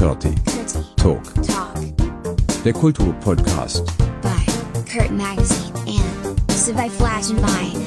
Curti Talk. Der Kulturpodcast. By Curtin Magazine and listed by Flash and Vine.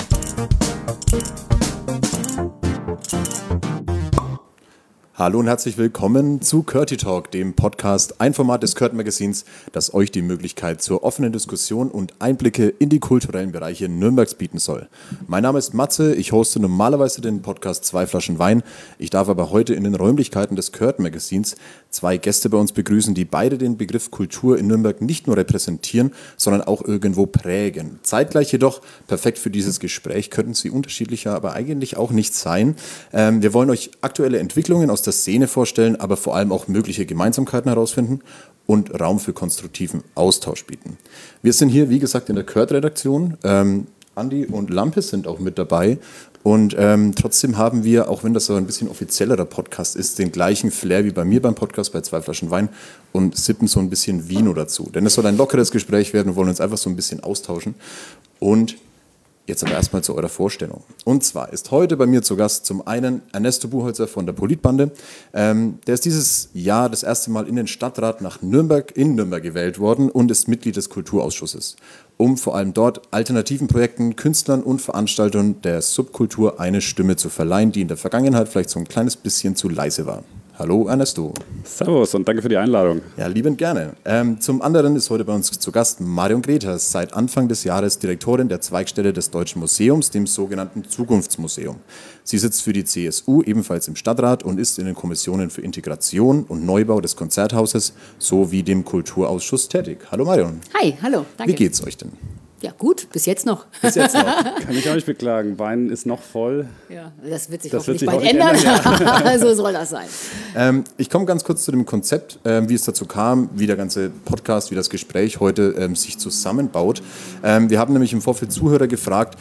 Hallo und herzlich willkommen zu Curti Talk, dem Podcast, ein Format des Curtin Magazins, das euch die Möglichkeit zur offenen Diskussion und Einblicke in die kulturellen Bereiche Nürnbergs bieten soll. Mein Name ist Matze, ich hoste normalerweise den Podcast 2 Flaschen Wein. Ich darf aber heute in den Räumlichkeiten des Curtin Magazins zwei Gäste bei uns begrüßen, die beide den Begriff Kultur in Nürnberg nicht nur repräsentieren, sondern auch irgendwo prägen. Zeitgleich jedoch, perfekt für dieses Gespräch, könnten sie unterschiedlicher, aber eigentlich auch nicht sein. Wir wollen euch aktuelle Entwicklungen aus der Szene vorstellen, aber vor allem auch mögliche Gemeinsamkeiten herausfinden und Raum für konstruktiven Austausch bieten. Wir sind hier, wie gesagt, in der Kurt-Redaktion. Andi und Lampe sind auch mit dabei. Und trotzdem haben wir, auch wenn das so ein bisschen offiziellerer Podcast ist, den gleichen Flair wie bei mir beim Podcast bei 2 Flaschen Wein und sippen so ein bisschen Vino dazu. Denn es soll ein lockeres Gespräch werden, wir wollen uns einfach so ein bisschen austauschen. Und jetzt aber erstmal zu eurer Vorstellung. Und zwar ist heute bei mir zu Gast zum einen Ernesto Buchholzer von der Politbande. Der ist dieses Jahr das erste Mal in den Stadtrat in Nürnberg gewählt worden und ist Mitglied des Kulturausschusses, um vor allem dort alternativen Projekten, Künstlern und Veranstaltern der Subkultur eine Stimme zu verleihen, die in der Vergangenheit vielleicht so ein kleines bisschen zu leise war. Hallo Ernesto. Servus und danke für die Einladung. Ja, liebend gerne. Zum anderen ist heute bei uns zu Gast Marion Greters, seit Anfang des Jahres Direktorin der Zweigstelle des Deutschen Museums, dem sogenannten Zukunftsmuseum. Sie sitzt für die CSU ebenfalls im Stadtrat und ist in den Kommissionen für Integration und Neubau des Konzerthauses sowie dem Kulturausschuss tätig. Hallo Marion. Hi, hallo, danke. Wie geht's euch denn? Ja gut, bis jetzt noch. Bis jetzt noch. Kann ich auch nicht beklagen. Wein ist noch voll. Ja, das wird sich Das wird hoffentlich sich bald hoffentlich ändern. So soll das sein. Ich komme ganz kurz zu dem Konzept, wie es dazu kam, wie der ganze Podcast, wie das Gespräch heute sich zusammenbaut. Wir haben nämlich im Vorfeld Zuhörer gefragt,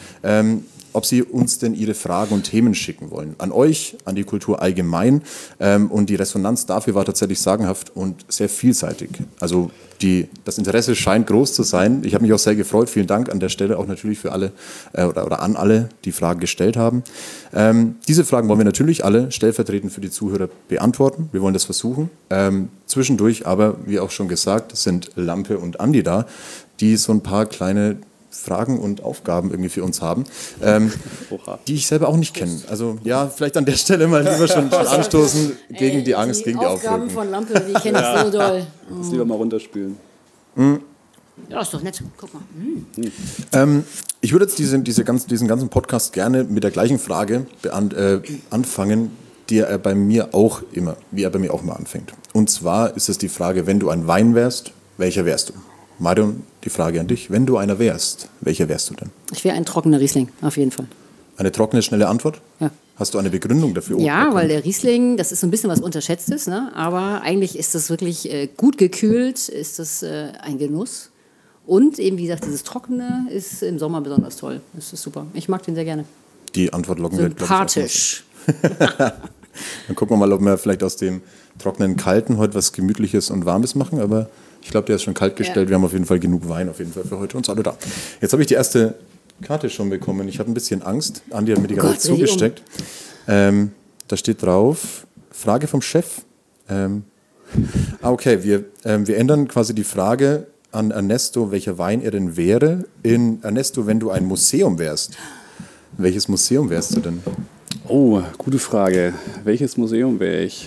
ob sie uns denn ihre Fragen und Themen schicken wollen. An euch, an die Kultur allgemein. Und die Resonanz dafür war tatsächlich sagenhaft und sehr vielseitig. Also das Interesse scheint groß zu sein. Ich habe mich auch sehr gefreut. Vielen Dank an der Stelle auch natürlich für alle oder an alle, die Fragen gestellt haben. Diese Fragen wollen wir natürlich alle stellvertretend für die Zuhörer beantworten. Wir wollen das versuchen. Zwischendurch aber, wie auch schon gesagt, sind Lampe und Andi da, die so ein paar kleine Fragen und Aufgaben irgendwie für uns haben, die ich selber auch nicht kenne. Also ja, vielleicht an der Stelle mal lieber schon anstoßen gegen die Angst, gegen die Aufgaben Aufregung. von Lampe, die kenne ich so doll. Das lieber mal runterspülen. Ja, ist doch nett. Guck mal. Ich würde jetzt diesen ganzen Podcast gerne mit der gleichen Frage anfangen, wie er bei mir auch immer anfängt. Und zwar ist es die Frage, wenn du ein Wein wärst, welcher wärst du? Marion, die Frage an dich. Wenn du einer wärst, welcher wärst du denn? Ich wäre ein trockener Riesling, auf jeden Fall. Eine trockene, schnelle Antwort? Ja. Hast du eine Begründung dafür? Ja, weil der Riesling, das ist so ein bisschen was Unterschätztes, ne? Aber eigentlich ist das wirklich gut gekühlt, ist das ein Genuss. Und eben, wie gesagt, dieses Trockene ist im Sommer besonders toll. Das ist super. Ich mag den sehr gerne. Die Antwort locken wir, Sympathisch. Dann gucken wir mal, ob wir vielleicht aus dem trockenen Kalten heute was Gemütliches und Warmes machen, aber ich glaube, der ist schon kalt gestellt. Ja. Wir haben auf jeden Fall genug Wein auf jeden Fall für heute uns alle da. Jetzt habe ich die erste Karte schon bekommen. Ich hatte ein bisschen Angst. Andi hat mir die gerade zugesteckt. Da steht drauf, Frage vom Chef. Okay, wir ändern quasi die Frage an Ernesto, welcher Wein er denn wäre. In Ernesto, wenn du ein Museum wärst. Welches Museum wärst du denn? Oh, gute Frage. Welches Museum wäre ich?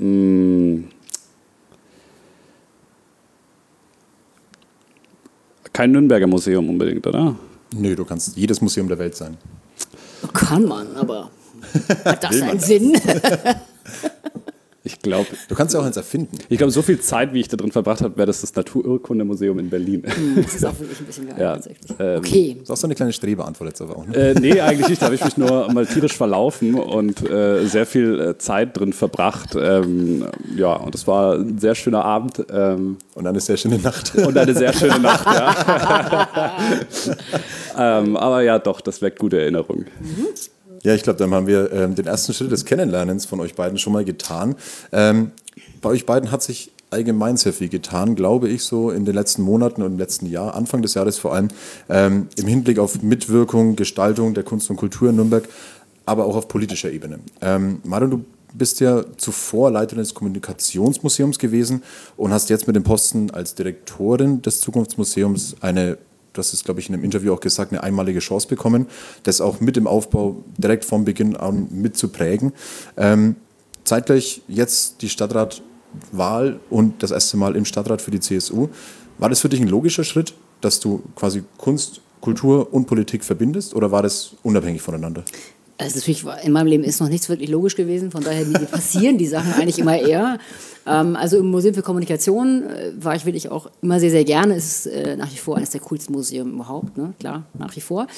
Kein Nürnberger Museum unbedingt, oder? Nö, du kannst jedes Museum der Welt sein. Kann man, aber hat das einen Sinn? Ich glaube... Du kannst ja auch eins erfinden. Ich glaube, so viel Zeit, wie ich da drin verbracht habe, wäre das Natururkundemuseum in Berlin. Das ist auch wirklich ein bisschen geil, ja, tatsächlich. Okay. Das ist auch so eine kleine Streberantwort jetzt aber auch, ne? Nee, eigentlich nicht. Da habe ich mich nur mal tierisch verlaufen und sehr viel Zeit drin verbracht. Ja, und es war ein sehr schöner Abend. Und eine sehr schöne Nacht. Und eine sehr schöne Nacht, ja. Aber ja, doch, das weckt gute Erinnerungen. Ja, ich glaube, dann haben wir den ersten Schritt des Kennenlernens von euch beiden schon mal getan. Bei euch beiden hat sich allgemein sehr viel getan, glaube ich, so in den letzten Monaten und im letzten Jahr, Anfang des Jahres vor allem, im Hinblick auf Mitwirkung, Gestaltung der Kunst und Kultur in Nürnberg, aber auch auf politischer Ebene. Marion, du bist ja zuvor Leiterin des Kommunikationsmuseums gewesen und hast jetzt mit dem Posten als Direktorin des Zukunftsmuseums du hast es, glaube ich, in einem Interview auch gesagt, eine einmalige Chance bekommen, das auch mit im Aufbau direkt vom Beginn an mit zu prägen. Zeitgleich jetzt die Stadtratwahl und das erste Mal im Stadtrat für die CSU. War das für dich ein logischer Schritt, dass du quasi Kunst, Kultur und Politik verbindest, oder war das unabhängig voneinander? Also natürlich, in meinem Leben ist noch nichts wirklich logisch gewesen, von daher passieren die Sachen eigentlich immer eher. Also im Museum für Kommunikation war ich wirklich auch immer sehr, sehr gerne. Es ist nach wie vor eines der coolsten Museen überhaupt, ne? Klar, nach wie vor.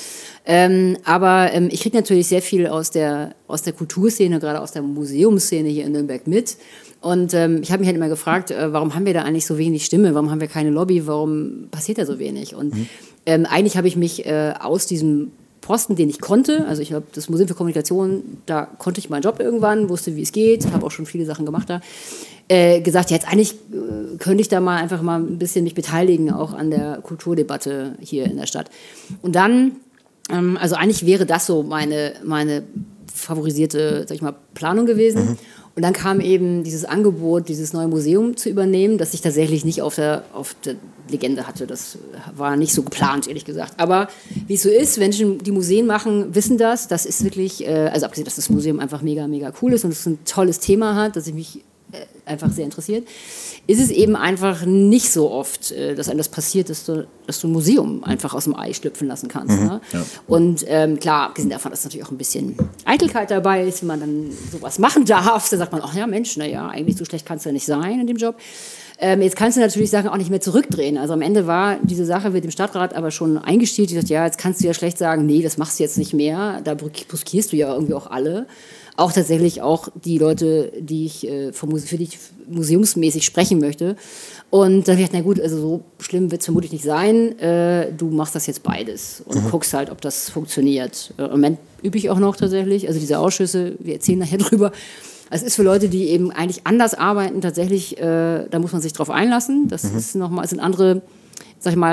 Aber ich kriege natürlich sehr viel aus der Kulturszene, gerade aus der Museumsszene hier in Nürnberg mit. Und ich habe mich halt immer gefragt, warum haben wir da eigentlich so wenig Stimme? Warum haben wir keine Lobby? Warum passiert da so wenig? Und eigentlich habe ich mich aus diesem Posten, den ich konnte, also ich habe das Museum für Kommunikation, da konnte ich meinen Job irgendwann, wusste, wie es geht, habe auch schon viele Sachen gemacht da, gesagt, jetzt eigentlich könnte ich da mal einfach mal ein bisschen mich beteiligen, auch an der Kulturdebatte hier in der Stadt. Und dann, also eigentlich wäre das so meine favorisierte, sag ich mal, Planung gewesen. Und dann kam eben dieses Angebot, dieses neue Museum zu übernehmen, das ich tatsächlich nicht auf der Legende hatte. Das war nicht so geplant, ehrlich gesagt. Aber wie es so ist, Menschen, die Museen machen, wissen das. Das ist wirklich, also abgesehen, dass das Museum einfach mega, mega cool ist und es ein tolles Thema hat, das mich einfach sehr interessiert, ist es eben einfach nicht so oft, dass einem das passiert, dass du ein Museum einfach aus dem Ei schlüpfen lassen kannst. Ne? Ja. Und klar, abgesehen davon, dass natürlich auch ein bisschen Eitelkeit dabei ist, wenn man dann sowas machen darf, dann sagt man, ach ja Mensch, naja, eigentlich so schlecht kannst du ja nicht sein in dem Job. Jetzt kannst du natürlich Sachen auch nicht mehr zurückdrehen. Also am Ende war diese Sache mit dem Stadtrat aber schon eingestielt. Ich dachte, ja, jetzt kannst du ja schlecht sagen, nee, das machst du jetzt nicht mehr. Da bruskierst du ja irgendwie auch alle. Auch tatsächlich auch die Leute, die ich für die ich museumsmäßig sprechen möchte. Und dann dachte ich, na gut, also so schlimm wird es vermutlich nicht sein. Du machst das jetzt beides und guckst halt, ob das funktioniert. Im Moment übe ich auch noch tatsächlich. Also diese Ausschüsse, wir erzählen nachher drüber. Es ist für Leute, die eben eigentlich anders arbeiten, tatsächlich, da muss man sich drauf einlassen. Das ist nochmal, es sind andere, sag ich mal,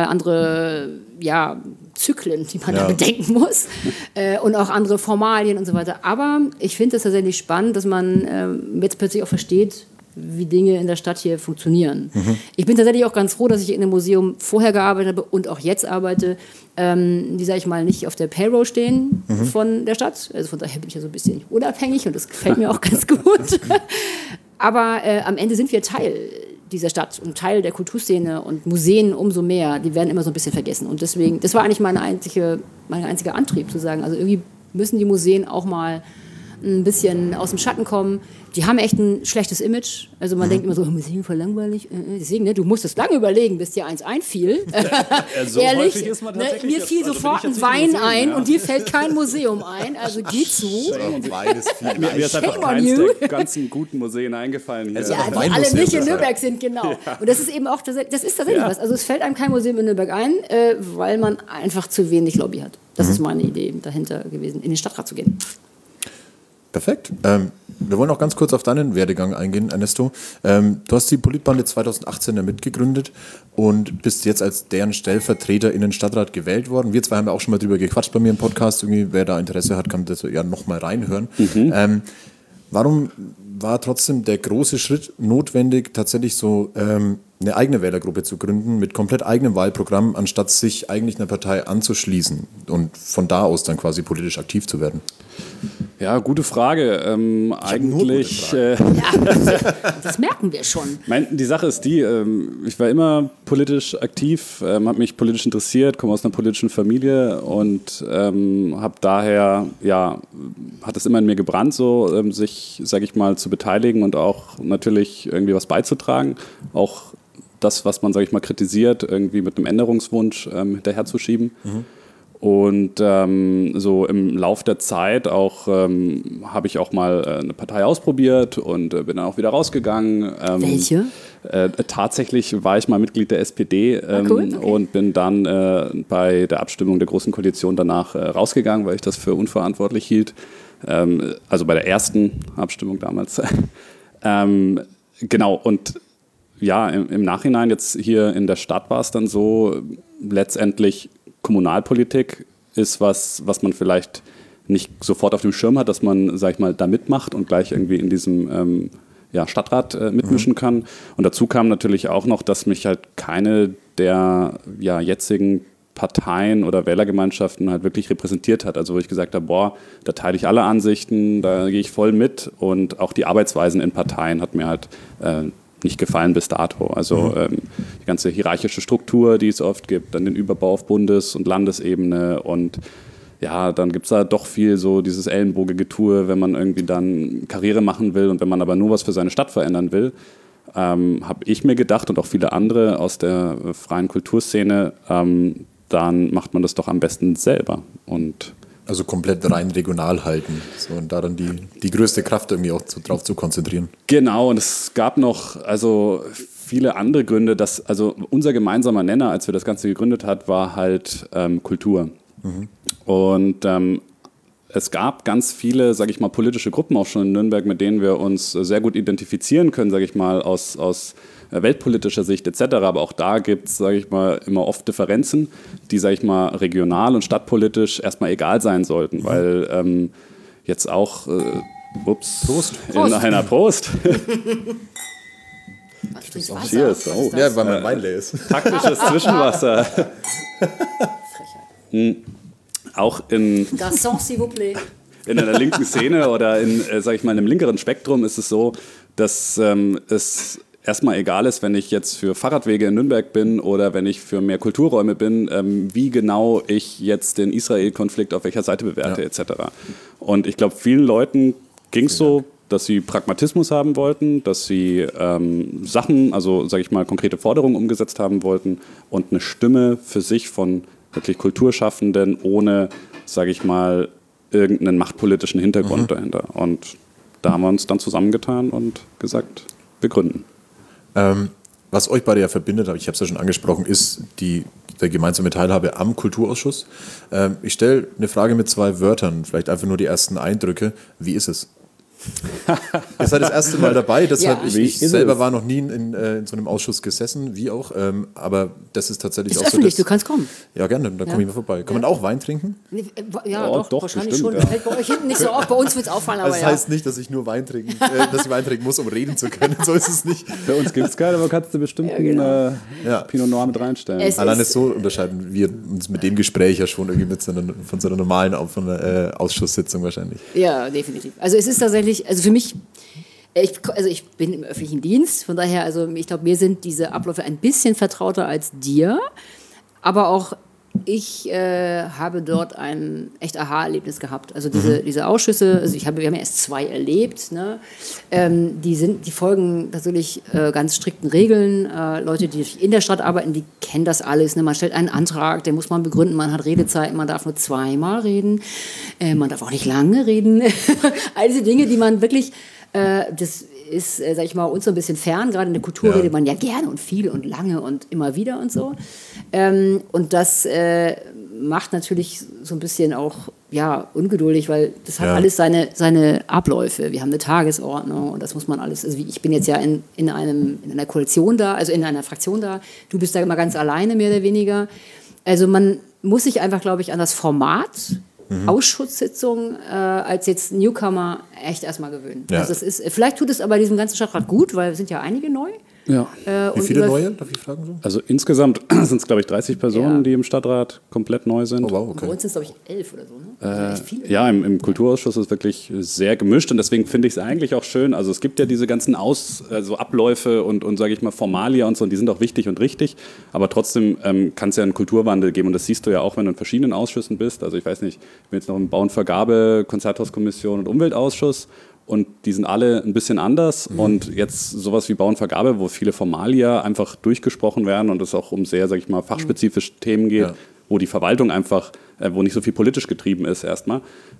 ja, Zyklen, die man da bedenken muss. Und auch andere Formalien und so weiter. Aber ich finde es tatsächlich spannend, dass man jetzt plötzlich auch versteht, wie Dinge in der Stadt hier funktionieren. Ich bin tatsächlich auch ganz froh, dass ich in einem Museum vorher gearbeitet habe und auch jetzt arbeite, die, sag ich mal, nicht auf der Payroll stehen von der Stadt. Also von daher bin ich ja so ein bisschen unabhängig und das gefällt mir auch ganz gut. Aber am Ende sind wir Teil dieser Stadt und Teil der Kulturszene und Museen umso mehr. Die werden immer so ein bisschen vergessen. Und deswegen, das war eigentlich mein einziger Antrieb, zu sagen, also irgendwie müssen die Museen auch mal ein bisschen aus dem Schatten kommen. Die haben echt ein schlechtes Image. Also man denkt immer so, Museum voll langweilig. Deswegen, ne, du musst es lange überlegen, bis dir eins einfiel. So ehrlich, ist man ne, mir fiel sofort ein Wein ein und dir fällt kein Museum ein. Also geh zu. Wein ist viel. Mir ist einfach keins der ganzen guten Museen eingefallen. Hier. Ja, die alle nicht in Nürnberg sind, genau. Ja. Und das ist eben auch, das ist tatsächlich was. Also es fällt einem kein Museum in Nürnberg ein, weil man einfach zu wenig Lobby hat. Das ist meine Idee dahinter gewesen, in den Stadtrat zu gehen. Perfekt. Wir wollen auch ganz kurz auf deinen Werdegang eingehen, Ernesto. Du hast die Politbande 2018 mitgegründet und bist jetzt als deren Stellvertreter in den Stadtrat gewählt worden. Wir zwei haben ja auch schon mal drüber gequatscht bei mir im Podcast. Irgendwie, wer da Interesse hat, kann das ja noch mal reinhören. Warum war trotzdem der große Schritt notwendig, tatsächlich so eine eigene Wählergruppe zu gründen mit komplett eigenem Wahlprogramm, anstatt sich eigentlich einer Partei anzuschließen und von da aus dann quasi politisch aktiv zu werden? Ja, gute Frage. Eigentlich. Ja, das merken wir schon. Die Sache ist die, ich war immer politisch aktiv, habe mich politisch interessiert, komme aus einer politischen Familie und habe daher, ja, hat es immer in mir gebrannt, so sich, sage ich mal, zu beteiligen und auch natürlich irgendwie was beizutragen. Auch das, was man, sage ich mal, kritisiert, irgendwie mit einem Änderungswunsch hinterherzuschieben. Und so im Lauf der Zeit auch habe ich auch mal eine Partei ausprobiert und bin dann auch wieder rausgegangen. Welche? Tatsächlich war ich mal Mitglied der SPD cool. Okay. Und bin dann bei der Abstimmung der Großen Koalition danach rausgegangen, weil ich das für unverantwortlich hielt. Also bei der ersten Abstimmung damals. Genau, und ja, im Nachhinein jetzt hier in der Stadt war es dann so, letztendlich Kommunalpolitik ist was man vielleicht nicht sofort auf dem Schirm hat, dass man, sag ich mal, da mitmacht und gleich irgendwie in diesem Stadtrat mitmischen kann. Und dazu kam natürlich auch noch, dass mich halt keine der jetzigen Parteien oder Wählergemeinschaften halt wirklich repräsentiert hat. Also wo ich gesagt habe, da teile ich alle Ansichten, da gehe ich voll mit, und auch die Arbeitsweisen in Parteien hat mir halt nicht gefallen bis dato. Also die ganze hierarchische Struktur, die es oft gibt, dann den Überbau auf Bundes- und Landesebene, und ja, dann gibt es da doch viel so dieses Ellenbogengetue, wenn man irgendwie dann Karriere machen will und wenn man aber nur was für seine Stadt verändern will. Habe ich mir gedacht, und auch viele andere aus der freien Kulturszene, dann macht man das doch am besten selber. Und also komplett rein regional halten, so, und da dann die größte Kraft irgendwie auch drauf zu konzentrieren. Genau, und es gab noch viele andere Gründe, also unser gemeinsamer Nenner, als wir das Ganze gegründet hat, war halt Kultur. Und es gab ganz viele, sage ich mal, politische Gruppen auch schon in Nürnberg, mit denen wir uns sehr gut identifizieren können, sage ich mal, aus weltpolitischer Sicht etc. Aber auch da gibt es, sage ich mal, immer oft Differenzen, die, sage ich mal, regional und stadtpolitisch erstmal egal sein sollten, weil jetzt auch, Prost. In einer Prost. Cheers. Oh. Ja, weil mein Wein leer ist. Taktisches Zwischenwasser. Auch in einer linken Szene oder in, sag ich mal, einem linkeren Spektrum ist es so, dass es erstmal egal ist, wenn ich jetzt für Fahrradwege in Nürnberg bin oder wenn ich für mehr Kulturräume bin, wie genau ich jetzt den Israel-Konflikt auf welcher Seite bewerte etc. Und ich glaube, vielen Leuten ging es so, dass sie Pragmatismus haben wollten, dass sie Sachen, also sage ich mal, konkrete Forderungen umgesetzt haben wollten und eine Stimme für sich von wirklich Kulturschaffenden ohne, sage ich mal, irgendeinen machtpolitischen Hintergrund dahinter. Und da haben wir uns dann zusammengetan und gesagt, wir gründen. Was euch beide ja verbindet, ich habe es ja schon angesprochen, ist der gemeinsame Teilhabe am Kulturausschuss. Ich stelle eine Frage mit 2 Wörtern, vielleicht einfach nur die ersten Eindrücke. Wie ist es? Ihr seid das erste Mal dabei, deshalb ich selber war noch nie in so einem Ausschuss gesessen, wie auch, aber das ist tatsächlich ist auch öffentlich, so. Du kannst kommen. Ja, gerne, dann komme ich mal vorbei. Kann man auch Wein trinken? Ja, doch wahrscheinlich bestimmt, schon. Fällt bei euch hinten nicht so auf, bei uns wird es auffallen. Aber das heißt nicht, dass ich nur Wein trinken, dass ich Wein trinken muss, um reden zu können, so ist es nicht. Bei uns gibt es keinen, aber kannst du bestimmt Pinot Noir mit reinstellen. Alleine so unterscheiden wir uns mit dem Gespräch ja schon irgendwie von so einer normalen Ausschusssitzung wahrscheinlich. Ja, definitiv. Also es ist tatsächlich, also für mich, ich bin im öffentlichen Dienst, von daher, also ich glaube, mir sind diese Abläufe ein bisschen vertrauter als dir, aber auch ich habe dort ein echt Aha-Erlebnis gehabt. Also diese Ausschüsse, also wir haben ja erst 2 erlebt, ne? Die folgen natürlich ganz strikten Regeln. Leute, die in der Stadt arbeiten, die kennen das alles. Ne? Man stellt einen Antrag, den muss man begründen, man hat Redezeiten, man darf nur 2-mal reden, man darf auch nicht lange reden. All diese Dinge, die man wirklich, das ist, sag ich mal, uns so ein bisschen fern. Gerade in der Kultur redet man ja gerne und viel und lange und immer wieder und so. Und das macht natürlich so ein bisschen auch ungeduldig, weil das hat alles seine Abläufe. Wir haben eine Tagesordnung und das muss man alles. Also ich bin jetzt ja in einer Koalition da, also in einer Fraktion da. Du bist da immer ganz alleine, mehr oder weniger. Also man muss sich einfach, glaube ich, an das Format Ausschusssitzung als jetzt Newcomer echt erstmal gewöhnen. Ja. Also vielleicht tut es aber diesem ganzen Stadtrat gut, weil es sind ja einige neu. Ja. Wie viele neue, darf ich fragen? So? Also insgesamt sind es, glaube ich, 30 Personen, die im Stadtrat komplett neu sind. Oh, wow, okay. Bei uns sind es, glaube ich, 11 oder so. Ne? Echt viele. Ja, im Kulturausschuss ist es wirklich sehr gemischt und deswegen finde ich es eigentlich auch schön. Also es gibt ja diese ganzen Abläufe und sage ich mal, Formalia und so, und die sind auch wichtig und richtig. Aber trotzdem kann es ja einen Kulturwandel geben und das siehst du ja auch, wenn du in verschiedenen Ausschüssen bist. Also ich weiß nicht, ich bin jetzt noch im Bau und Vergabe, Konzerthauskommission und Umweltausschuss. Und die sind alle ein bisschen anders. Und jetzt sowas wie Bau und Vergabe, wo viele Formalia einfach durchgesprochen werden und es auch um sehr, sag ich mal, fachspezifische Themen geht, wo die Verwaltung einfach, wo nicht so viel politisch getrieben ist erstmal.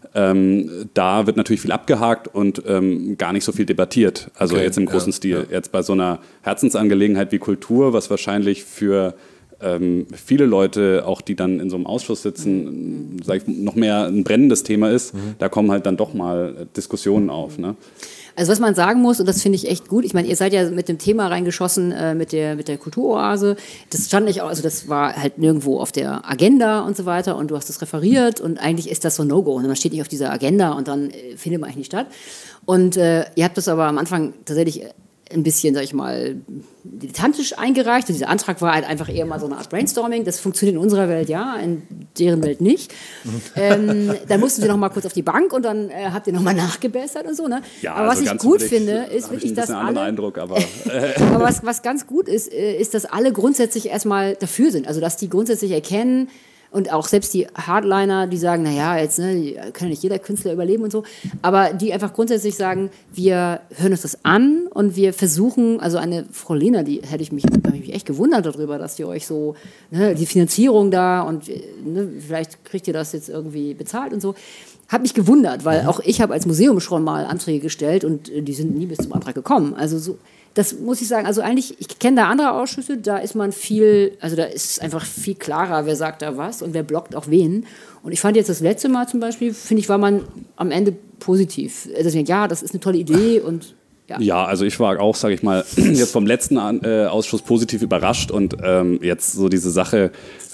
Da wird natürlich viel abgehakt und gar nicht so viel debattiert. Also jetzt im großen Stil. Jetzt bei so einer Herzensangelegenheit wie Kultur, was wahrscheinlich für viele Leute, auch die dann in so einem Ausschuss sitzen, sag ich, noch mehr ein brennendes Thema ist, da kommen halt dann doch mal Diskussionen auf. Ne? Also was man sagen muss, und das finde ich echt gut, ich meine, ihr seid ja mit dem Thema reingeschossen, mit der Kulturoase, das stand nicht, also das war halt nirgendwo auf der Agenda und so weiter und du hast das referiert und eigentlich ist das so ein No-Go und man steht nicht auf dieser Agenda und dann findet man eigentlich nicht statt. Und ihr habt das aber am Anfang tatsächlich ein bisschen, sag ich mal, dilettantisch eingereicht. Und dieser Antrag war halt einfach eher mal so eine Art Brainstorming. Das funktioniert in unserer Welt ja, in deren Welt nicht. Dann mussten sie noch mal kurz auf die Bank und dann habt ihr noch mal nachgebessert und so. Ne? Ja, aber was also ich gut finde, ist wirklich, dass alle... Eindruck, aber aber was ganz gut ist, ist, dass alle grundsätzlich erstmal dafür sind. Also, dass die grundsätzlich erkennen, und auch selbst die Hardliner, die sagen, naja, jetzt kann ja nicht jeder Künstler überleben und so, aber die einfach grundsätzlich sagen, wir hören uns das an und wir versuchen, also eine Frau Lehner, die habe ich mich echt gewundert darüber, dass ihr euch so, die Finanzierung da und vielleicht kriegt ihr das jetzt irgendwie bezahlt und so. Hat mich gewundert, weil auch ich habe als Museum schon mal Anträge gestellt und die sind nie bis zum Antrag gekommen. Also so, das muss ich sagen, also eigentlich, ich kenne da andere Ausschüsse, da ist man da ist es einfach viel klarer, wer sagt da was und wer blockt auch wen. Und ich fand jetzt das letzte Mal zum Beispiel, finde ich, war man am Ende positiv. Deswegen, ja, das ist eine tolle Idee und ja, also ich war auch, sage ich mal, jetzt vom letzten Ausschuss positiv überrascht und jetzt so diese Sache,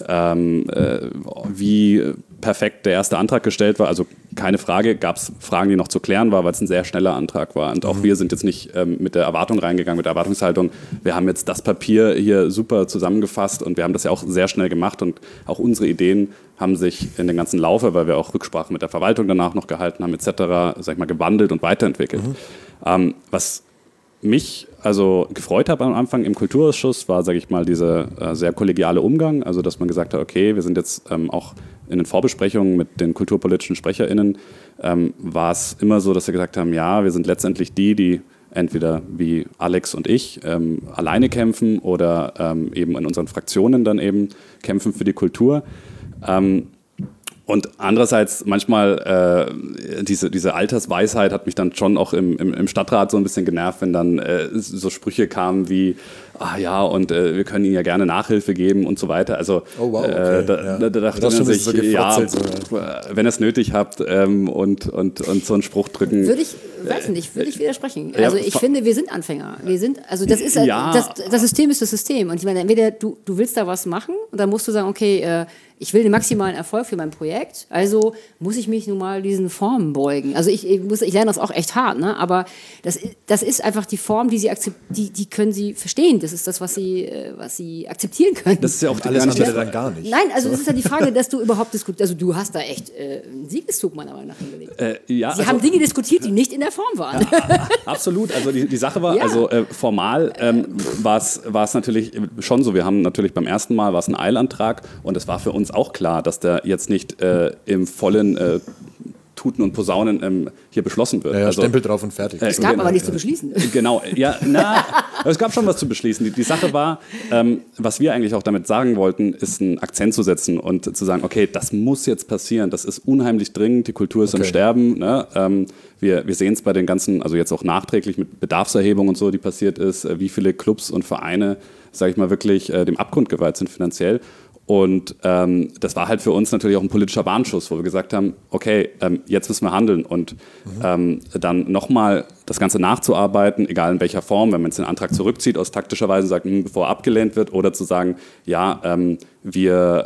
wie perfekt der erste Antrag gestellt war, also keine Frage, gab es Fragen, die noch zu klären waren, weil es ein sehr schneller Antrag war und auch wir sind jetzt nicht mit der Erwartung reingegangen, mit der Erwartungshaltung, wir haben jetzt das Papier hier super zusammengefasst und wir haben das ja auch sehr schnell gemacht und auch unsere Ideen haben sich in den ganzen Laufe, weil wir auch Rücksprache mit der Verwaltung danach noch gehalten haben etc., sag ich mal, gewandelt und weiterentwickelt. Was mich also gefreut hat am Anfang im Kulturausschuss, war, sage ich mal, dieser sehr kollegiale Umgang, also dass man gesagt hat, okay, wir sind jetzt auch in den Vorbesprechungen mit den kulturpolitischen SprecherInnen, war es immer so, dass wir gesagt haben, ja, wir sind letztendlich die entweder wie Alex und ich alleine kämpfen oder eben in unseren Fraktionen dann eben kämpfen für die Kultur. Und andererseits manchmal diese Altersweisheit hat mich dann schon auch im Stadtrat so ein bisschen genervt, wenn dann so Sprüche kamen wie, und wir können Ihnen ja gerne Nachhilfe geben und so weiter. Also oh, wow, okay. Da dachte man sich, so wenn ihr es nötig habt und so einen Spruch drücken. Würde ich widersprechen. Also ich finde, wir sind Anfänger. Das System ist das System. Und ich meine, entweder du willst da was machen und dann musst du sagen, okay, ich will den maximalen Erfolg für mein Projekt, also muss ich mich nun mal diesen Formen beugen. Also ich lerne das auch echt hart, ne? Aber das ist einfach die Form, die können sie verstehen. Das ist das, was sie akzeptieren können. Das ist ja auch alles andere dann gar nicht. Nein, also das ist ja die Frage, dass du überhaupt diskutierst. Also du hast da echt einen Siegeszug meiner Meinung nach hingelegt. Sie haben Dinge diskutiert, die nicht in der Form waren. Ja, absolut. Also die Sache war, formal war es natürlich schon so. Wir haben natürlich beim ersten Mal war es ein Eilantrag und es war für uns auch klar, dass der jetzt nicht im vollen Tuten und Posaunen hier beschlossen wird. Ja, also, Stempel drauf und fertig. Es gab aber nichts zu beschließen. Genau, es gab schon was zu beschließen. Die Sache war, was wir eigentlich auch damit sagen wollten, ist einen Akzent zu setzen und zu sagen, okay, das muss jetzt passieren, das ist unheimlich dringend, die Kultur ist am Sterben. Ne? Wir sehen es bei den ganzen, also jetzt auch nachträglich mit Bedarfserhebung und so, die passiert ist, wie viele Clubs und Vereine, sage ich mal, wirklich dem Abgrund geweiht sind finanziell. Und das war halt für uns natürlich auch ein politischer Warnschuss, wo wir gesagt haben, okay, jetzt müssen wir handeln und dann nochmal das Ganze nachzuarbeiten, egal in welcher Form, wenn man jetzt den Antrag zurückzieht, aus taktischer Weise sagt, bevor er abgelehnt wird, oder zu sagen, wir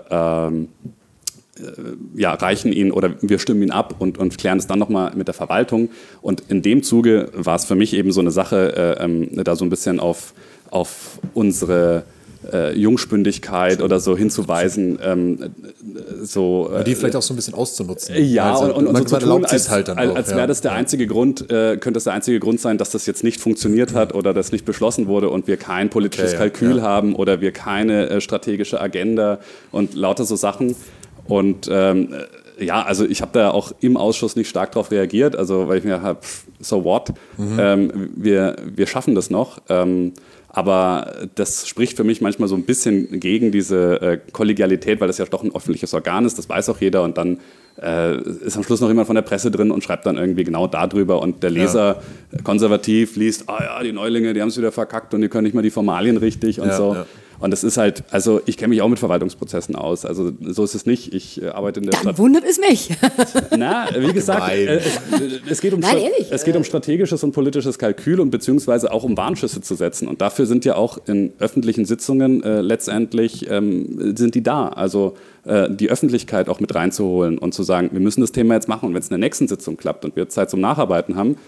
reichen ihn oder wir stimmen ihn ab und klären es dann nochmal mit der Verwaltung. Und in dem Zuge war es für mich eben so eine Sache, da so ein bisschen auf unsere Jungspündigkeit oder so hinzuweisen. Die vielleicht auch so ein bisschen auszunutzen. Ja, also, und so zu tun, als halt wäre das der einzige Grund, könnte das der einzige Grund sein, dass das jetzt nicht funktioniert hat oder das nicht beschlossen wurde und wir kein politisches Kalkül haben oder wir keine strategische Agenda und lauter so Sachen. Und also ich habe da auch im Ausschuss nicht stark darauf reagiert, also weil ich mir habe, so what, wir schaffen das noch. Aber das spricht für mich manchmal so ein bisschen gegen diese Kollegialität, weil das ja doch ein öffentliches Organ ist, das weiß auch jeder und dann ist am Schluss noch jemand von der Presse drin und schreibt dann irgendwie genau darüber und der Leser konservativ liest, die Neulinge, die haben es wieder verkackt und die können nicht mal die Formalien richtig und so. Ja. Und das ist halt, also ich kenne mich auch mit Verwaltungsprozessen aus, also so ist es nicht. Ich arbeite in der Dann wundert es mich. Na, wie gesagt, es geht um strategisches und politisches Kalkül und beziehungsweise auch um Warnschüsse zu setzen. Und dafür sind ja auch in öffentlichen Sitzungen letztendlich sind die da. Also die Öffentlichkeit auch mit reinzuholen und zu sagen, wir müssen das Thema jetzt machen. Und wenn es in der nächsten Sitzung klappt und wir Zeit zum Nacharbeiten haben,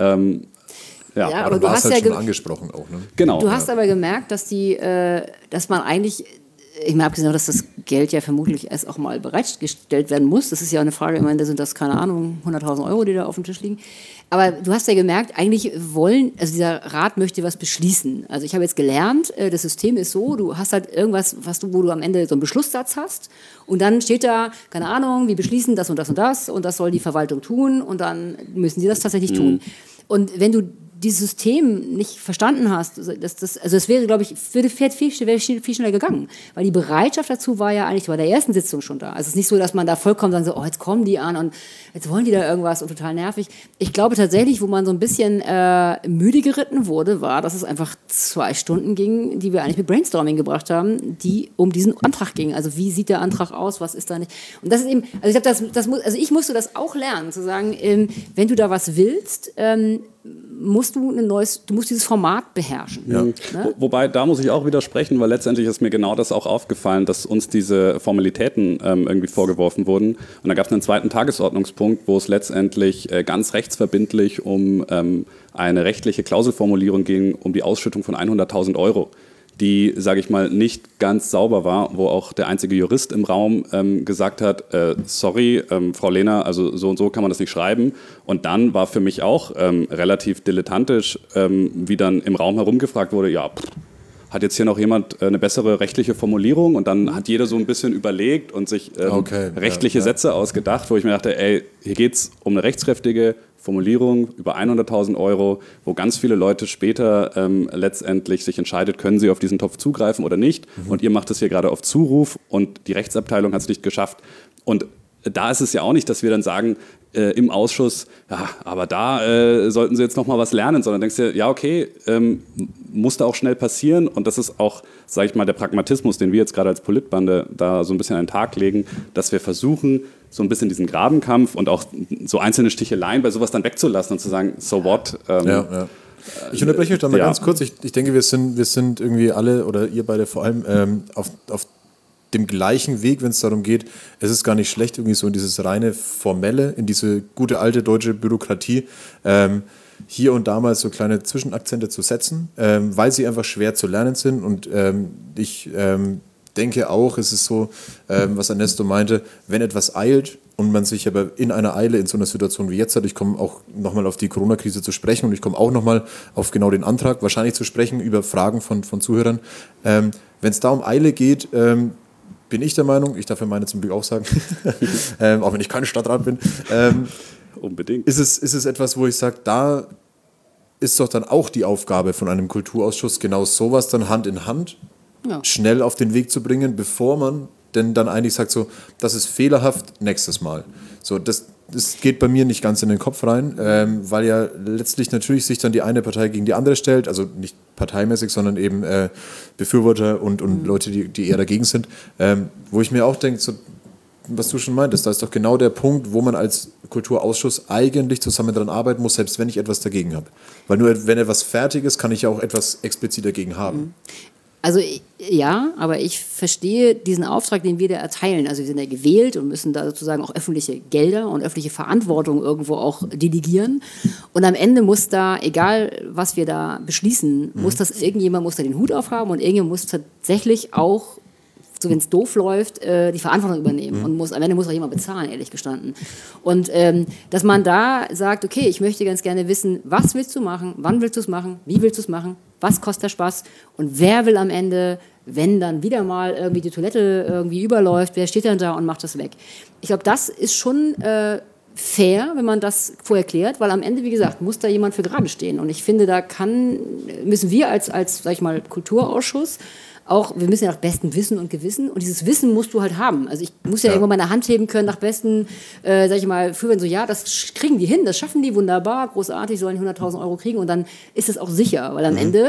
ja, aber du hast halt schon angesprochen auch, ne? Genau. Du hast aber gemerkt, dass man eigentlich, ich meine, abgesehen davon, dass das Geld ja vermutlich erst auch mal bereitgestellt werden muss, das ist ja eine Frage, ich meine, da sind das, keine Ahnung, 100.000 Euro, die da auf dem Tisch liegen. Aber du hast ja gemerkt, eigentlich also dieser Rat möchte was beschließen. Also ich habe jetzt gelernt, das System ist so, du hast halt irgendwas, wo du am Ende so einen Beschlusssatz hast und dann steht da, keine Ahnung, wir beschließen das und das soll die Verwaltung tun und dann müssen sie das tatsächlich tun. Und wenn du dieses System nicht verstanden hast, also es wäre, glaube ich, wäre viel schneller gegangen. Weil die Bereitschaft dazu war ja eigentlich bei der ersten Sitzung schon da. Also es ist nicht so, dass man da vollkommen sagen so, oh, jetzt kommen die an und jetzt wollen die da irgendwas und total nervig. Ich glaube tatsächlich, wo man so ein bisschen müde geritten wurde, war, dass es einfach 2 Stunden ging, die wir eigentlich mit Brainstorming gebracht haben, die um diesen Antrag gingen. Also wie sieht der Antrag aus, was ist da nicht. Und das ist eben, also ich glaube, ich musste das auch lernen, zu sagen, wenn du da was willst, musst du dieses Format beherrschen. Ja. Ne? Wobei, da muss ich auch widersprechen, weil letztendlich ist mir genau das auch aufgefallen, dass uns diese Formalitäten irgendwie vorgeworfen wurden. Und da gab es einen zweiten Tagesordnungspunkt, wo es letztendlich ganz rechtsverbindlich um eine rechtliche Klauselformulierung ging, um die Ausschüttung von 100.000 Euro, die, sage ich mal, nicht ganz sauber war, wo auch der einzige Jurist im Raum gesagt hat, sorry, Frau Lehner, also so und so kann man das nicht schreiben. Und dann war für mich auch relativ dilettantisch, wie dann im Raum herumgefragt wurde, ja, hat jetzt hier noch jemand eine bessere rechtliche Formulierung? Und dann hat jeder so ein bisschen überlegt und sich rechtliche Sätze ausgedacht, wo ich mir dachte, ey, hier geht es um eine rechtskräftige Formulierung über 100.000 Euro, wo ganz viele Leute später letztendlich sich entscheidet, können sie auf diesen Topf zugreifen oder nicht. Und ihr macht es hier gerade auf Zuruf und die Rechtsabteilung hat es nicht geschafft. Und da ist es ja auch nicht, dass wir dann sagen im Ausschuss, ja, aber da sollten sie jetzt noch mal was lernen, sondern denkst du, ja okay, muss da auch schnell passieren und das ist auch, sage ich mal, der Pragmatismus, den wir jetzt gerade als Politbande da so ein bisschen an den Tag legen, dass wir versuchen, so ein bisschen diesen Grabenkampf und auch so einzelne Sticheleien bei sowas dann wegzulassen und zu sagen, so what? Ich unterbreche euch da mal ganz kurz. Ich denke, wir sind irgendwie alle, oder ihr beide vor allem, auf dem gleichen Weg, wenn es darum geht, es ist gar nicht schlecht, irgendwie so in dieses reine Formelle, in diese gute alte deutsche Bürokratie, hier und da mal so kleine Zwischenakzente zu setzen, weil sie einfach schwer zu lernen sind. Und ich denke auch, es ist so, was Ernesto meinte, wenn etwas eilt und man sich aber in einer Eile in so einer Situation wie jetzt hat, ich komme auch nochmal auf die Corona-Krise zu sprechen und ich komme auch nochmal auf genau den Antrag wahrscheinlich zu sprechen über Fragen von Zuhörern. Wenn es da um Eile geht, bin ich der Meinung, ich darf ja meine zum Glück auch sagen, auch wenn ich kein Stadtrat bin, unbedingt. Ist es etwas, wo ich sage, da ist doch dann auch die Aufgabe von einem Kulturausschuss, genau sowas dann Hand in Hand schnell auf den Weg zu bringen, bevor man denn dann eigentlich sagt, so, das ist fehlerhaft, nächstes Mal. So, das geht bei mir nicht ganz in den Kopf rein, weil ja letztlich natürlich sich dann die eine Partei gegen die andere stellt, also nicht parteimäßig, sondern eben Befürworter und Leute, die eher dagegen sind, wo ich mir auch denke, so, was du schon meintest, da ist doch genau der Punkt, wo man als Kulturausschuss eigentlich zusammen daran arbeiten muss, selbst wenn ich etwas dagegen habe. Weil nur wenn etwas fertig ist, kann ich ja auch etwas explizit dagegen haben. Also ja, aber ich verstehe diesen Auftrag, den wir da erteilen. Also wir sind ja gewählt und müssen da sozusagen auch öffentliche Gelder und öffentliche Verantwortung irgendwo auch delegieren. Und am Ende muss da, egal was wir da beschließen, irgendjemand muss da den Hut aufhaben und irgendjemand muss tatsächlich auch, so wenn es doof läuft, die Verantwortung übernehmen. Und am Ende muss auch jemand bezahlen, ehrlich gestanden. Und dass man da sagt, okay, ich möchte ganz gerne wissen, was willst du machen, wann willst du es machen, wie willst du es machen, was kostet der Spaß und wer will am Ende, wenn dann wieder mal irgendwie die Toilette irgendwie überläuft, wer steht dann da und macht das weg? Ich glaube, das ist schon fair, wenn man das vorher klärt, weil am Ende, wie gesagt, muss da jemand für gerade stehen. Und ich finde, da müssen wir als sag ich mal, Kulturausschuss auch, wir müssen ja nach bestem Wissen und Gewissen und dieses Wissen musst du halt haben. Also ich muss ja irgendwann meine Hand heben können nach besten, sag ich mal, so, ja, das kriegen die hin, das schaffen die, wunderbar, großartig, sollen die 100.000 Euro kriegen und dann ist es auch sicher, weil am Ende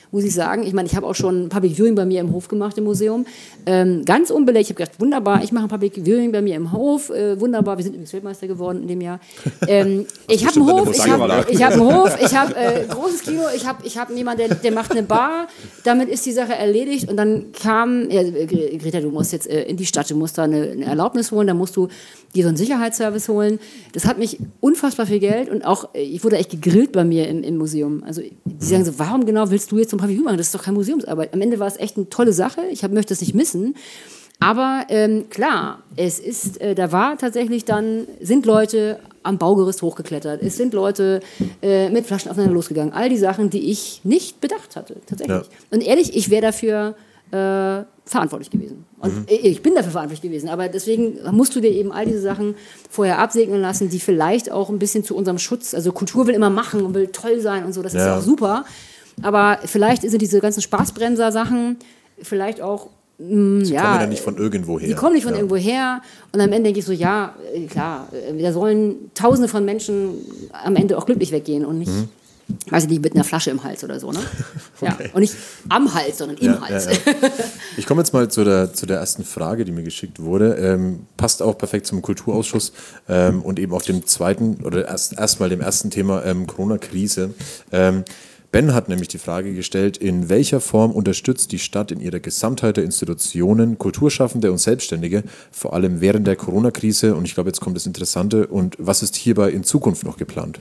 muss ich sagen. Ich meine, ich habe auch schon ein Public Viewing bei mir im Hof gemacht im Museum. Ganz unbeleckt. Ich habe gedacht, wunderbar, ich mache ein Public Viewing bei mir im Hof. Wunderbar, wir sind übrigens Weltmeister geworden in dem Jahr. Ich habe einen Hof, ich habe großes Kino, ich habe jemanden, der macht eine Bar. Damit ist die Sache erledigt. Und dann kam, Greta, du musst jetzt in die Stadt, du musst da eine Erlaubnis holen, da musst du dir so einen Sicherheitsservice holen. Das hat mich unfassbar viel Geld und auch, ich wurde echt gegrillt bei mir im Museum. Also die sagen so, warum genau willst du jetzt so ein Pavillon machen? Das ist doch keine Museumsarbeit. Am Ende war es echt eine tolle Sache. Ich möchte es nicht missen. Aber klar, es ist, da war tatsächlich sind Leute am Baugerüst hochgeklettert. Es sind Leute mit Flaschen aufeinander losgegangen. All die Sachen, die ich nicht bedacht hatte, tatsächlich. Ja. Und ehrlich, ich wäre dafür verantwortlich gewesen. Und ich bin dafür verantwortlich gewesen. Aber deswegen musst du dir eben all diese Sachen vorher absegnen lassen, die vielleicht auch ein bisschen zu unserem Schutz, also Kultur will immer machen und will toll sein und so, das ist ja auch super. Aber vielleicht sind diese ganzen Spaßbremser-Sachen vielleicht auch Sie kommen ja nicht von irgendwo her. Die kommen nicht von irgendwo her. Und am Ende denke ich so, ja, klar, da sollen Tausende von Menschen am Ende auch glücklich weggehen und nicht, weiß ich nicht, mit einer Flasche im Hals oder so. Ne? Okay. Ja. Und nicht am Hals, sondern im Hals. Ja. Ich komme jetzt mal zu der ersten Frage, die mir geschickt wurde. Passt auch perfekt zum Kulturausschuss und eben auch dem zweiten oder erstmal dem ersten Thema Corona-Krise. Ben hat nämlich die Frage gestellt, in welcher Form unterstützt die Stadt in ihrer Gesamtheit der Institutionen, Kulturschaffende und Selbstständige, vor allem während der Corona-Krise? Und ich glaube, jetzt kommt das Interessante. Und was ist hierbei in Zukunft noch geplant?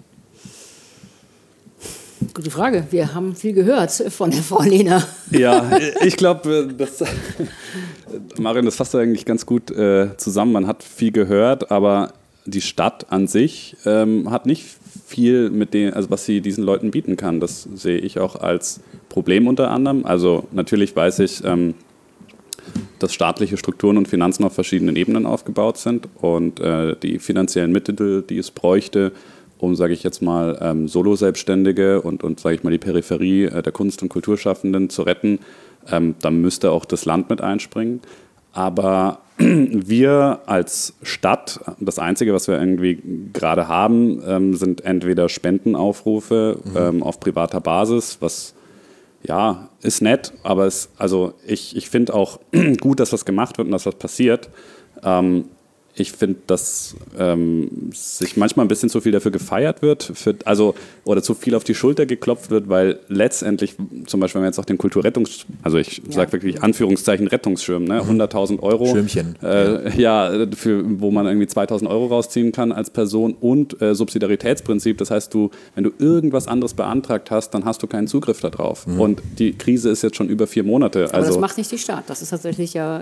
Gute Frage. Wir haben viel gehört von der Frau Lehner. Ja, ich glaube, Marion, das fasst eigentlich ganz gut zusammen. Man hat viel gehört, aber die Stadt an sich hat nicht viel mit dem, also was sie diesen Leuten bieten kann. Das sehe ich auch als Problem unter anderem. Also natürlich weiß ich, dass staatliche Strukturen und Finanzen auf verschiedenen Ebenen aufgebaut sind und die finanziellen Mittel, die es bräuchte, um, sage ich jetzt mal, Solo-Selbstständige und sage ich mal, die Peripherie der Kunst- und Kulturschaffenden zu retten, dann müsste auch das Land mit einspringen. Aber wir als Stadt, das Einzige, was wir irgendwie gerade haben, sind entweder Spendenaufrufe auf privater Basis, was ja ist nett, aber ich finde auch gut, dass das gemacht wird und dass das passiert. Ich finde, dass sich manchmal ein bisschen zu viel dafür gefeiert wird, oder zu viel auf die Schulter geklopft wird, weil letztendlich, zum Beispiel, wenn wir jetzt auch den also ich sage wirklich Anführungszeichen Rettungsschirm, ne? 100.000 Euro. Schirmchen. Wo man irgendwie 2.000 Euro rausziehen kann als Person und Subsidiaritätsprinzip. Das heißt, wenn du irgendwas anderes beantragt hast, dann hast du keinen Zugriff darauf. Und die Krise ist jetzt schon über 4 Monate. Aber das macht nicht die Stadt. Das ist tatsächlich ja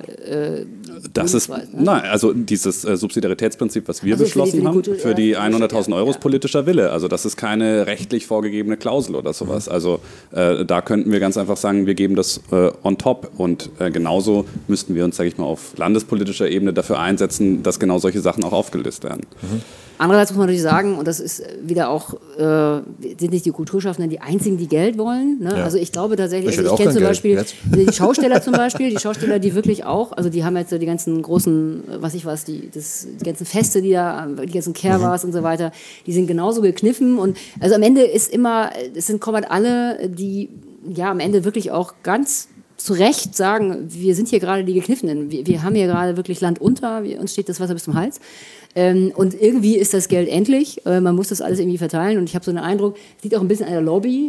Nein, also dieses Subsidiaritätsprinzip, was wir beschlossen haben, für die 100.000 Euro ist politischer Wille. Also das ist keine rechtlich vorgegebene Klausel oder sowas. Also da könnten wir ganz einfach sagen, wir geben das on top. Und genauso müssten wir uns, sage ich mal, auf landespolitischer Ebene dafür einsetzen, dass genau solche Sachen auch aufgelistet werden. Andererseits muss man natürlich sagen, und das ist wieder auch, sind nicht die Kulturschaffenden die einzigen, die Geld wollen. Ne? Ja. Also ich glaube tatsächlich, ich kenne zum Beispiel die Schausteller die wirklich auch, also die haben jetzt so die ganzen großen, die ganzen Feste, die ganzen Kerwas und so weiter, die sind genauso gekniffen. Und also am Ende kommen halt alle, die ja am Ende wirklich auch ganz zu Recht sagen, wir sind hier gerade die Gekniffenen. Wir haben hier gerade wirklich Land unter, uns steht das Wasser bis zum Hals. Und irgendwie ist das Geld endlich. Man muss das alles irgendwie verteilen. Und ich habe so einen Eindruck, es liegt auch ein bisschen an der Lobby,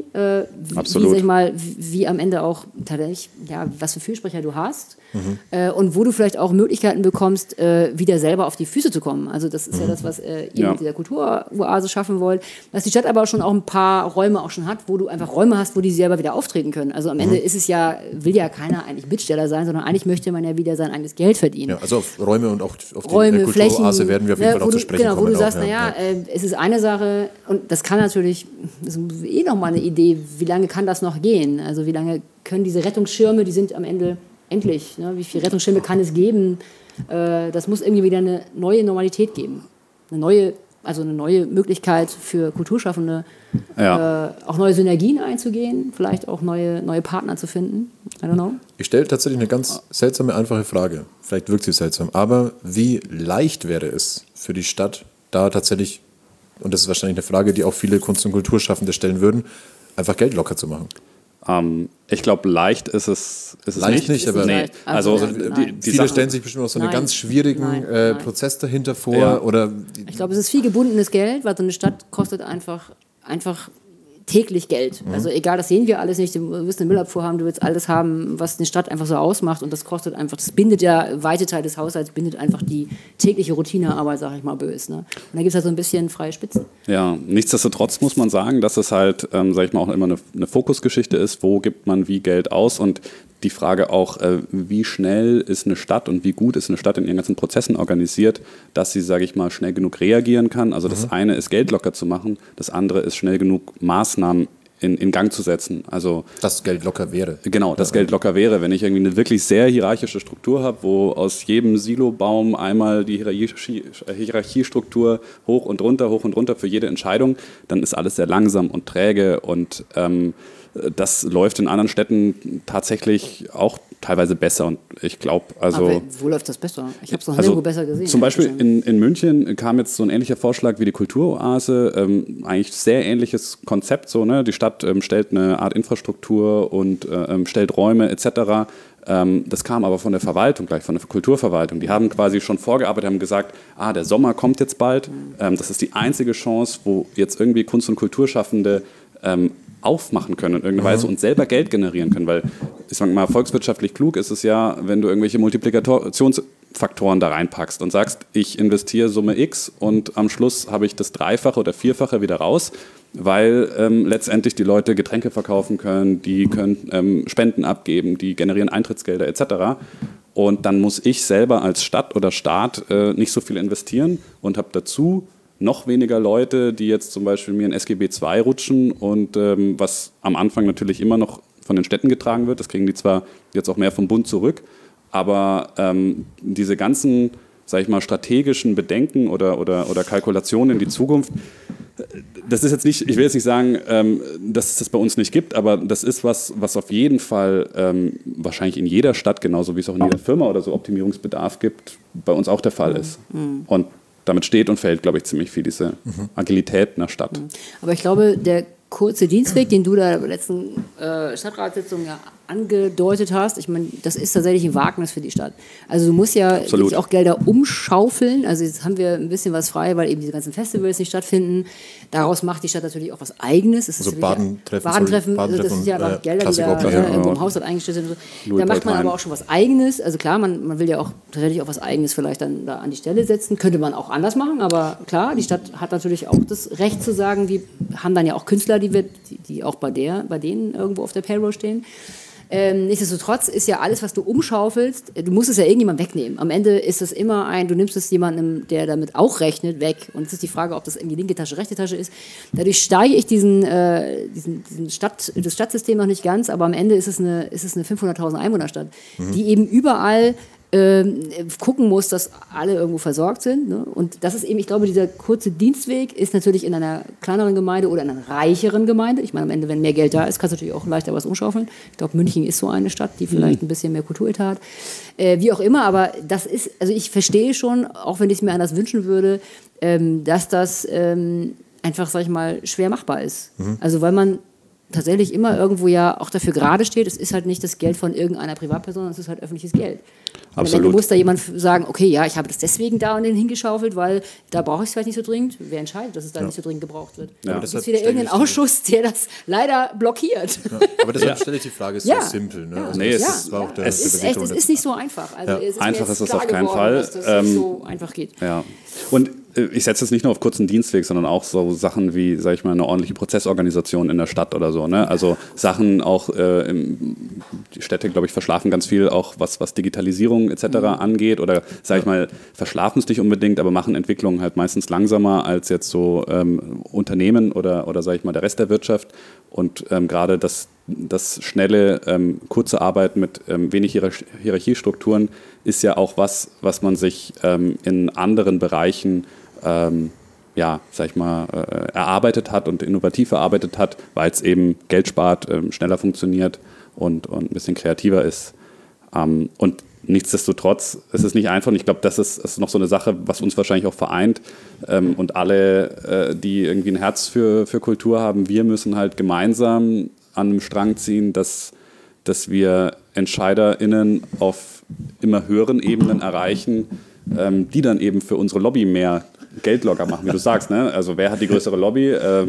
wie am Ende auch tatsächlich, was für Fürsprecher du hast. Und wo du vielleicht auch Möglichkeiten bekommst, wieder selber auf die Füße zu kommen. Also das ist ja das, was ihr mit dieser Kulturoase schaffen wollt. Was die Stadt aber schon auch ein paar Räume auch schon hat, wo du einfach Räume hast, wo die selber wieder auftreten können. Also am Ende ist es will ja keiner eigentlich Bittsteller sein, sondern eigentlich möchte man ja wieder sein eigenes Geld verdienen. Ja, also auf Räume und auch auf die Kulturoase werden wir auf jeden Fall auch zu sprechen kommen. Wo du sagst, es ist eine Sache und das kann natürlich, das ist nochmal eine Idee, wie lange kann das noch gehen? Also wie lange können diese Rettungsschirme, die sind am Ende endlich, ne? Wie viele Rettungsschirme kann es geben? Das muss irgendwie wieder eine neue Normalität geben. Eine neue Möglichkeit für Kulturschaffende, auch neue Synergien einzugehen, vielleicht auch neue Partner zu finden. I don't know. Ich stelle tatsächlich eine ganz seltsame, einfache Frage. Vielleicht wirkt sie seltsam, aber wie leicht wäre es für die Stadt, da tatsächlich, und das ist wahrscheinlich eine Frage, die auch viele Kunst- und Kulturschaffende stellen würden, einfach Geld locker zu machen? Ich glaube, leicht ist es Leicht nicht, aber nee. Also viele stellen sich bestimmt auch so einen ganz schwierigen Prozess dahinter vor. Ja. Oder ich glaube, es ist viel gebundenes Geld, weil so eine Stadt kostet einfach täglich Geld. Also egal, das sehen wir alles nicht. Du willst eine Müllabfuhr haben, du willst alles haben, was eine Stadt einfach so ausmacht, und das kostet einfach, das bindet ja weite Teile des Haushalts, bindet einfach die tägliche Routinearbeit, sag ich mal böse. Ne? Und da gibt es halt so ein bisschen freie Spitzen. Ja, nichtsdestotrotz muss man sagen, dass es halt, sag ich mal, auch immer eine Fokusgeschichte ist, wo gibt man wie Geld aus, und die Frage auch, wie schnell ist eine Stadt und wie gut ist eine Stadt in ihren ganzen Prozessen organisiert, dass sie, sage ich mal, schnell genug reagieren kann. Also das eine ist, Geld locker zu machen, das andere ist, schnell genug Maßnahmen in Gang zu setzen. Also das Geld locker wäre. Genau, das Geld locker wäre. Wenn ich irgendwie eine wirklich sehr hierarchische Struktur habe, wo aus jedem Silobaum einmal die Hierarchiestruktur hoch und runter für jede Entscheidung, dann ist alles sehr langsam und träge, und das läuft in anderen Städten tatsächlich auch teilweise besser, und ich glaube, also... Aber wo läuft das besser? Ich habe es noch nirgendwo besser gesehen. Zum Beispiel in München kam jetzt so ein ähnlicher Vorschlag wie die Kulturoase, eigentlich sehr ähnliches Konzept, so, ne? Die Stadt stellt eine Art Infrastruktur und stellt Räume etc. Das kam aber von der Verwaltung gleich, von der Kulturverwaltung. Die haben quasi schon vorgearbeitet, haben gesagt, der Sommer kommt jetzt bald, das ist die einzige Chance, wo jetzt irgendwie Kunst- und Kulturschaffende aufmachen können in irgendeiner Weise und selber Geld generieren können, weil, ich sage mal, volkswirtschaftlich klug ist es ja, wenn du irgendwelche Multiplikationsfaktoren da reinpackst und sagst, ich investiere Summe X und am Schluss habe ich das Dreifache oder Vierfache wieder raus, weil letztendlich die Leute Getränke verkaufen können, die können Spenden abgeben, die generieren Eintrittsgelder etc. Und dann muss ich selber als Stadt oder Staat nicht so viel investieren und habe dazu noch weniger Leute, die jetzt zum Beispiel mir in SGB II rutschen, und was am Anfang natürlich immer noch von den Städten getragen wird, das kriegen die zwar jetzt auch mehr vom Bund zurück, aber diese ganzen, sag ich mal, strategischen Bedenken oder Kalkulationen in die Zukunft, das ist jetzt nicht, ich will jetzt nicht sagen, dass es das bei uns nicht gibt, aber das ist was auf jeden Fall wahrscheinlich in jeder Stadt, genauso wie es auch in jeder Firma oder so Optimierungsbedarf gibt, bei uns auch der Fall ist. Und damit steht und fällt, glaube ich, ziemlich viel diese Agilität in der Stadt. Aber ich glaube, der kurze Dienstweg, den du da bei der letzten Stadtratssitzung ja angedeutet hast, ich meine, das ist tatsächlich ein Wagnis für die Stadt. Also du musst ja jetzt auch Gelder umschaufeln. Also jetzt haben wir ein bisschen was frei, weil eben diese ganzen Festivals nicht stattfinden. Daraus macht die Stadt natürlich auch was Eigenes. Es ist also Badentreffen, also das sind ja einfach Gelder, die da irgendwo im Haushalt eingestellt sind. So. Da macht man aber auch schon was Eigenes. Also klar, man will ja auch tatsächlich auch was Eigenes vielleicht dann da an die Stelle setzen. Könnte man auch anders machen, aber klar, die Stadt hat natürlich auch das Recht zu sagen, wir haben dann ja auch Künstler, die auch bei denen irgendwo auf der Payroll stehen. Nichtsdestotrotz ist ja alles, was du umschaufelst, du musst es ja irgendjemand wegnehmen. Am Ende ist es immer du nimmst es jemandem, der damit auch rechnet, weg. Und es ist die Frage, ob das irgendwie linke Tasche, rechte Tasche ist. Dadurch steige ich das Stadtsystem noch nicht ganz, aber am Ende ist es eine 500.000 Einwohnerstadt, die eben überall gucken muss, dass alle irgendwo versorgt sind. Ne? Und das ist eben, ich glaube, dieser kurze Dienstweg ist natürlich in einer kleineren Gemeinde oder in einer reicheren Gemeinde. Ich meine, am Ende, wenn mehr Geld da ist, kannst du natürlich auch leichter was umschaufeln. Ich glaube, München ist so eine Stadt, die vielleicht ein bisschen mehr Kulturetat hat. Wie auch immer, aber das ist, also ich verstehe schon, auch wenn ich es mir anders wünschen würde, dass das einfach, sag ich mal, schwer machbar ist. Also weil man tatsächlich immer irgendwo ja auch dafür gerade steht, es ist halt nicht das Geld von irgendeiner Privatperson, sondern es ist halt öffentliches Geld. Absolut. Am Ende muss da jemand sagen, okay, ja, ich habe das deswegen da und den hingeschaufelt, weil da brauche ich es vielleicht nicht so dringend. Wer entscheidet, dass es da nicht so dringend gebraucht wird? Ja. Es ist wieder irgendein Ausschuss, der das leider blockiert. Ja. Aber deshalb stelle ich die Frage, ist so simpel. Ne? Also es ist nicht so einfach. Also einfach ist es auf keinen Fall. Dass das nicht so einfach geht. Ja. Und ich setze es nicht nur auf kurzen Dienstweg, sondern auch so Sachen wie, sage ich mal, eine ordentliche Prozessorganisation in der Stadt oder so. Ne? Also Sachen auch, die Städte, glaube ich, verschlafen ganz viel, auch was Digitalisierung etc. angeht. Oder, sage ich mal, verschlafen es nicht unbedingt, aber machen Entwicklungen halt meistens langsamer als jetzt so Unternehmen oder sage ich mal, der Rest der Wirtschaft. Und gerade das schnelle, kurze Arbeiten mit wenig Hierarchiestrukturen ist ja auch was man sich in anderen Bereichen sag ich mal, erarbeitet hat und innovativ erarbeitet hat, weil es eben Geld spart, schneller funktioniert und ein bisschen kreativer ist. Und nichtsdestotrotz, es ist nicht einfach, und ich glaube, das ist noch so eine Sache, was uns wahrscheinlich auch vereint, und alle, die irgendwie ein Herz für Kultur haben, wir müssen halt gemeinsam an einem Strang ziehen, dass wir EntscheiderInnen auf immer höheren Ebenen erreichen, die dann eben für unsere Lobby mehr Geld locker machen, wie du sagst. Ne? Also wer hat die größere Lobby?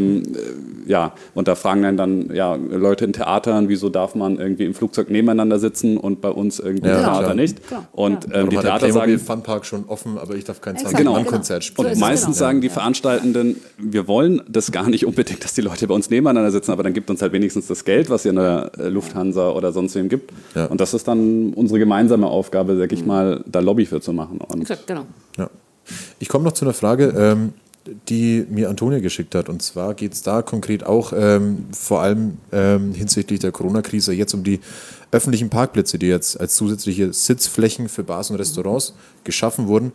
Und da fragen dann Leute in Theatern, wieso darf man irgendwie im Flugzeug nebeneinander sitzen und bei uns irgendwie im Theater nicht? Klar. Und die Theater sagen, Funpark schon offen, aber ich darf kein 20-Mann-Konzert spielen. Und meistens sagen die Veranstaltenden, wir wollen das gar nicht unbedingt, dass die Leute bei uns nebeneinander sitzen, aber dann gibt uns halt wenigstens das Geld, was ihr in der Lufthansa oder sonst wem gibt. Ja. Und das ist dann unsere gemeinsame Aufgabe, sag ich mal, da Lobby für zu machen. Exakt, genau. Ja. Ich komme noch zu einer Frage, die mir Antonia geschickt hat. Und zwar geht es da konkret auch vor allem hinsichtlich der Corona-Krise jetzt um die öffentlichen Parkplätze, die jetzt als zusätzliche Sitzflächen für Bars und Restaurants geschaffen wurden.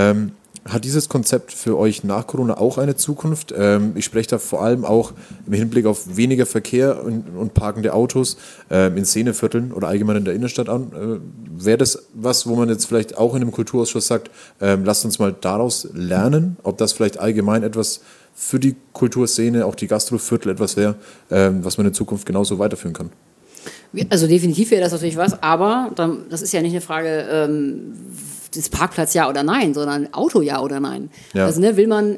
Hat dieses Konzept für euch nach Corona auch eine Zukunft? Ich spreche da vor allem auch im Hinblick auf weniger Verkehr und parkende Autos in Szenevierteln oder allgemein in der Innenstadt an. Wäre das was, wo man jetzt vielleicht auch in einem Kulturausschuss sagt, lasst uns mal daraus lernen, ob das vielleicht allgemein etwas für die Kulturszene, auch die Gastroviertel etwas wäre, was man in Zukunft genauso weiterführen kann? Also definitiv wäre das natürlich was, aber das ist ja nicht eine Frage, das Parkplatz ja oder nein, sondern Auto ja oder nein. Ja. Also will man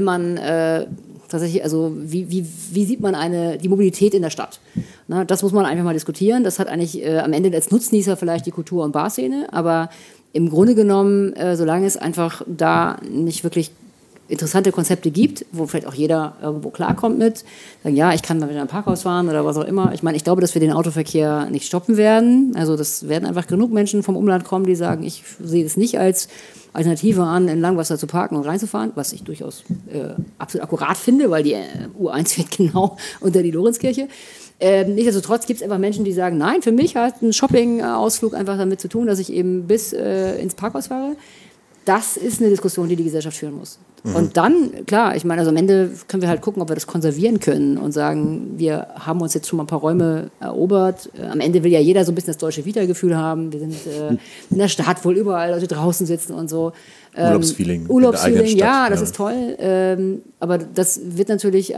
tatsächlich, also wie sieht man die Mobilität in der Stadt? Na, das muss man einfach mal diskutieren. Das hat eigentlich am Ende als Nutznießer vielleicht die Kultur- und Barszene, aber im Grunde genommen, solange es einfach da nicht wirklich interessante Konzepte gibt, wo vielleicht auch jeder irgendwo klarkommt mit, sagen, ja, ich kann da wieder ein Parkhaus fahren oder was auch immer. Ich meine, ich glaube, dass wir den Autoverkehr nicht stoppen werden. Also das werden einfach genug Menschen vom Umland kommen, die sagen, ich sehe es nicht als Alternative an, in Langwasser zu parken und reinzufahren, was ich durchaus absolut akkurat finde, weil die U1 fährt genau unter die Lorenzkirche. Nichtsdestotrotz gibt es einfach Menschen, die sagen, nein, für mich hat ein Shopping-Ausflug einfach damit zu tun, dass ich eben bis ins Parkhaus fahre. Das ist eine Diskussion, die die Gesellschaft führen muss. Mhm. Und dann, klar, ich meine, also am Ende können wir halt gucken, ob wir das konservieren können und sagen, wir haben uns jetzt schon mal ein paar Räume erobert. Am Ende will ja jeder so ein bisschen das deutsche Vita-Gefühl haben. Wir sind in der Stadt, wohl überall Leute draußen sitzen und so. Urlaubsfeeling. Ja, das ist toll. Aber das wird natürlich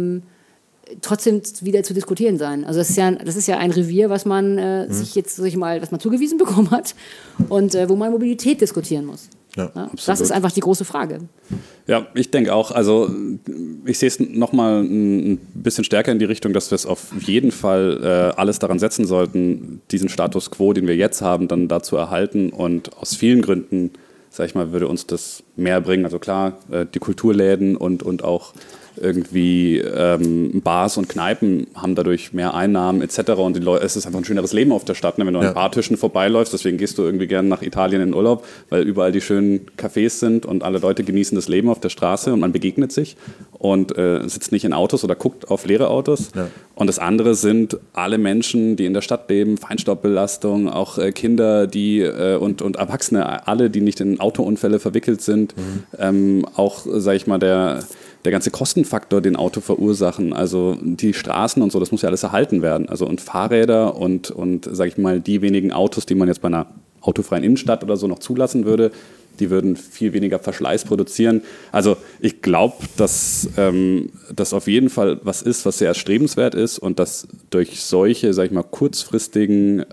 trotzdem wieder zu diskutieren sein. Also das ist ja ein Revier, was man was man zugewiesen bekommen hat und wo man Mobilität diskutieren muss. Ja, das ist einfach die große Frage. Ja, ich denke auch. Also ich sehe es nochmal ein bisschen stärker in die Richtung, dass wir es auf jeden Fall alles daran setzen sollten, diesen Status quo, den wir jetzt haben, dann da zu erhalten. Und aus vielen Gründen, sag ich mal, würde uns das mehr bringen. Also klar, die Kulturläden und auch irgendwie Bars und Kneipen haben dadurch mehr Einnahmen etc. Und es ist einfach ein schöneres Leben auf der Stadt, ne? Wenn du an Bartischen vorbeiläufst. Deswegen gehst du irgendwie gerne nach Italien in Urlaub, weil überall die schönen Cafés sind und alle Leute genießen das Leben auf der Straße und man begegnet sich und sitzt nicht in Autos oder guckt auf leere Autos. Ja. Und das andere sind alle Menschen, die in der Stadt leben, Feinstaubbelastung, auch Kinder und Erwachsene, alle, die nicht in Autounfälle verwickelt sind. Auch, sag ich mal, der ganze Kostenfaktor, den Auto verursachen, also die Straßen und so, das muss ja alles erhalten werden. Also und Fahrräder und sage ich mal, die wenigen Autos, die man jetzt bei einer autofreien Innenstadt oder so noch zulassen würde, die würden viel weniger Verschleiß produzieren. Also ich glaube, dass das auf jeden Fall was ist, was sehr erstrebenswert ist und dass durch solche, sage ich mal, kurzfristigen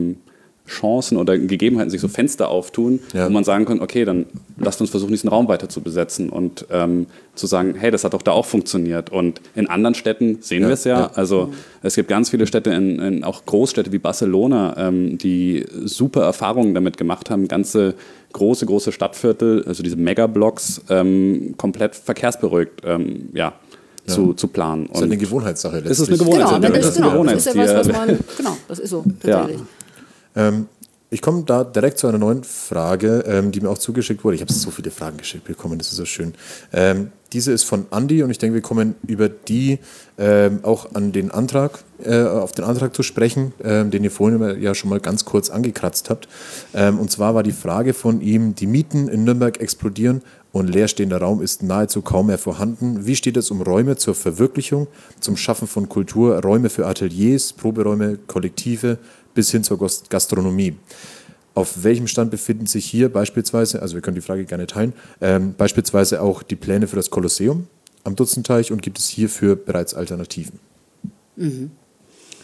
Chancen oder Gegebenheiten sich so Fenster auftun, wo man sagen kann, okay, dann lasst uns versuchen, diesen Raum weiter zu besetzen und zu sagen, hey, das hat doch da auch funktioniert. Und in anderen Städten sehen wir es ja. Also es gibt ganz viele Städte, auch Großstädte wie Barcelona, die super Erfahrungen damit gemacht haben, ganze große Stadtviertel, also diese Megablocks, komplett verkehrsberuhigt, zu planen. Das ist eine Gewohnheitssache. Das ist eine Gewohnheitssache. Das ist ja was man, das ist so, tatsächlich. Ich komme da direkt zu einer neuen Frage, die mir auch zugeschickt wurde. Ich habe so viele Fragen geschickt bekommen, das ist so schön. Diese ist von Andi und ich denke, wir kommen über die auch an den Antrag, auf den Antrag zu sprechen, den ihr vorhin ja schon mal ganz kurz angekratzt habt. Und zwar war die Frage von ihm, die Mieten in Nürnberg explodieren und leerstehender Raum ist nahezu kaum mehr vorhanden. Wie steht es um Räume zur Verwirklichung, zum Schaffen von Kultur, Räume für Ateliers, Proberäume, Kollektive, bis hin zur Gastronomie? Auf welchem Stand befinden sich hier beispielsweise, also wir können die Frage gerne teilen, beispielsweise auch die Pläne für das Kolosseum am Dutzendteich und gibt es hierfür bereits Alternativen?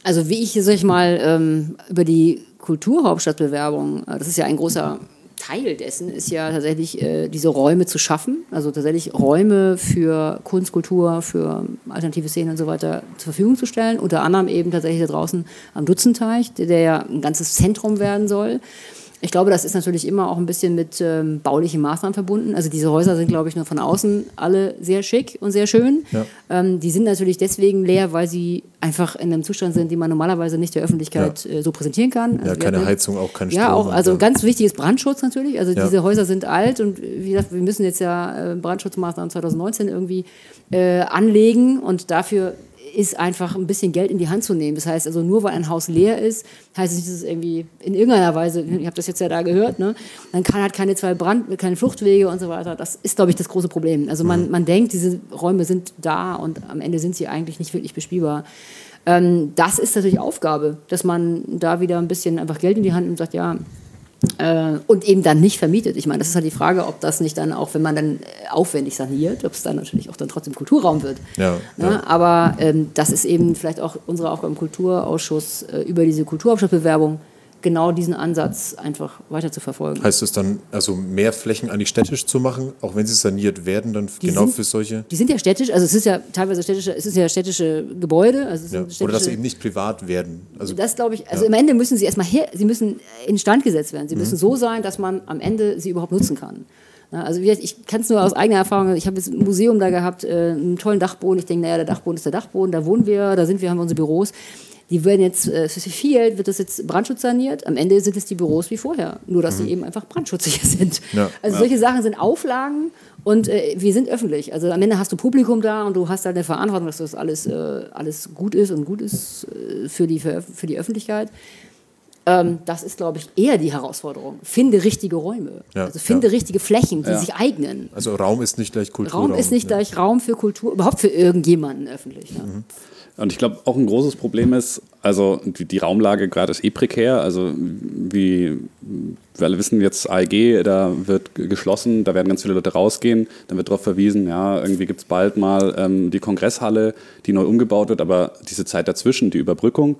Also wie ich, sag ich mal, über die Kulturhauptstadtbewerbung, das ist ja ein großer Teil dessen, ist ja tatsächlich diese Räume zu schaffen, also tatsächlich Räume für Kunst, Kultur, für alternative Szenen und so weiter zur Verfügung zu stellen, unter anderem eben tatsächlich da draußen am Dutzenteich, der ja ein ganzes Zentrum werden soll. Ich glaube, das ist natürlich immer auch ein bisschen mit baulichen Maßnahmen verbunden. Also diese Häuser sind, glaube ich, nur von außen alle sehr schick und sehr schön. Ja. Die sind natürlich deswegen leer, weil sie einfach in einem Zustand sind, den man normalerweise nicht der Öffentlichkeit so präsentieren kann. Also keine Heizung, auch kein Strom. Ja, auch, also ganz wichtig ist Brandschutz natürlich. Also diese Häuser sind alt und wie gesagt, wir müssen jetzt ja Brandschutzmaßnahmen 2019 irgendwie anlegen und dafür ist einfach ein bisschen Geld in die Hand zu nehmen. Das heißt also, nur weil ein Haus leer ist, heißt es nicht, dass es irgendwie in irgendeiner Weise, ihr habt das jetzt ja da gehört, ne, dann kann halt keine keine Fluchtwege und so weiter. Das ist, glaube ich, das große Problem. Also man denkt, diese Räume sind da und am Ende sind sie eigentlich nicht wirklich bespielbar. Das ist natürlich Aufgabe, dass man da wieder ein bisschen einfach Geld in die Hand nimmt und sagt, ja, und eben dann nicht vermietet. Ich meine, das ist halt die Frage, ob das nicht dann auch, wenn man dann aufwendig saniert, ob es dann natürlich auch dann trotzdem Kulturraum wird. Ja, ne? Ja. Aber das ist eben vielleicht auch unsere Aufgabe im Kulturausschuss, über diese Kulturhauptstadtbewerbung genau diesen Ansatz einfach weiter zu verfolgen. Heißt es dann, also mehr Flächen eigentlich städtisch zu machen, auch wenn sie saniert werden, dann für solche? Die sind ja städtisch, also es ist ja teilweise städtische Gebäude. Also oder dass sie eben nicht privat werden. Also, das glaube ich, also im Ende müssen sie erstmal sie müssen instand gesetzt werden. Sie müssen so sein, dass man am Ende sie überhaupt nutzen kann. Also ich kann es nur aus eigener Erfahrung, ich habe jetzt ein Museum da gehabt, einen tollen Dachboden. Ich denke, naja, der Dachboden ist der Dachboden, da wohnen wir, haben wir unsere Büros. Die werden jetzt, für viel wird das jetzt brandschutzsaniert. Am Ende sind es die Büros wie vorher, nur dass sie eben einfach brandschutzsicher sind. Ja, also solche Sachen sind Auflagen und wir sind öffentlich. Also am Ende hast du Publikum da und du hast halt eine Verantwortung, dass das alles gut ist und gut ist für die Öffentlichkeit. Das ist, glaube ich, eher die Herausforderung. Finde richtige Räume. Ja, also finde richtige Flächen, die sich eignen. Also Raum ist nicht gleich Kulturraum. Raum ist nicht gleich Raum für Kultur, überhaupt für irgendjemanden öffentlich. Ne? Und ich glaube, auch ein großes Problem ist, also die Raumlage gerade ist prekär. Also wie wir alle wissen, jetzt AEG, da wird geschlossen, da werden ganz viele Leute rausgehen. Dann wird darauf verwiesen, ja, irgendwie gibt es bald mal die Kongresshalle, die neu umgebaut wird. Aber diese Zeit dazwischen, die Überbrückung,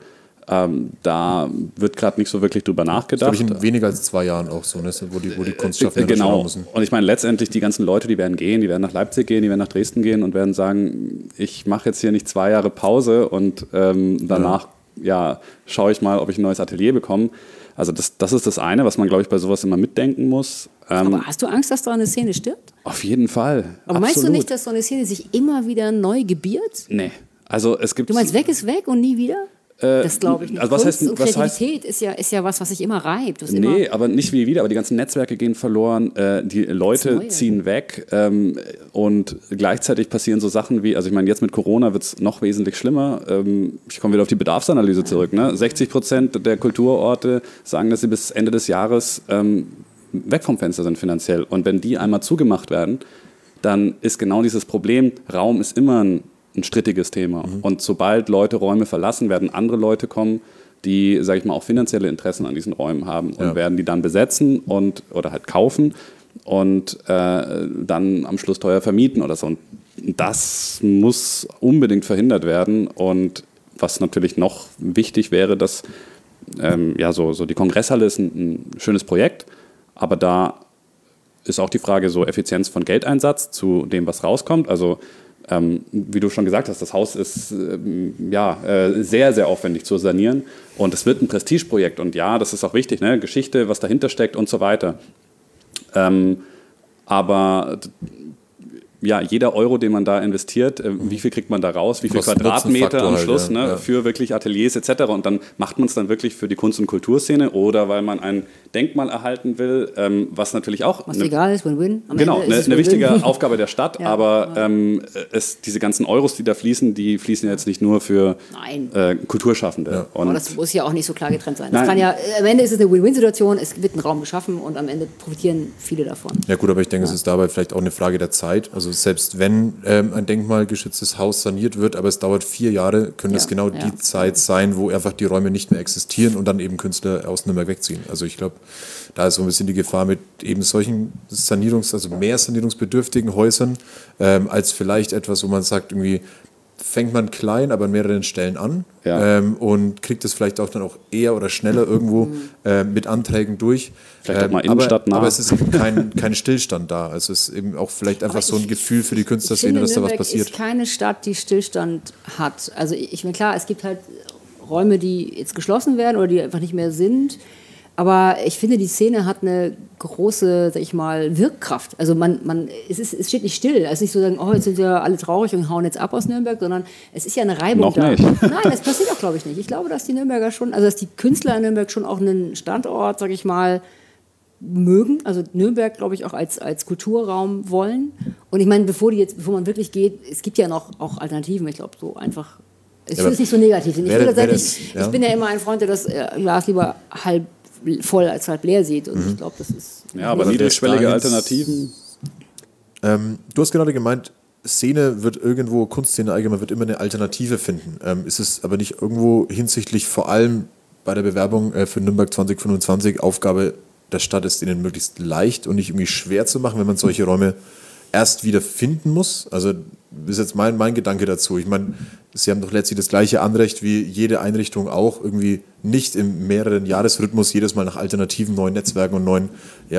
da wird gerade nicht so wirklich drüber nachgedacht. Das ist, glaube ich, in weniger als 2 Jahren auch so, ne? wo die Kunstschaffenden genau. Müssen. Und ich meine, letztendlich die ganzen Leute, die werden gehen, die werden nach Leipzig gehen, die werden nach Dresden gehen und werden sagen, ich mache jetzt hier nicht 2 Jahre Pause und danach schaue ich mal, ob ich ein neues Atelier bekomme. Also das ist das eine, was man, glaube ich, bei sowas immer mitdenken muss. Aber hast du Angst, dass da eine Szene stirbt? Auf jeden Fall. Aber meinst du nicht, dass so eine Szene sich immer wieder neu gebiert? Nee. Also es gibt. Du meinst, weg ist weg und nie wieder? Das glaube ich nicht. Also Kreativität ist ja was sich immer reibt. Aber nicht wie wieder, aber die ganzen Netzwerke gehen verloren, die Leute ziehen weg und gleichzeitig passieren so Sachen wie, also ich meine, jetzt mit Corona wird es noch wesentlich schlimmer. Ich komme wieder auf die Bedarfsanalyse zurück. Ne? 60% der Kulturorte sagen, dass sie bis Ende des Jahres weg vom Fenster sind finanziell. Und wenn die einmal zugemacht werden, dann ist genau dieses Problem, Raum ist immer ein strittiges Thema. Und sobald Leute Räume verlassen, werden andere Leute kommen, die, sage ich mal, auch finanzielle Interessen an diesen Räumen haben und werden die dann besetzen oder halt kaufen und dann am Schluss teuer vermieten oder so. Und das muss unbedingt verhindert werden. Und was natürlich noch wichtig wäre, dass so die Kongresshalle ist ein schönes Projekt, aber da ist auch die Frage so Effizienz von Geldeinsatz zu dem, was rauskommt. Also wie du schon gesagt hast, das Haus ist sehr, sehr aufwendig zu sanieren und es wird ein Prestigeprojekt und ja, das ist auch wichtig, ne? Geschichte, was dahinter steckt und so weiter. Aber ja, jeder Euro, den man da investiert, wie viel kriegt man da raus, wie viel Quadratmeter am Schluss für wirklich Ateliers etc. Und dann macht man es dann wirklich für die Kunst- und Kulturszene oder weil man ein Denkmal erhalten will, was natürlich auch... Was egal ist, Win-Win. Genau, eine wichtige Aufgabe der Stadt, aber diese ganzen Euros, die da fließen, die fließen jetzt nicht nur für Kulturschaffende. Ja. Und aber das muss ja auch nicht so klar getrennt sein. Das kann ja, am Ende ist es eine Win-Win-Situation, es wird ein Raum geschaffen und am Ende profitieren viele davon. Ja gut, aber ich denke, es ist dabei vielleicht auch eine Frage der Zeit. Also selbst wenn ein denkmalgeschütztes Haus saniert wird, aber es dauert 4 Jahre, können das genau die Zeit sein, wo einfach die Räume nicht mehr existieren und dann eben Künstler aus Nürnberg wegziehen. Also ich glaube, da ist so ein bisschen die Gefahr mit eben solchen mehr sanierungsbedürftigen Häusern, als vielleicht etwas, wo man sagt, irgendwie, fängt man klein, aber an mehreren Stellen an Ja. und kriegt es vielleicht auch dann auch eher oder schneller irgendwo mit Anträgen durch. Vielleicht auch mal innenstadtnah. Aber es ist eben kein Stillstand da. Also es ist eben auch vielleicht einfach so ein Gefühl für die Künstlerszene, dass da was passiert. Es ist keine Stadt, die Stillstand hat. Also ich meine, klar, es gibt halt Räume, die jetzt geschlossen werden oder die einfach nicht mehr sind. Aber ich finde, die Szene hat eine große, sag ich mal, Wirkkraft. Also es steht nicht still. Es ist nicht so, sagen, oh, jetzt sind ja alle traurig und hauen jetzt ab aus Nürnberg, sondern es ist ja eine Reibung Noch da. nicht. Nein, das passiert auch, glaube ich, nicht. Ich glaube, dass die Nürnberger schon, also dass die Künstler in Nürnberg schon auch einen Standort, sag ich mal, mögen. Also Nürnberg, glaube ich, auch als Kulturraum wollen. Und ich meine, bevor man wirklich geht, es gibt ja noch auch Alternativen. Ich glaube, so einfach. Ich will es nicht so negativ sehen. Ich bin ja immer ein Freund, der das Glas lieber halb voll als halb leer sieht. Und ich glaube, das ist... Ja, aber niedrigschwellige Alternativen. Du hast gerade gemeint, Szene wird irgendwo, Kunstszene allgemein wird immer eine Alternative finden. Ist es aber nicht irgendwo hinsichtlich vor allem bei der Bewerbung für Nürnberg 2025 Aufgabe der Stadt ist, denen möglichst leicht und nicht irgendwie schwer zu machen, wenn man solche Räume erst wieder finden muss? Also das ist jetzt mein Gedanke dazu. Ich meine, sie haben doch letztlich das gleiche Anrecht wie jede Einrichtung auch, irgendwie nicht im mehreren Jahresrhythmus jedes Mal nach alternativen neuen Netzwerken und neuen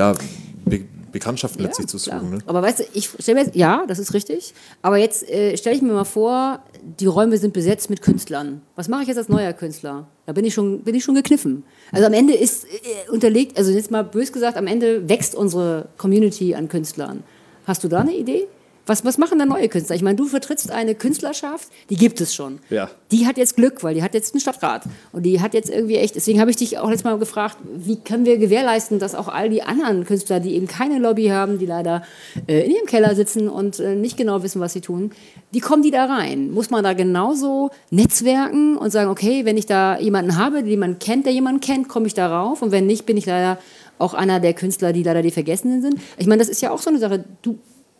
Bekanntschaften letztlich zu suchen. Ne? Aber weißt du, ich stelle mir jetzt, ja, das ist richtig, aber jetzt stelle ich mir mal vor, die Räume sind besetzt mit Künstlern. Was mache ich jetzt als neuer Künstler? Da bin ich schon gekniffen. Also am Ende ist unterlegt, also jetzt mal bös gesagt, am Ende wächst unsere Community an Künstlern. Hast du da eine Idee? Was machen da neue Künstler? Ich meine, du vertrittst eine Künstlerschaft, die gibt es schon. Ja. Die hat jetzt Glück, weil die hat jetzt einen Stadtrat. Und die hat jetzt irgendwie echt, deswegen habe ich dich auch letztes Mal gefragt, wie können wir gewährleisten, dass auch all die anderen Künstler, die eben keine Lobby haben, die leider in ihrem Keller sitzen und nicht genau wissen, was sie tun, wie kommen die da rein? Muss man da genauso netzwerken und sagen, okay, wenn ich da jemanden habe, der jemanden kennt, komme ich da rauf? Und wenn nicht, bin ich leider auch einer der Künstler, die leider die Vergessenen sind. Ich meine, das ist ja auch so eine Sache, du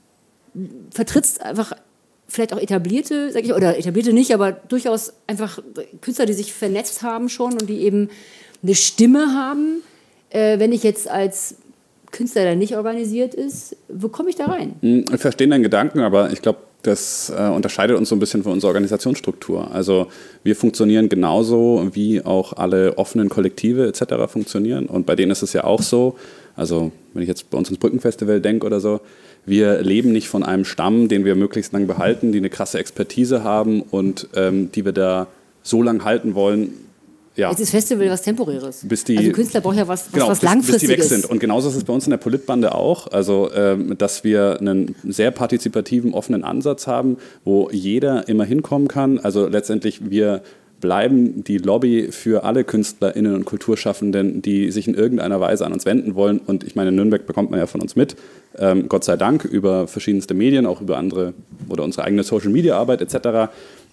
vertrittst einfach vielleicht auch etablierte, sag ich, oder etablierte nicht, aber durchaus einfach Künstler, die sich vernetzt haben schon und die eben eine Stimme haben. Wenn ich jetzt als Künstler, der nicht organisiert ist, wo komme ich da rein? Ich verstehe deinen Gedanken, aber ich glaube, das unterscheidet uns so ein bisschen von unserer Organisationsstruktur. Also wir funktionieren genauso, wie auch alle offenen Kollektive etc. funktionieren. Und bei denen ist es ja auch so, also wenn ich jetzt bei uns ins Brückenfestival denke oder so, wir leben nicht von einem Stamm, den wir möglichst lang behalten, die eine krasse Expertise haben und die wir da so lang halten wollen. Ja. Jetzt ist Festival was Temporäres. Also ein Künstler braucht ja was Langfristiges. Bis die weg sind. Und genauso ist es bei uns in der Politbande auch. Also, dass wir einen sehr partizipativen, offenen Ansatz haben, wo jeder immer hinkommen kann. Also letztendlich, wir bleiben die Lobby für alle KünstlerInnen und Kulturschaffenden, die sich in irgendeiner Weise an uns wenden wollen. Und ich meine, in Nürnberg bekommt man ja von uns mit, Gott sei Dank, über verschiedenste Medien, auch über andere oder unsere eigene Social-Media-Arbeit etc.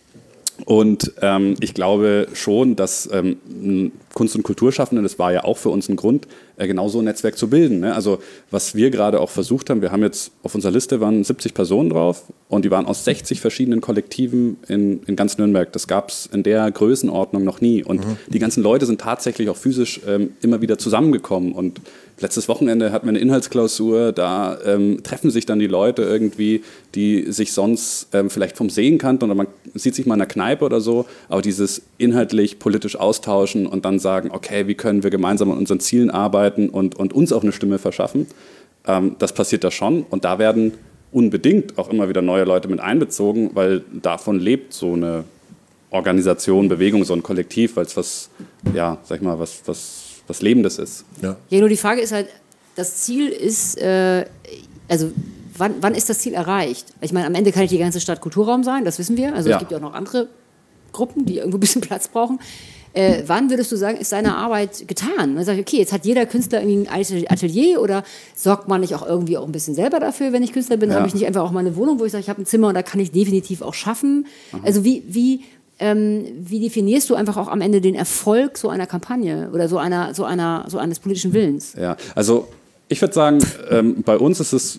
Und ich glaube schon, dass Kunst- und Kulturschaffende, das war ja auch für uns ein Grund, genau so ein Netzwerk zu bilden. Ne? Also was wir gerade auch versucht haben, wir haben jetzt auf unserer Liste waren 70 Personen drauf und die waren aus 60 verschiedenen Kollektiven in ganz Nürnberg. Das gab es in der Größenordnung noch nie. Und die ganzen Leute sind tatsächlich auch physisch immer wieder zusammengekommen. Und letztes Wochenende hatten wir eine Inhaltsklausur, da treffen sich dann die Leute irgendwie, die sich sonst vielleicht vom Sehen kannten oder man sieht sich mal in einer Kneipe oder so, aber dieses inhaltlich, politisch austauschen und dann sagen, okay, wie können wir gemeinsam an unseren Zielen arbeiten und uns auch eine Stimme verschaffen, das passiert da schon und da werden unbedingt auch immer wieder neue Leute mit einbezogen, weil davon lebt so eine Organisation, Bewegung, so ein Kollektiv, weil es was Lebendes ist. Ja, nur die Frage ist halt, das Ziel ist, also wann ist das Ziel erreicht? Ich meine, am Ende kann nicht die ganze Stadt Kulturraum sein, das wissen wir. Also es gibt ja auch noch andere Gruppen, die irgendwo ein bisschen Platz brauchen. Wann würdest du sagen, ist deine Arbeit getan? Man sagt, okay, jetzt hat jeder Künstler irgendwie ein Atelier oder sorgt man nicht auch irgendwie auch ein bisschen selber dafür, wenn ich Künstler bin? Ja. Habe ich nicht einfach auch mal eine Wohnung, wo ich sage, ich habe ein Zimmer und da kann ich definitiv auch schaffen? Aha. Also wie definierst du einfach auch am Ende den Erfolg so einer Kampagne oder so eines politischen Willens? Ja, also ich würde sagen, bei uns ist es,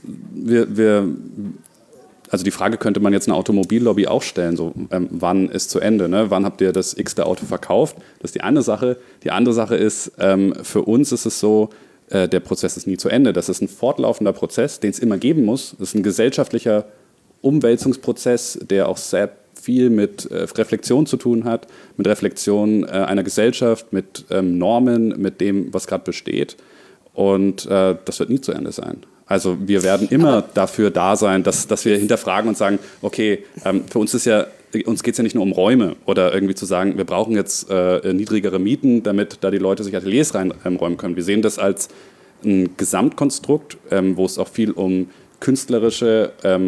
also die Frage könnte man jetzt einer Automobillobby auch stellen, so wann ist zu Ende, ne? Wann habt ihr das x-te Auto verkauft? Das ist die eine Sache. Die andere Sache ist, für uns ist es so, der Prozess ist nie zu Ende. Das ist ein fortlaufender Prozess, den es immer geben muss. Das ist ein gesellschaftlicher Umwälzungsprozess, der auch sehr viel mit Reflexion zu tun hat, mit Reflexion einer Gesellschaft, mit Normen, mit dem, was gerade besteht. Und das wird nie zu Ende sein. Also wir werden immer dafür da sein, dass wir hinterfragen und sagen, okay, für uns geht es ja nicht nur um Räume oder irgendwie zu sagen, wir brauchen jetzt niedrigere Mieten, damit da die Leute sich Ateliers reinräumen können. Wir sehen das als ein Gesamtkonstrukt, wo es auch viel um künstlerische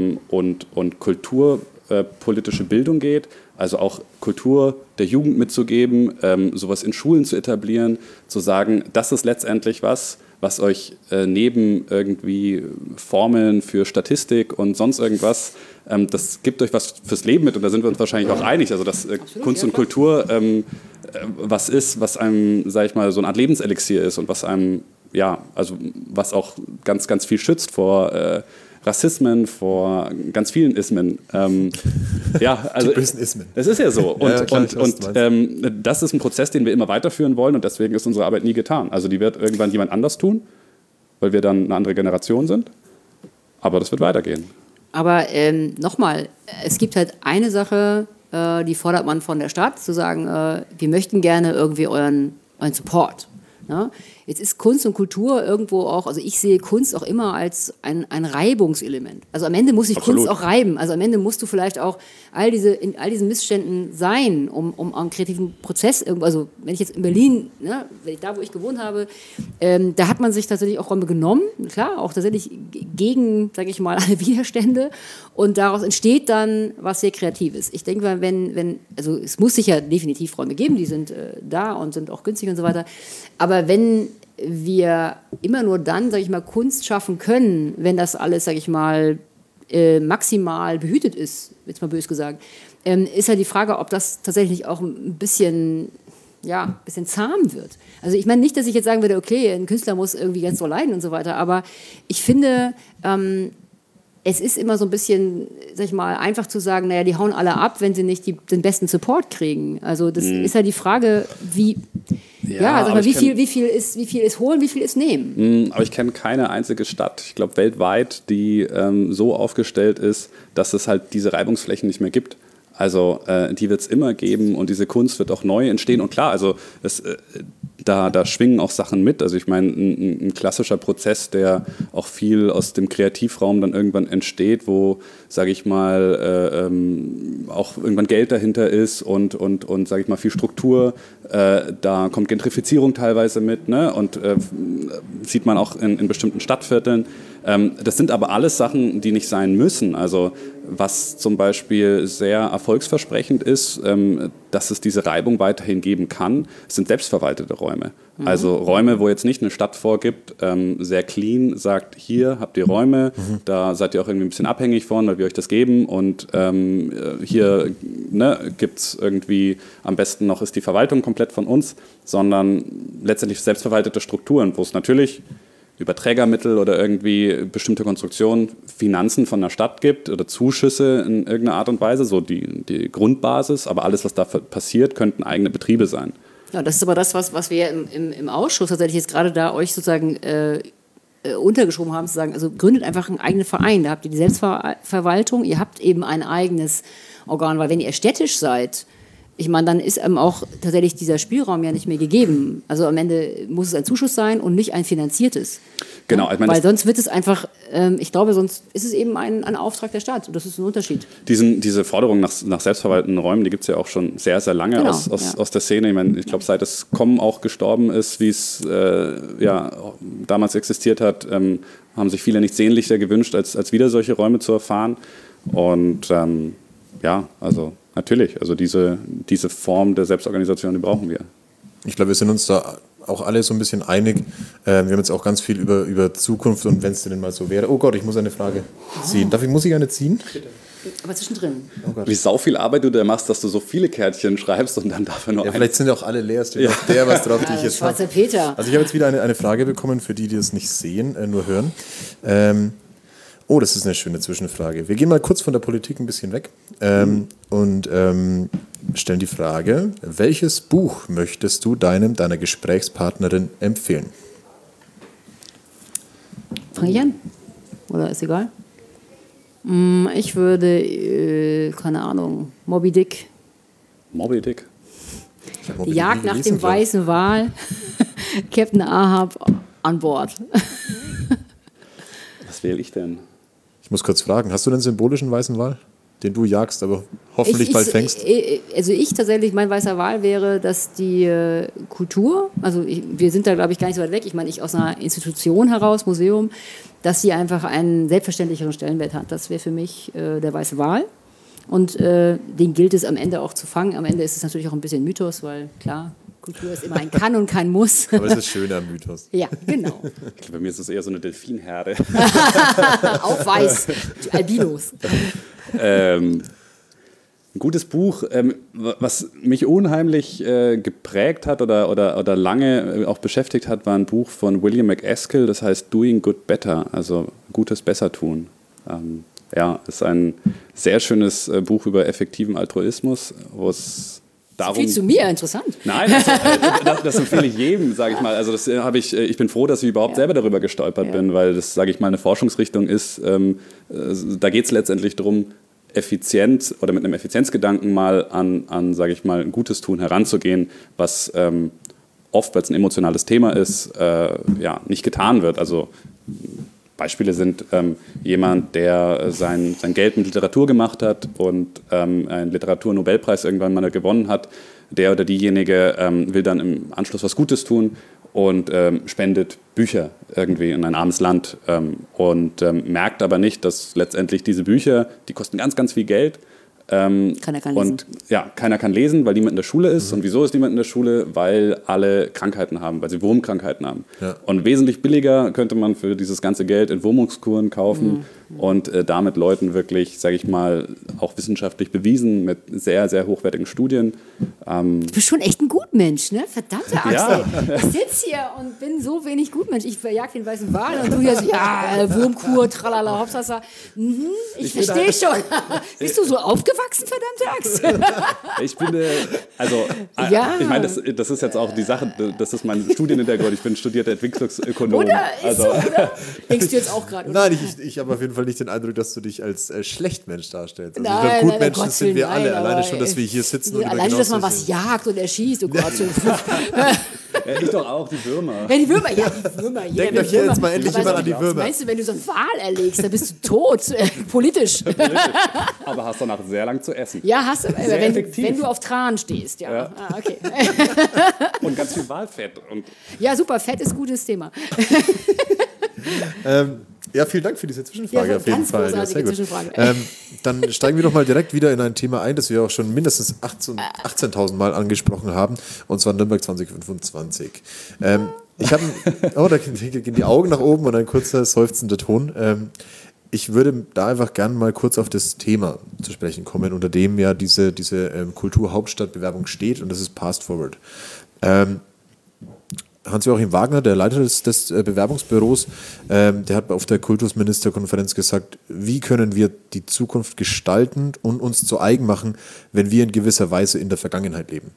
und kulturpolitische Bildung geht, also auch Kultur der Jugend mitzugeben, sowas in Schulen zu etablieren, zu sagen, das ist letztendlich was euch neben irgendwie Formeln für Statistik und sonst irgendwas, das gibt euch was fürs Leben mit und da sind wir uns wahrscheinlich auch einig, also dass Kunst und Kultur was ist, was einem, sag ich mal, so eine Art Lebenselixier ist und was einem, ja, also was auch ganz, ganz viel schützt vor Rassismen, vor ganz vielen Ismen. Ja, also die bösen Ismen. Das ist ja so. Und, ja, klar, das ist ein Prozess, den wir immer weiterführen wollen und deswegen ist unsere Arbeit nie getan. Also die wird irgendwann jemand anders tun, weil wir dann eine andere Generation sind. Aber das wird weitergehen. Aber nochmal, es gibt halt eine Sache, die fordert man von der Stadt, zu sagen, wir möchten gerne irgendwie euren Support. Ne? Jetzt ist Kunst und Kultur irgendwo auch, also ich sehe Kunst auch immer als ein Reibungselement. Also am Ende muss sich Kunst auch reiben. Also am Ende musst du vielleicht auch in all diesen Missständen sein, um einen kreativen Prozess, also wenn ich jetzt in Berlin, ne, da wo ich gewohnt habe, da hat man sich tatsächlich auch Räume genommen, klar, auch tatsächlich gegen, sage ich mal, alle Widerstände und daraus entsteht dann was sehr Kreatives. Ich denke mal, also es muss sicher definitiv Räume geben, die sind da und sind auch günstig und so weiter, aber wenn wir immer nur dann, sage ich mal, Kunst schaffen können, wenn das alles, sage ich mal, maximal behütet ist, jetzt mal böse gesagt, ist halt die Frage, ob das tatsächlich auch ein bisschen zahm wird. Also ich meine nicht, dass ich jetzt sagen würde, okay, ein Künstler muss irgendwie ganz so leiden und so weiter, aber ich finde, es ist immer so ein bisschen, sag ich mal, einfach zu sagen, naja, die hauen alle ab, wenn sie nicht den besten Support kriegen. Also das ist halt die Frage, wie viel ist holen, wie viel ist nehmen. Aber ich kenne keine einzige Stadt, ich glaube weltweit, die so aufgestellt ist, dass es halt diese Reibungsflächen nicht mehr gibt. Also die wird es immer geben und diese Kunst wird auch neu entstehen. Und klar, also da schwingen auch Sachen mit. Also ich meine, ein klassischer Prozess, der auch viel aus dem Kreativraum dann irgendwann entsteht, wo, sage ich mal, auch irgendwann Geld dahinter ist und sage ich mal, viel Struktur. Da kommt Gentrifizierung teilweise mit, ne? Und sieht man auch in bestimmten Stadtvierteln. Das sind aber alles Sachen, die nicht sein müssen. Also was zum Beispiel sehr erfolgsversprechend ist, dass es diese Reibung weiterhin geben kann, sind selbstverwaltete Räume. Also Räume, wo jetzt nicht eine Stadt vorgibt, sehr clean sagt, hier habt ihr Räume, da seid ihr auch irgendwie ein bisschen abhängig von, weil wir euch das geben und hier gibt es irgendwie, am besten noch ist die Verwaltung komplett von uns, sondern letztendlich selbstverwaltete Strukturen, wo es natürlich über Trägermittel oder irgendwie bestimmte Konstruktionen Finanzen von der Stadt gibt oder Zuschüsse in irgendeiner Art und Weise, so die Grundbasis, aber alles, was da passiert, könnten eigene Betriebe sein. Ja, das ist aber das, was wir im Ausschuss tatsächlich jetzt gerade da euch sozusagen untergeschoben haben, zu sagen, also gründet einfach einen eigenen Verein, da habt ihr die Selbstverwaltung, ihr habt eben ein eigenes Organ, weil wenn ihr städtisch seid, ich meine, dann ist auch tatsächlich dieser Spielraum ja nicht mehr gegeben. Also am Ende muss es ein Zuschuss sein und nicht ein finanziertes. Genau. Ich meine, weil sonst wird es einfach, ich glaube, sonst ist es eben ein Auftrag der Stadt. Und das ist ein Unterschied. Diese Forderung nach selbstverwalteten Räumen, die gibt es ja auch schon sehr, sehr lange aus der Szene. Ich meine, ich glaube, seit das Kommen auch gestorben ist, wie es damals existiert hat, haben sich viele nichts sehnlicher gewünscht, als wieder solche Räume zu erfahren. Und also natürlich, also diese Form der Selbstorganisation, die brauchen wir. Ich glaube, wir sind uns da auch alle so ein bisschen einig. Wir haben jetzt auch ganz viel über Zukunft und wenn es denn mal so wäre. Oh Gott, ich muss eine Frage ziehen. Muss ich eine ziehen? Bitte. Aber zwischendrin. Oh wie sau viel Arbeit du da machst, dass du so viele Kärtchen schreibst und dann dafür nur vielleicht sind ja auch alle leer, es steht auf der was drauf, die ich jetzt habe. Schwarzer Peter. Also ich habe jetzt wieder eine Frage bekommen, für die das nicht sehen, nur hören. Das ist eine schöne Zwischenfrage. Wir gehen mal kurz von der Politik ein bisschen weg und stellen die Frage, welches Buch möchtest du deiner Gesprächspartnerin empfehlen? Fange ich an? Oder ist egal? Ich würde, keine Ahnung, Moby Dick. Moby Dick? Die Jagd nach dem weißen Wal. Captain Ahab an Bord. Was wähle ich denn? Ich muss kurz fragen, hast du den symbolischen weißen Wal, den du jagst, aber hoffentlich bald fängst? Also ich tatsächlich, mein weißer Wal wäre, dass die Kultur, wir sind da glaube ich gar nicht so weit weg, ich meine, ich aus einer Institution heraus, Museum, dass sie einfach einen selbstverständlicheren Stellenwert hat. Das wäre für mich der weiße Wal. Und den gilt es am Ende auch zu fangen. Am Ende ist es natürlich auch ein bisschen Mythos, weil klar, Kultur ist immer ein Kann und kein Muss. Aber es ist schöner Mythos. Ja, genau. Ich glaube, bei mir ist es eher so eine Delfinherde. Auch weiß, die Albinos. Ein gutes Buch, was mich unheimlich geprägt hat oder lange auch beschäftigt hat, war ein Buch von William McAskill, das heißt Doing Good Better, also Gutes besser tun. Ist ein sehr schönes Buch über effektiven Altruismus, wo es darum... Viel zu mir, interessant. Nein, das empfehle ich jedem, sage ich mal. Also ich bin froh, dass ich überhaupt selber darüber gestolpert bin, weil das, sage ich mal, eine Forschungsrichtung ist. Da geht es letztendlich darum, effizient oder mit einem Effizienzgedanken mal an sage ich mal, ein gutes Tun heranzugehen, was oft, weil es ein emotionales Thema ist, nicht getan wird. Also Beispiele sind jemand, der sein Geld mit Literatur gemacht hat und einen Literaturnobelpreis irgendwann mal gewonnen hat. Der oder diejenige will dann im Anschluss was Gutes tun und spendet Bücher irgendwie in ein armes Land und merkt aber nicht, dass letztendlich diese Bücher, die kosten ganz, ganz viel Geld. Keiner kann lesen. Und ja, keiner kann lesen, weil niemand in der Schule ist. Und wieso ist niemand in der Schule? Weil alle Krankheiten haben, weil sie Wurmkrankheiten haben. Ja. Und wesentlich billiger könnte man für dieses ganze Geld Entwurmungskuren kaufen und damit Leuten wirklich, sage ich mal, auch wissenschaftlich bewiesen mit sehr, sehr hochwertigen Studien. Du bist schon echt ein Gutmensch, ne? Verdammte Axt, Ja. ey. Ich sitze hier und bin so wenig Gutmensch. Ich verjag den weißen Wal und du hier so, Wurmkur, tralala, hopsasa. Ich verstehe schon. Bist du so aufgewachsen, verdammte Axt? Ich bin, ich meine, das ist jetzt auch die Sache, das ist mein Studienhintergrund. Ich bin studierter Entwicklungsökonom. Oder? Ist so, oder? Denkst du jetzt auch gerade? Nein, ich habe auf jeden Fall nicht den Eindruck, dass du dich als Schlechtmensch darstellst. Also Nein, ich glaube, Gutmenschen sind wir alle. nein, Alleine schon, dass wir hier sitzen. Und alleine, dass man was jagt und erschießt. Oh Gott. Ich doch auch, die Würmer. Ja, die Würmer. Ja, die Würmer. Denkt euch jetzt mal endlich jemand an die Würmer. Meinst du, wenn du so einen Wal erlegst, dann bist du tot. Politisch. Aber hast danach sehr lang zu essen. Ja, hast du. Effektiv. Wenn du auf Tran stehst, ja. Ah, okay. Und ganz viel Walfett. Ja, super. Fett ist ein gutes Thema. Vielen Dank für diese Zwischenfrage Ja, auf jeden ganz Fall. großartige sehr gut. Zwischenfrage. Dann steigen wir doch mal direkt wieder in ein Thema ein, das wir auch schon mindestens 18.000 Mal angesprochen haben, und zwar Nürnberg 2025. Ich habe, da gehen die Augen nach oben und ein kurzer seufzender Ton. Ich würde da einfach gerne mal kurz auf das Thema zu sprechen kommen, unter dem ja diese Kulturhauptstadtbewerbung steht, und das ist Past Forward. Hans-Joachim Wagner, der Leiter des Bewerbungsbüros, der hat auf der Kultusministerkonferenz gesagt, wie können wir die Zukunft gestalten und uns zu eigen machen, wenn wir in gewisser Weise in der Vergangenheit leben.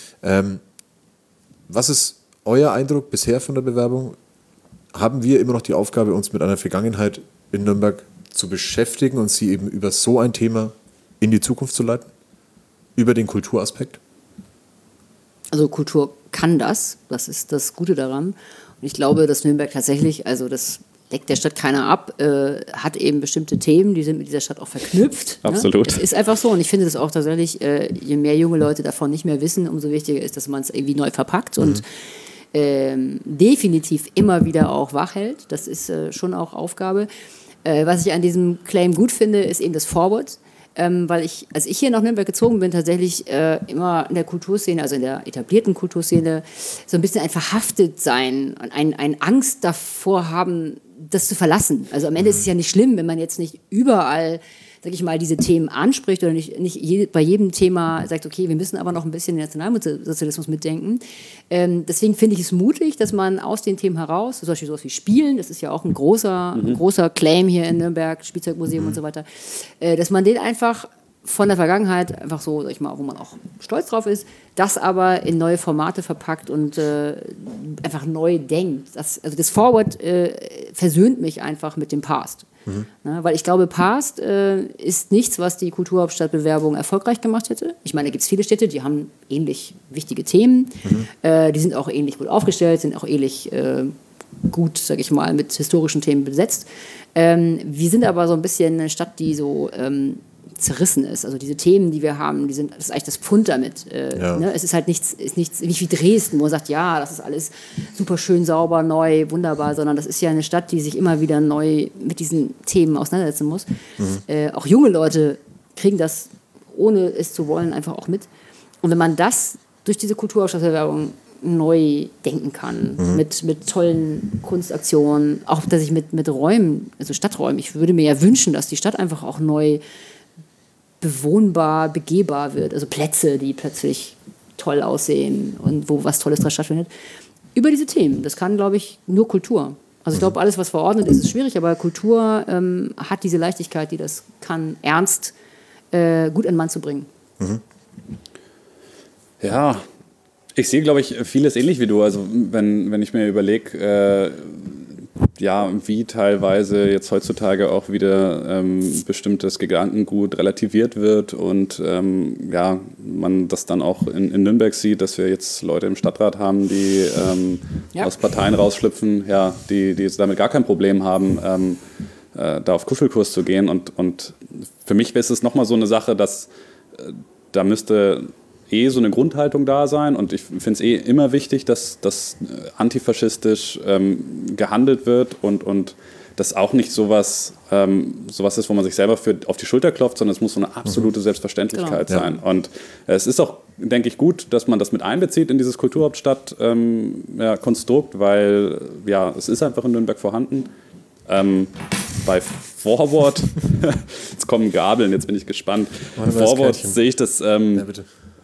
Was ist euer Eindruck bisher von der Bewerbung? Haben wir immer noch die Aufgabe, uns mit einer Vergangenheit in Nürnberg zu beschäftigen und sie eben über so ein Thema in die Zukunft zu leiten? Über den Kulturaspekt? Also Kultur kann das ist das Gute daran. Und ich glaube, dass Nürnberg tatsächlich, also das deckt der Stadt keiner ab, hat eben bestimmte Themen, die sind mit dieser Stadt auch verknüpft. Absolut. Es ist einfach so, und ich finde das auch tatsächlich, je mehr junge Leute davon nicht mehr wissen, umso wichtiger ist, dass man es irgendwie neu verpackt und definitiv immer wieder auch wach hält. Das ist schon auch Aufgabe. Was ich an diesem Claim gut finde, ist eben das Forward. Weil als ich hier nach Nürnberg gezogen bin, tatsächlich immer in der Kulturszene, also in der etablierten Kulturszene, so ein bisschen ein Verhaftetsein, ein Angst davor haben, das zu verlassen. Also am Ende ist es ja nicht schlimm, wenn man jetzt nicht überall, sag ich mal, diese Themen anspricht oder nicht bei jedem Thema sagt, okay, wir müssen aber noch ein bisschen den Nationalsozialismus mitdenken. Deswegen finde ich es mutig, dass man aus den Themen heraus, zum Beispiel sowas wie Spielen, das ist ja auch ein großer Claim hier in Nürnberg, Spielzeugmuseum und so weiter, dass man den einfach von der Vergangenheit einfach so, sag ich mal, wo man auch stolz drauf ist, das aber in neue Formate verpackt und einfach neu denkt. Das Forward versöhnt mich einfach mit dem Past. Ne, weil ich glaube, Past ist nichts, was die Kulturhauptstadtbewerbung erfolgreich gemacht hätte. Ich meine, da gibt es viele Städte, die haben ähnlich wichtige Themen. Die sind auch ähnlich gut aufgestellt, sind auch ähnlich gut, sage ich mal, mit historischen Themen besetzt. Wir sind aber so ein bisschen eine Stadt, die so zerrissen ist. Also diese Themen, die wir haben, das ist eigentlich das Pfund damit. Ne? Es ist halt nichts nicht wie Dresden, wo man sagt, ja, das ist alles super schön, sauber, neu, wunderbar, sondern das ist ja eine Stadt, die sich immer wieder neu mit diesen Themen auseinandersetzen muss. Auch junge Leute kriegen das, ohne es zu wollen, einfach auch mit. Und wenn man das durch diese Kulturhauptstadtbewerbung neu denken kann, mit tollen Kunstaktionen, auch dass ich mit Räumen, also Stadträumen, ich würde mir ja wünschen, dass die Stadt einfach auch neu bewohnbar, begehbar wird. Also Plätze, die plötzlich toll aussehen und wo was Tolles dran stattfindet. Über diese Themen. Das kann, glaube ich, nur Kultur. Also ich glaube, alles, was verordnet ist, ist schwierig, aber Kultur hat diese Leichtigkeit, die das kann, ernst gut an den Mann zu bringen. Ja, ich sehe, glaube ich, vieles ähnlich wie du. Also wenn ich mir überlege, wie teilweise jetzt heutzutage auch wieder bestimmtes Gedankengut relativiert wird und man das dann auch in Nürnberg sieht, dass wir jetzt Leute im Stadtrat haben, die aus Parteien rausschlüpfen, die jetzt damit gar kein Problem haben, da auf Kuschelkurs zu gehen. Und für mich ist es nochmal so eine Sache, dass da müsste so eine Grundhaltung da sein und ich finde es immer wichtig, dass antifaschistisch gehandelt wird und das auch nicht sowas ist, wo man sich selber für auf die Schulter klopft, sondern es muss so eine absolute Selbstverständlichkeit sein. Und es ist auch, denke ich, gut, dass man das mit einbezieht in dieses Kulturhauptstadt-Konstrukt, weil es ist einfach in Nürnberg vorhanden. Bei Vorwort, jetzt kommen Gabeln, jetzt bin ich gespannt. Bei Vorwort sehe ich das bitte.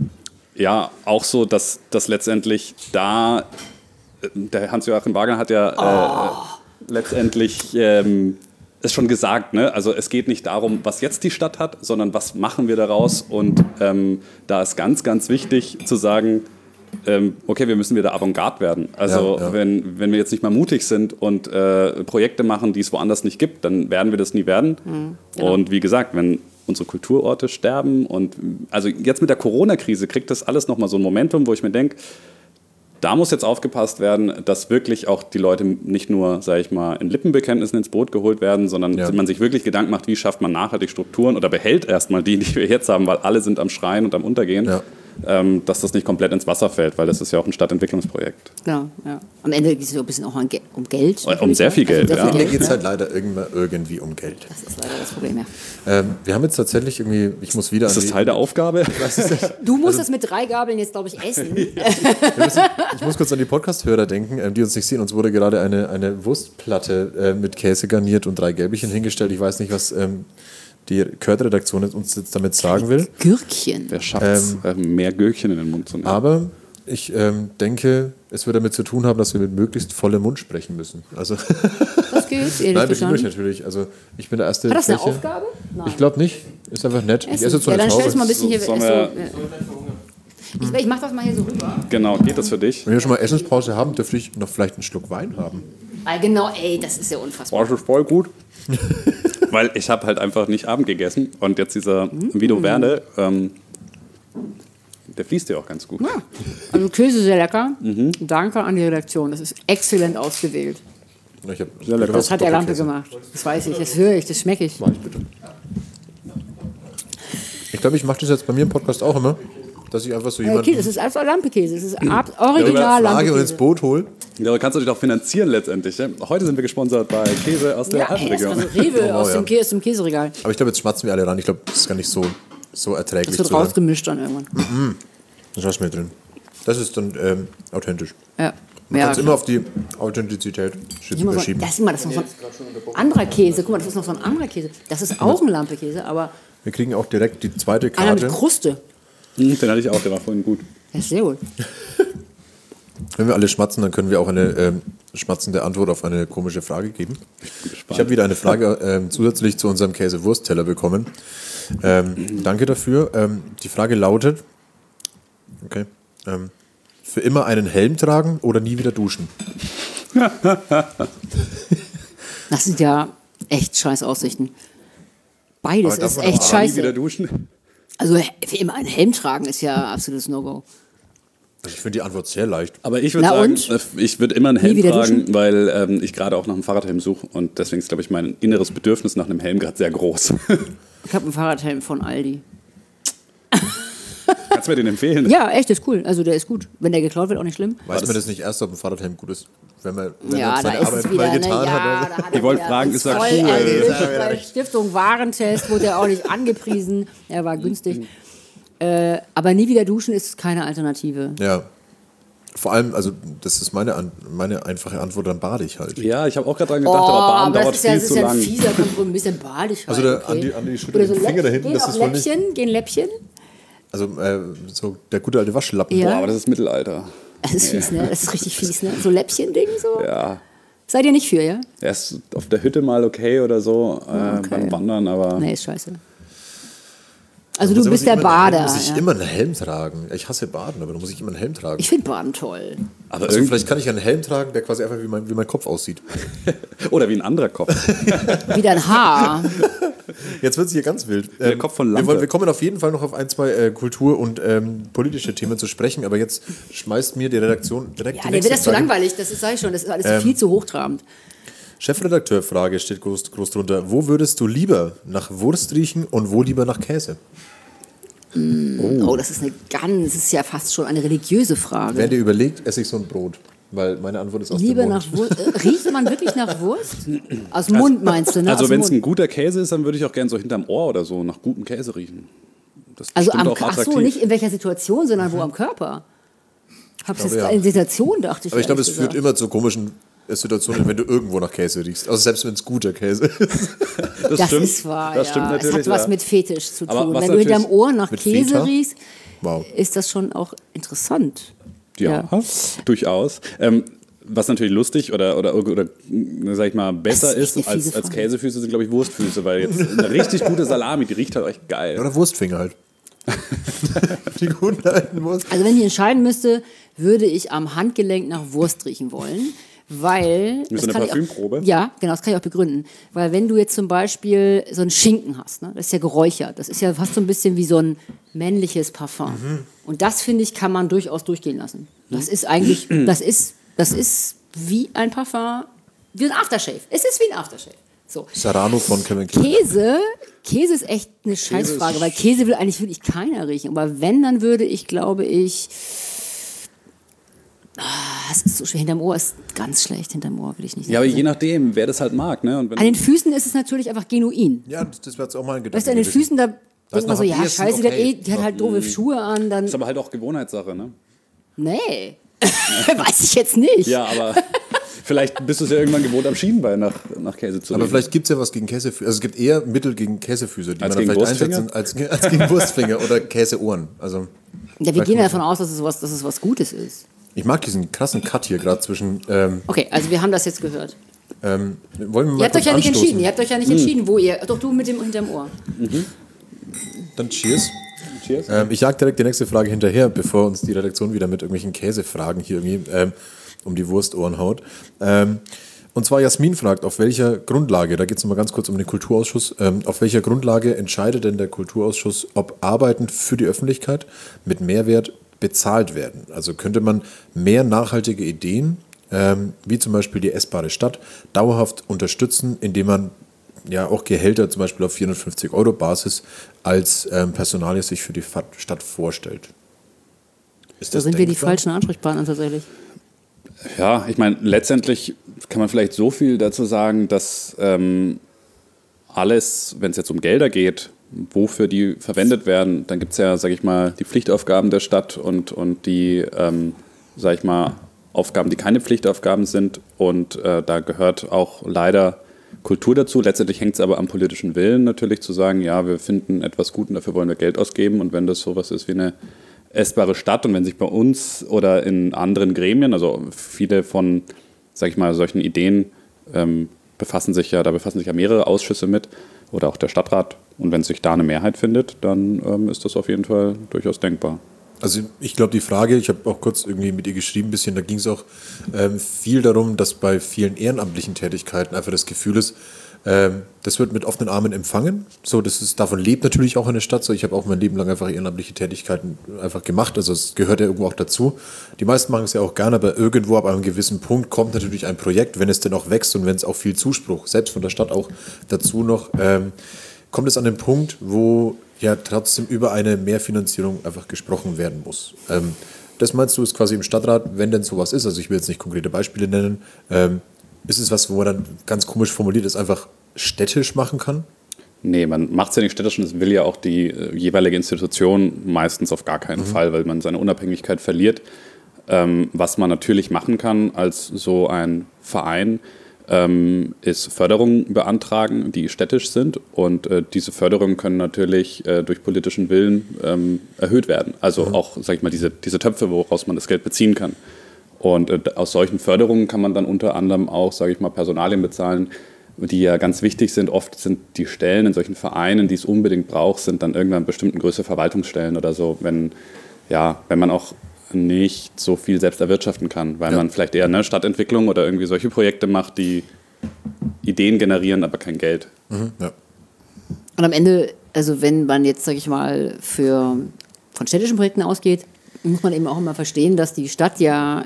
Auch so, dass letztendlich der Hans-Joachim Wagner hat letztendlich es schon gesagt, ne? Also es geht nicht darum, was jetzt die Stadt hat, sondern was machen wir daraus und da ist ganz, ganz wichtig zu sagen, okay, wir müssen wieder Avantgarde werden. Also wenn wir jetzt nicht mal mutig sind und Projekte machen, die es woanders nicht gibt, dann werden wir das nie werden. Genau. Und wie gesagt, wenn unsere Kulturorte sterben und also jetzt mit der Corona-Krise kriegt das alles nochmal so ein Momentum, wo ich mir denke, da muss jetzt aufgepasst werden, dass wirklich auch die Leute nicht nur, sage ich mal, in Lippenbekenntnissen ins Boot geholt werden, sondern man sich wirklich Gedanken macht, wie schafft man nachhaltig Strukturen oder behält erstmal die wir jetzt haben, weil alle sind am Schreien und am Untergehen. Ja. Dass das nicht komplett ins Wasser fällt, weil das ist ja auch ein Stadtentwicklungsprojekt. Genau, ja. Am Ende geht es ein bisschen auch um Geld. Um sehr viel Geld, ja. Mir geht es halt leider irgendwie um Geld. Das ist leider das Problem, ja. Wir haben jetzt tatsächlich irgendwie, ich muss wieder... Ist das Teil der Aufgabe? Du musst das mit 3 Gabeln jetzt, glaube ich, essen. Ich muss kurz an die Podcast-Hörer denken, die uns nicht sehen. Uns wurde gerade eine Wurstplatte mit Käse garniert und 3 Gälbchen hingestellt. Ich weiß nicht, was... die Kurt-Redaktion uns jetzt damit sagen will. Gürkchen. Wer schafft es, mehr Gürkchen in den Mund zu nehmen? Aber ich denke, es wird damit zu tun haben, dass wir mit möglichst vollem Mund sprechen müssen. Also das geht, Nein, beschwindig natürlich. Also ich bin der erste. Hat das eine Aufgabe? Nein. Ich glaube nicht. Ist einfach nett. Ich esse jetzt so eine Pause. Dann stell es mal ein bisschen hier. Ich mache das mal hier so rüber. Genau, geht das für dich? Wenn wir schon mal Essenspause haben, dürfte ich noch vielleicht einen Schluck Wein haben. Genau, das ist ja unfassbar. Das ist voll gut. Weil ich habe halt einfach nicht Abend gegessen und jetzt dieser Vino Verde, der fließt ja auch ganz gut. Ja. Also Käse sehr lecker. Danke an die Redaktion. Das ist exzellent ausgewählt. Sehr lecker. Das hat der Lampe gemacht. Das weiß ich, das höre ich, das schmecke ich. Mach ich bitte. Ich glaube, ich mache das jetzt bei mir im Podcast auch immer, dass ich einfach so jemanden... Das ist einfach Lampekäse. Das ist original Lampekäse. Und ins Boot hol. Ja, aber kannst du dich auch finanzieren letztendlich. Ja? Heute sind wir gesponsert bei Käse aus der Alpenregion. Also Rewe aus dem Käseregal. Aber ich glaube, jetzt schmatzen wir alle ran. Ich glaube, das ist gar nicht so erträglich. Das wird rausgemischt dann irgendwann. Das lassen wir drin. Das ist dann authentisch. Ja. Man kann es immer auf die Authentizität schieben. Das ist noch so ein anderer Käse. Guck mal, das ist noch so ein anderer Käse. Das ist auch ein Lampekäse, aber... Wir kriegen auch direkt die zweite Karte. Einer mit Kruste. Den hatte ich auch, der war vorhin gut. Ja, sehr gut. Wenn wir alle schmatzen, dann können wir auch eine schmatzende Antwort auf eine komische Frage geben. Ich habe wieder eine Frage zusätzlich zu unserem Käse-Wurstteller bekommen. Danke dafür. Die Frage lautet, okay, für immer einen Helm tragen oder nie wieder duschen? Das sind ja echt scheiß Aussichten. Beides Aber darf ist man echt auch Nie scheiße. wieder duschen. Also wie immer einen Helm tragen ist ja absolutes No-Go. Ich finde die Antwort sehr leicht. Aber ich würde Na sagen, und? ich würde immer einen Helm wieder tragen, duschen? weil ich gerade auch nach einem Fahrradhelm suche und deswegen ist, glaube ich, mein inneres Bedürfnis nach einem Helm gerade sehr groß. Ich habe einen Fahrradhelm von Aldi. Kannst du mir den empfehlen? Ja, echt, ist cool. Also der ist gut. Wenn der geklaut wird, auch nicht schlimm. Weiß man das nicht erst, ob ein Fahrradhelm gut ist, wenn man Ja, da seine ist Arbeit es wieder, mal ne? getan hat? Ja, Also. da hat er Ich wollte wieder fragen, uns ist er voll cool? erwischt. Ja, wieder Bei recht. Stiftung Warentest wurde er auch nicht angepriesen. Er war günstig. Aber nie wieder duschen ist keine Alternative. Ja. Vor allem, also das ist meine einfache Antwort, dann bade ich halt. Ja, ich habe auch gerade dran gedacht, aber Baden aber dauert das ist ja, viel das zu ist ja lang. ein fieser Kompromiss, ein Badisch Also halt, der okay. Andi schüttelt Oder so den Finger da hinten, gehen das auch ist wohl nicht... Läppchen, gehen Läppchen. Also so der gute alte Waschlappen. Ja. Boah, aber das ist Mittelalter. Das ist fies, ne? Das ist richtig fies, ne? So Läppchen-Ding so. Ja. Seid ihr nicht für, ja? Erst auf der Hütte mal okay oder so, Okay. beim Wandern, aber Nee, ist scheiße. Also du bist der Bader. Muss ich Ja. immer einen Helm tragen? Ich hasse Baden, aber da muss ich immer einen Helm tragen. Ich finde Baden toll. aber Also irgendwie, vielleicht kann ich einen Helm tragen, der quasi einfach wie mein Kopf aussieht. oder wie ein anderer Kopf. Wieder ein Haar. Jetzt wird es hier ganz wild. Der Kopf von Lampe. wir kommen auf jeden Fall noch auf ein, zwei Kultur- und politische Themen zu sprechen, aber jetzt schmeißt mir die Redaktion direkt Ja, die mir nächste wird das zu Frage. langweilig, das sage ich schon. Das ist alles viel zu hochtrabend. Chefredakteur-Frage steht groß drunter. Wo würdest du lieber nach Wurst riechen und wo lieber nach Käse? Oh, das ist ja fast schon eine religiöse Frage. Wer dir überlegt, esse ich so ein Brot. Weil meine Antwort ist aus Lieber dem nach Mund. Wurst. Riecht man wirklich nach Wurst? Aus dem Mund meinst du, ne? Also Aus dem wenn es ein Mund. guter Käse ist, dann würde ich auch gerne so hinterm Ohr oder so nach gutem Käse riechen. Das ist Also bestimmt am auch ach attraktiv. so, nicht in welcher Situation, sondern wo am Körper. Hab's glaube, jetzt ja. in Situation, dachte ich. Aber ich glaube, es ehrlich führt gesagt. immer zu komischen Situationen, wenn du irgendwo nach Käse riechst. Also selbst wenn es guter Käse ist. Das stimmt. ist wahr, Das ja. stimmt natürlich, Es hat was ja. mit Fetisch zu Aber tun. was Wenn du hinterm natürlich- Ohr nach Mit Käse Feta? riechst, Wow. ist das schon auch interessant. Ja, durchaus. Was natürlich lustig oder sag ich mal, besser Das ist echt ist eine fiese als Frage. Käsefüße, sind, glaube ich, Wurstfüße, weil jetzt eine richtig gute Salami, die riecht halt echt geil. Oder Wurstfinger halt. Die guten alten Wurst. Also wenn ich entscheiden müsste, würde ich am Handgelenk nach Wurst riechen wollen, weil... Mit so das einer kann ich Parfümprobe? Ja, genau, das kann ich auch begründen. Weil wenn du jetzt zum Beispiel so einen Schinken hast, ne, das ist ja geräuchert, das ist ja fast so ein bisschen wie so ein männliches Parfum. Und das, finde ich, kann man durchaus durchgehen lassen. Das ist eigentlich, das ist wie ein Parfum, wie ein Aftershave. Es ist wie ein Aftershave. So. Serrano von Kevin Klein. Käse ist echt eine Scheißfrage, weil Käse will eigentlich wirklich keiner riechen. Aber wenn, dann würde ich, glaube ich, es ist so schwer, hinterm Ohr ist ganz schlecht, hinterm Ohr will ich nicht. Ja, aber je nachdem, wer das halt mag. Ne? Und wenn An den Füßen ist es natürlich einfach genuin. Ja, das wäre jetzt auch mal ein Gedanke. Weißt du, an den gewesen. Füßen, da ist denkt man noch so, am ja, ehesten scheiße, okay. die hat halt doofe Schuhe an, dann, ist aber halt auch Gewohnheitssache, ne? nee, weiß ich jetzt nicht. Ja, aber vielleicht bist du es ja irgendwann gewohnt, am Schienbein nach Käse zu Aber riechen. vielleicht gibt es ja was gegen Käsefüße. Also es gibt eher Mittel gegen Käsefüße, die Als man dann gegen vielleicht Wurstfinger? einsetzen als gegen Wurstfinger oder Käseohren. Also Ja, wir gehen ja davon aus, dass es was Gutes ist. ich mag diesen krassen Cut hier gerade zwischen. Okay, also wir haben das jetzt gehört. Wollen wir mal Ihr habt kurz euch ja nicht anstoßen? entschieden. Ihr habt euch ja nicht entschieden, wo ihr. Doch du mit dem hinterm Ohr. Dann Cheers. Cheers. Ich jag direkt die nächste Frage hinterher, bevor uns die Redaktion wieder mit irgendwelchen Käsefragen hier irgendwie um die Wurstohren haut. Und zwar Jasmin fragt, auf welcher Grundlage, da geht es nochmal ganz kurz um den Kulturausschuss, auf welcher Grundlage entscheidet denn der Kulturausschuss, ob Arbeiten für die Öffentlichkeit mit Mehrwert bezahlt werden? Also könnte man mehr nachhaltige Ideen, wie zum Beispiel die essbare Stadt, dauerhaft unterstützen, indem man ja auch Gehälter zum Beispiel auf 450 € Basis als Personalie sich für die Stadt vorstellt. Ist Da sind wir die denkbar? falschen Ansprechpartner tatsächlich. Ja, ich meine, letztendlich kann man vielleicht so viel dazu sagen, dass alles, wenn es jetzt um Gelder geht, wofür die verwendet werden, dann gibt es ja, sage ich mal, die Pflichtaufgaben der Stadt und die, sage ich mal, Aufgaben, die keine Pflichtaufgaben sind. Und da gehört auch leider Kultur dazu. Letztendlich hängt es aber am politischen Willen natürlich zu sagen, ja, wir finden etwas gut und dafür wollen wir Geld ausgeben. Und wenn das sowas ist wie eine essbare Stadt und wenn sich bei uns oder in anderen Gremien, also viele von, sag ich mal, solchen Ideen befassen sich ja mehrere Ausschüsse mit oder auch der Stadtrat. Und wenn sich da eine Mehrheit findet, dann ist das auf jeden Fall durchaus denkbar. Also ich glaube, die Frage, ich habe auch kurz irgendwie mit ihr geschrieben, ein bisschen, da ging es auch viel darum, dass bei vielen ehrenamtlichen Tätigkeiten einfach das Gefühl ist, Das wird mit offenen Armen empfangen. So, davon lebt natürlich auch eine Stadt. So, ich habe auch mein Leben lang einfach ehrenamtliche Tätigkeiten einfach gemacht. Also es gehört ja irgendwo auch dazu. Die meisten machen es ja auch gerne, aber irgendwo ab einem gewissen Punkt kommt natürlich ein Projekt, wenn es denn auch wächst und wenn es auch viel Zuspruch, selbst von der Stadt auch dazu noch, kommt es an den Punkt, wo ja trotzdem über eine Mehrfinanzierung einfach gesprochen werden muss. Das meinst du, ist quasi im Stadtrat, wenn denn sowas ist, also ich will jetzt nicht konkrete Beispiele nennen, ist es was, wo man dann ganz komisch formuliert ist, einfach städtisch machen kann? Nee, man macht es ja nicht städtisch und das will ja auch die jeweilige Institution meistens auf gar keinen Fall, weil man seine Unabhängigkeit verliert. Was man natürlich machen kann als so ein Verein, ist Förderungen beantragen, die städtisch sind und diese Förderungen können natürlich durch politischen Willen erhöht werden. Also auch, sag ich mal, diese Töpfe, woraus man das Geld beziehen kann. Und aus solchen Förderungen kann man dann unter anderem auch, sage ich mal, Personalien bezahlen, die ja ganz wichtig sind. Oft sind die Stellen in solchen Vereinen, die es unbedingt braucht, sind dann irgendwann bestimmten Größe Verwaltungsstellen oder so, wenn man auch nicht so viel selbst erwirtschaften kann, weil man vielleicht eher eine Stadtentwicklung oder irgendwie solche Projekte macht, die Ideen generieren, aber kein Geld. Und am Ende, also wenn man jetzt, sage ich mal, von städtischen Projekten ausgeht, muss man eben auch immer verstehen, dass die Stadt ja,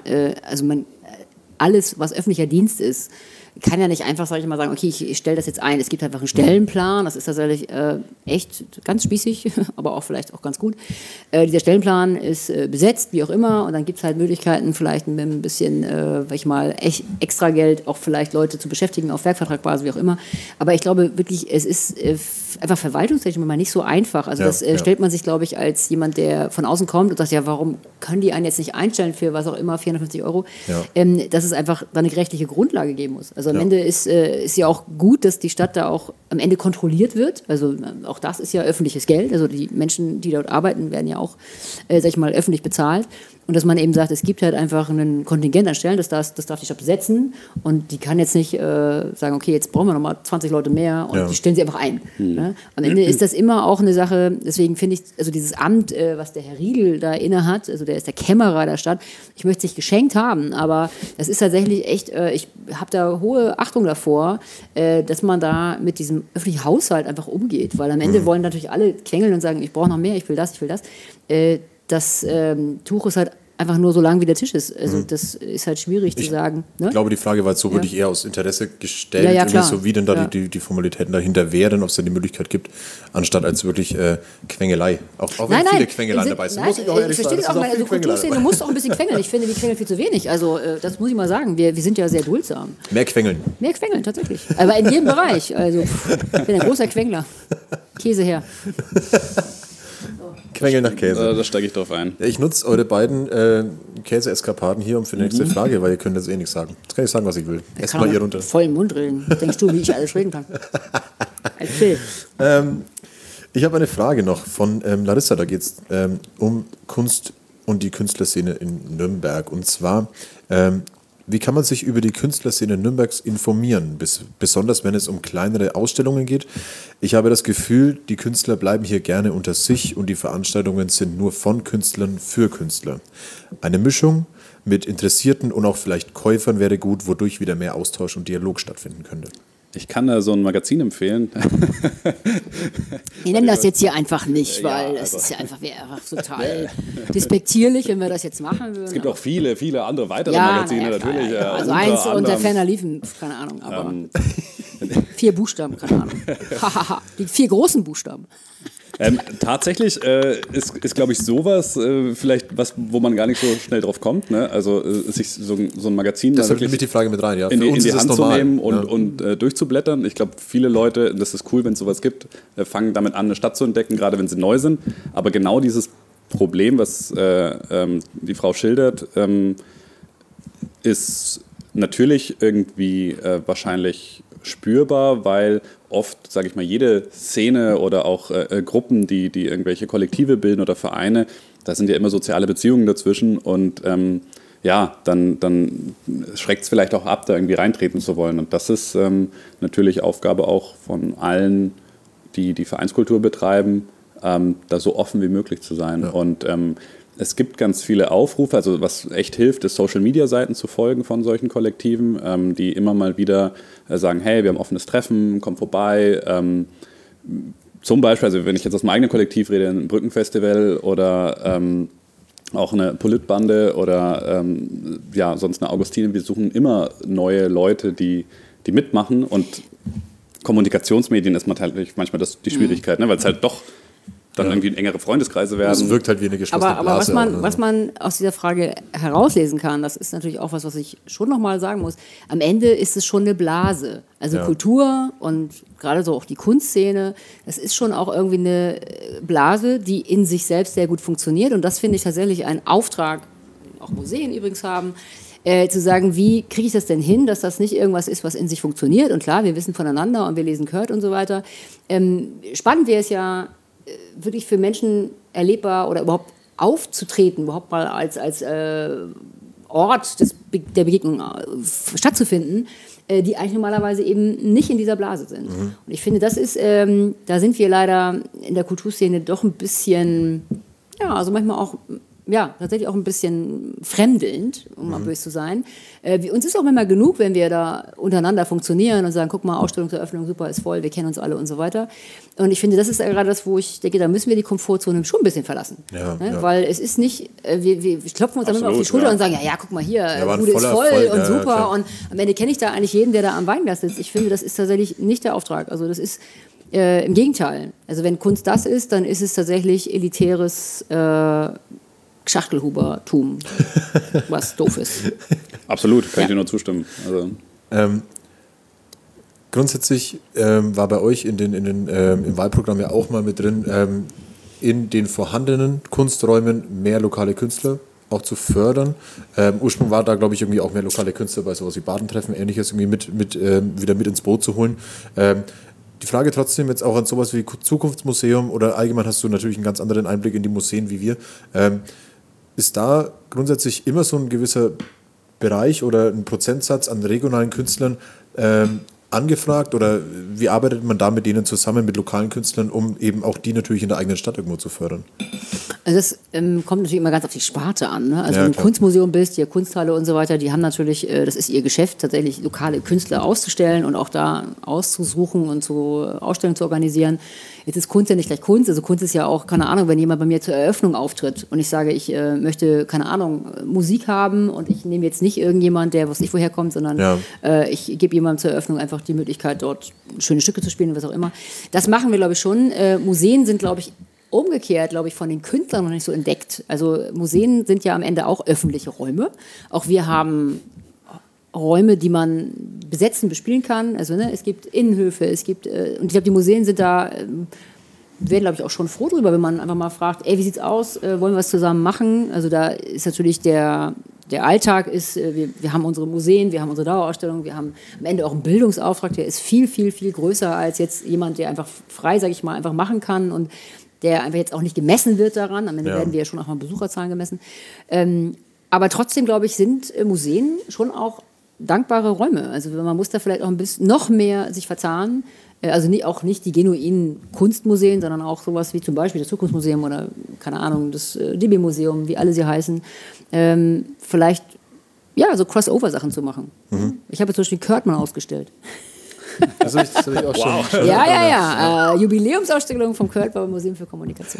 alles, was öffentlicher Dienst ist, kann ja nicht einfach, sage ich mal, sagen, okay, ich stelle das jetzt ein. Es gibt einfach einen Stellenplan, das ist tatsächlich echt ganz spießig, aber auch vielleicht auch ganz gut. Dieser Stellenplan ist besetzt, wie auch immer, und dann gibt es halt Möglichkeiten, vielleicht mit ein bisschen, extra Geld auch vielleicht Leute zu beschäftigen, auf Werkvertragbasis, wie auch immer. Aber ich glaube wirklich, es ist einfach verwaltungstechnisch immer nicht so einfach. Also das stellt man sich, glaube ich, als jemand, der von außen kommt und sagt, ja, warum können die einen jetzt nicht einstellen für was auch immer, 450 €, dass es einfach da eine gerechtliche Grundlage geben muss. Also am Ende ist ja auch gut, dass die Stadt da auch am Ende kontrolliert wird. Also auch das ist ja öffentliches Geld. Also die Menschen, die dort arbeiten, werden ja auch, sag ich mal, öffentlich bezahlt. Und dass man eben sagt, es gibt halt einfach ein Kontingent an Stellen, das darf die Stadt besetzen. Und die kann jetzt nicht sagen, okay, jetzt brauchen wir nochmal 20 Leute mehr und die stellen sie einfach ein. Ne? Am Ende ist das immer auch eine Sache, deswegen finde ich, also dieses Amt, was der Herr Riegel da inne hat, also der ist der Kämmerer der Stadt, ich möchte es nicht geschenkt haben, aber das ist tatsächlich echt, ich habe da hohe Achtung davor, dass man da mit diesem öffentlichen Haushalt einfach umgeht, weil am Ende wollen natürlich alle quengeln und sagen, ich brauche noch mehr, ich will das. Das Tuch ist halt einfach nur so lang, wie der Tisch ist. Also das ist halt schwierig zu sagen. Ne? Ich glaube, die Frage war jetzt so wirklich eher aus Interesse gestellt, so wie denn da die Formalitäten dahinter wären, ob es denn die Möglichkeit gibt, anstatt als wirklich Quengelei. Auch wenn viele Quengeleien dabei sind. Muss ich auch ehrlich sagen. Also Kulturszene muss auch ein bisschen quengeln. Ich finde, wir quengeln viel zu wenig. Also das muss ich mal sagen. Wir sind ja sehr duldsam. Mehr quengeln. Mehr quengeln, tatsächlich. Aber in jedem Bereich. Also ich bin ein großer Quengler. Käse her. Quengel nach Käse. Da steige ich drauf ein. Ich nutze eure beiden Käse-Eskapaden hier für die nächste Frage, weil ihr könnt jetzt eh nichts sagen. Jetzt kann ich sagen, was ich will. Esst mal ihr runter. Voll im Mund reden. Denkst du, wie ich alles reden kann? Erzähl. Ich habe eine Frage noch von Larissa. Da geht es um Kunst und die Künstlerszene in Nürnberg. Und zwar, wie kann man sich über die Künstlerszene Nürnbergs informieren, besonders wenn es um kleinere Ausstellungen geht? Ich habe das Gefühl, die Künstler bleiben hier gerne unter sich und die Veranstaltungen sind nur von Künstlern für Künstler. Eine Mischung mit Interessierten und auch vielleicht Käufern wäre gut, wodurch wieder mehr Austausch und Dialog stattfinden könnte. Ich kann da so ein Magazin empfehlen. Wir nennen das jetzt hier einfach nicht, weil das ist ja einfach, wäre einfach total despektierlich, wenn wir das jetzt machen würden. Es gibt auch viele andere weitere Magazine natürlich. Ja, also eins und der Ferner liefen, keine Ahnung, aber 4 Buchstaben, keine Ahnung. Die 4 großen Buchstaben. Tatsächlich ist glaube ich, sowas vielleicht was, wo man gar nicht so schnell drauf kommt. Ne? Also sich so ein Magazin das wirklich nämlich die Frage mit rein, ja. in die Hand zu nehmen und durchzublättern. Ich glaube, viele Leute, das ist cool, wenn es sowas gibt, fangen damit an, eine Stadt zu entdecken, gerade wenn sie neu sind. Aber genau dieses Problem, was die Frau schildert, ist natürlich irgendwie wahrscheinlich spürbar, weil oft, sage ich mal, jede Szene oder auch Gruppen, die irgendwelche Kollektive bilden oder Vereine, da sind ja immer soziale Beziehungen dazwischen und dann schreckt es vielleicht auch ab, da irgendwie reintreten zu wollen. Und das ist natürlich Aufgabe auch von allen, die Vereinskultur betreiben, da so offen wie möglich zu sein. Ja. Und Es gibt ganz viele Aufrufe, also was echt hilft, ist Social-Media-Seiten zu folgen von solchen Kollektiven, die immer mal wieder sagen, hey, wir haben offenes Treffen, komm vorbei. Zum Beispiel, also wenn ich jetzt aus meinem eigenen Kollektiv rede, ein Brückenfestival oder auch eine Politbande oder sonst eine Augustine, wir suchen immer neue Leute, die mitmachen, und Kommunikationsmedien ist manchmal die Schwierigkeit, ne? Weil es halt doch dann irgendwie engere Freundeskreise werden. Es wirkt halt wie eine geschlossene Blase. Aber was man aus dieser Frage herauslesen kann, das ist natürlich auch was ich schon nochmal sagen muss, am Ende ist es schon eine Blase. Also Kultur und gerade so auch die Kunstszene, das ist schon auch irgendwie eine Blase, die in sich selbst sehr gut funktioniert, und das finde ich tatsächlich einen Auftrag, auch Museen übrigens haben, zu sagen, wie kriege ich das denn hin, dass das nicht irgendwas ist, was in sich funktioniert, und klar, wir wissen voneinander und wir lesen Kurt und so weiter. Spannend wäre es ja, wirklich für Menschen erlebbar oder überhaupt aufzutreten, überhaupt mal als Ort der Begegnung stattzufinden, die eigentlich normalerweise eben nicht in dieser Blase sind. Und ich finde, das ist, da sind wir leider in der Kulturszene doch ein bisschen, also manchmal auch, tatsächlich auch ein bisschen fremdelnd, um mal böse zu sein. Uns ist auch manchmal genug, wenn wir da untereinander funktionieren und sagen, guck mal, Ausstellungseröffnung, super, ist voll, wir kennen uns alle und so weiter. Und ich finde, das ist gerade das, wo ich denke, da müssen wir die Komfortzone schon ein bisschen verlassen. Weil es ist nicht, wir klopfen uns dann immer auf die Schulter und sagen, guck mal hier, die Bude ist voll und super. Und am Ende kenne ich da eigentlich jeden, der da am Weinglas sitzt. Ich finde, das ist tatsächlich nicht der Auftrag. Also das ist im Gegenteil. Also wenn Kunst das ist, dann ist es tatsächlich elitäres Schachtelhubertum, was doof ist. Absolut, kann ich dir nur zustimmen. Also. Grundsätzlich war bei euch im Wahlprogramm ja auch mal mit drin, in den vorhandenen Kunsträumen mehr lokale Künstler auch zu fördern. Ursprung war da, glaube ich, irgendwie auch mehr lokale Künstler bei sowas wie Badentreffen, Ähnliches irgendwie wieder mit ins Boot zu holen. Die Frage trotzdem jetzt auch an sowas wie Zukunftsmuseum oder allgemein hast du natürlich einen ganz anderen Einblick in die Museen wie wir. Ist da grundsätzlich immer so ein gewisser Bereich oder ein Prozentsatz an regionalen Künstlern angefragt, oder wie arbeitet man da mit denen zusammen, mit lokalen Künstlern, um eben auch die natürlich in der eigenen Stadt irgendwo zu fördern? Also das kommt natürlich immer ganz auf die Sparte an. Ne? Also wenn du im Kunstmuseum bist, hier Kunsthalle und so weiter, die haben natürlich, das ist ihr Geschäft, tatsächlich lokale Künstler auszustellen und auch da auszusuchen und so Ausstellungen zu organisieren. Jetzt ist Kunst ja nicht gleich Kunst, also Kunst ist ja auch, keine Ahnung, wenn jemand bei mir zur Eröffnung auftritt und ich sage, ich möchte, keine Ahnung, Musik haben und ich nehme jetzt nicht irgendjemand, der was nicht woher kommt, sondern ich gebe jemandem zur Eröffnung einfach die Möglichkeit, dort schöne Stücke zu spielen, was auch immer. Das machen wir, glaube ich, schon. Museen sind, glaube ich, umgekehrt, glaube ich, von den Künstlern noch nicht so entdeckt. Also Museen sind ja am Ende auch öffentliche Räume. Auch wir haben Räume, die man besetzen, bespielen kann. Also es gibt Innenhöfe, und ich glaube, die Museen sind da, werden, glaube ich, auch schon froh drüber, wenn man einfach mal fragt, wie sieht's aus, wollen wir was zusammen machen? Also da ist natürlich der Alltag ist, wir haben unsere Museen, wir haben unsere Dauerausstellungen, wir haben am Ende auch einen Bildungsauftrag, der ist viel, viel, viel größer als jetzt jemand, der einfach frei, sage ich mal, einfach machen kann und der einfach jetzt auch nicht gemessen wird daran. Am Ende werden wir ja schon auch mal Besucherzahlen gemessen. Aber trotzdem, glaube ich, sind Museen schon auch dankbare Räume. Also man muss da vielleicht auch ein bisschen noch mehr sich verzahnen. Also auch nicht die genuinen Kunstmuseen, sondern auch sowas wie zum Beispiel das Zukunftsmuseum oder, keine Ahnung, das DB-Museum, wie alle sie heißen. Vielleicht, so Crossover-Sachen zu machen. Ich habe jetzt zum Beispiel Kurt mal ausgestellt. Das habe ich auch schon. Jubiläumsausstellung vom Kurt beim Museum für Kommunikation.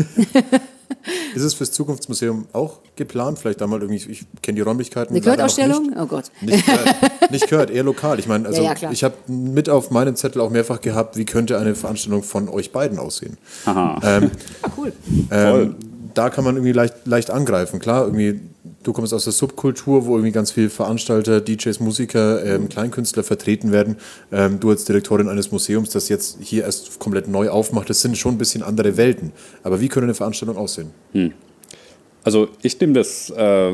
Ist es fürs Zukunftsmuseum auch geplant? Vielleicht da mal irgendwie, ich kenne die Räumlichkeiten. Eine Kurt-Ausstellung? Oh Gott. Nicht Kurt, eher lokal. Ich meine, ich habe mit auf meinem Zettel auch mehrfach gehabt, wie könnte eine Veranstaltung von euch beiden aussehen. Aha. Cool. Da kann man irgendwie leicht angreifen. Klar, irgendwie, du kommst aus der Subkultur, wo irgendwie ganz viele Veranstalter, DJs, Musiker, Kleinkünstler vertreten werden. Du als Direktorin eines Museums, das jetzt hier erst komplett neu aufmacht, das sind schon ein bisschen andere Welten. Aber wie könnte eine Veranstaltung aussehen? Also ich nehme das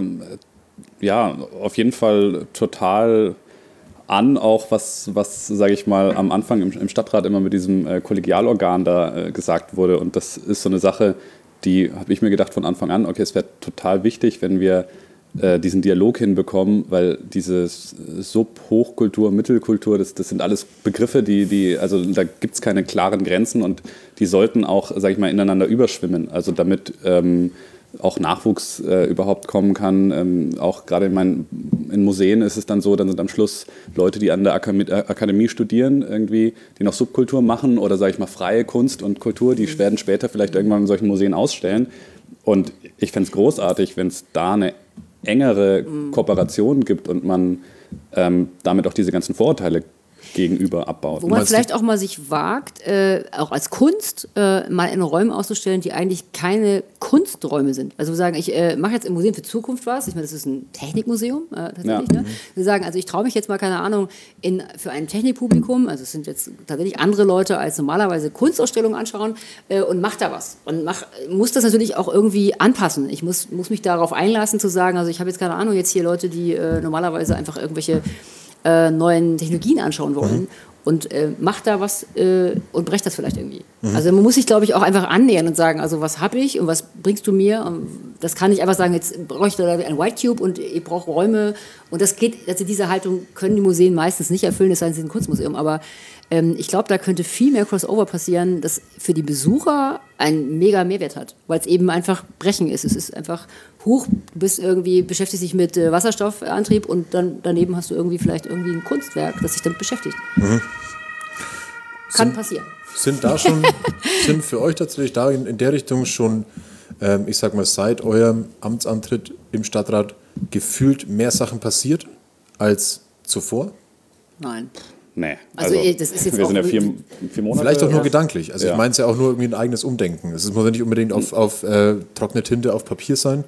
auf jeden Fall total an, auch was sage ich mal, am Anfang im Stadtrat immer mit diesem Kollegialorgan da gesagt wurde. Und das ist so eine Sache, die habe ich mir gedacht von Anfang an, okay, es wäre total wichtig, wenn wir diesen Dialog hinbekommen, weil dieses Sub-Hochkultur, Mittelkultur, das sind alles Begriffe, also da gibt es keine klaren Grenzen und die sollten auch, sage ich mal, ineinander überschwimmen. Also damit auch Nachwuchs überhaupt kommen kann. Auch gerade in Museen ist es dann so, dann sind am Schluss Leute, die an der Akademie studieren, irgendwie, die noch Subkultur machen oder, sage ich mal, freie Kunst und Kultur, die werden später vielleicht irgendwann in solchen Museen ausstellen. Und ich fände es großartig, wenn es da eine engere Kooperation gibt und man damit auch diese ganzen Vorurteile gegenüber abbaut. Wo man vielleicht auch mal sich wagt, auch als Kunst, mal in Räumen auszustellen, die eigentlich keine Kunsträume sind. Also wir sagen, ich mache jetzt im Museum für Zukunft was. Ich meine, das ist ein Technikmuseum tatsächlich. Ne? Wir sagen, also ich traue mich jetzt mal, keine Ahnung, für ein Technikpublikum, also es sind jetzt tatsächlich andere Leute, als normalerweise Kunstausstellungen anschauen und mache da was. Und muss das natürlich auch irgendwie anpassen. Ich muss mich darauf einlassen zu sagen, also ich habe jetzt keine Ahnung, jetzt hier Leute, die normalerweise einfach irgendwelche neuen Technologien anschauen wollen und macht da was und brecht das vielleicht irgendwie. Also man muss sich, glaube ich, auch einfach annähern und sagen, also was habe ich und was bringst du mir? Und das kann ich einfach sagen, jetzt brauche ich da ein White Cube und ich brauche Räume und das geht, also diese Haltung können die Museen meistens nicht erfüllen, es sei denn, sie sind ein Kunstmuseum, aber ich glaube, da könnte viel mehr Crossover passieren, das für die Besucher einen mega Mehrwert hat, weil es eben einfach brechen ist. Es ist einfach du bist irgendwie, beschäftigst dich mit Wasserstoffantrieb und dann daneben hast du irgendwie vielleicht irgendwie ein Kunstwerk, das sich damit beschäftigt. Kann passieren. Sind für euch tatsächlich da in der Richtung schon, ich sag mal, seit eurem Amtsantritt im Stadtrat gefühlt mehr Sachen passiert als zuvor? Nein. Nee, also das ist jetzt wir auch sind ja 4 Monate. Vielleicht auch nur gedanklich. Also ich meine es ja auch nur irgendwie ein eigenes Umdenken. Es muss ja nicht unbedingt auf trockene Tinte auf Papier sein.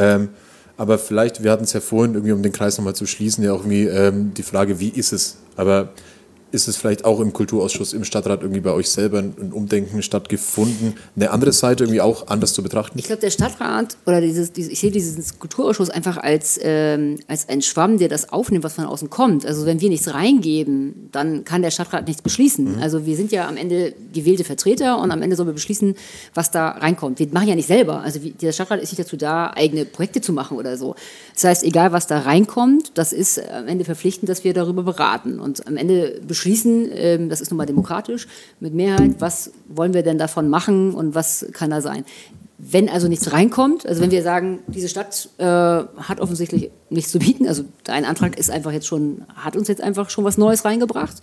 Aber vielleicht, wir hatten es ja vorhin, irgendwie, um den Kreis nochmal zu schließen, ja auch irgendwie die Frage, wie ist es? Aber ist es vielleicht auch im Kulturausschuss, im Stadtrat irgendwie bei euch selber ein Umdenken stattgefunden, eine andere Seite irgendwie auch anders zu betrachten? Ich glaube, der Stadtrat oder ich sehe diesen Kulturausschuss einfach als ein Schwamm, der das aufnimmt, was von außen kommt. Also wenn wir nichts reingeben, dann kann der Stadtrat nichts beschließen. Also wir sind ja am Ende gewählte Vertreter und am Ende sollen wir beschließen, was da reinkommt. Wir machen ja nicht selber. Also der Stadtrat ist nicht dazu da, eigene Projekte zu machen oder so. Das heißt, egal was da reinkommt, das ist am Ende verpflichtend, dass wir darüber beraten und am Ende beschließen, das ist nun mal demokratisch, mit Mehrheit, was wollen wir denn davon machen und was kann da sein. Wenn also nichts reinkommt, also wenn wir sagen, diese Stadt hat offensichtlich nichts zu bieten, also dein Antrag ist einfach hat uns jetzt einfach schon was Neues reingebracht,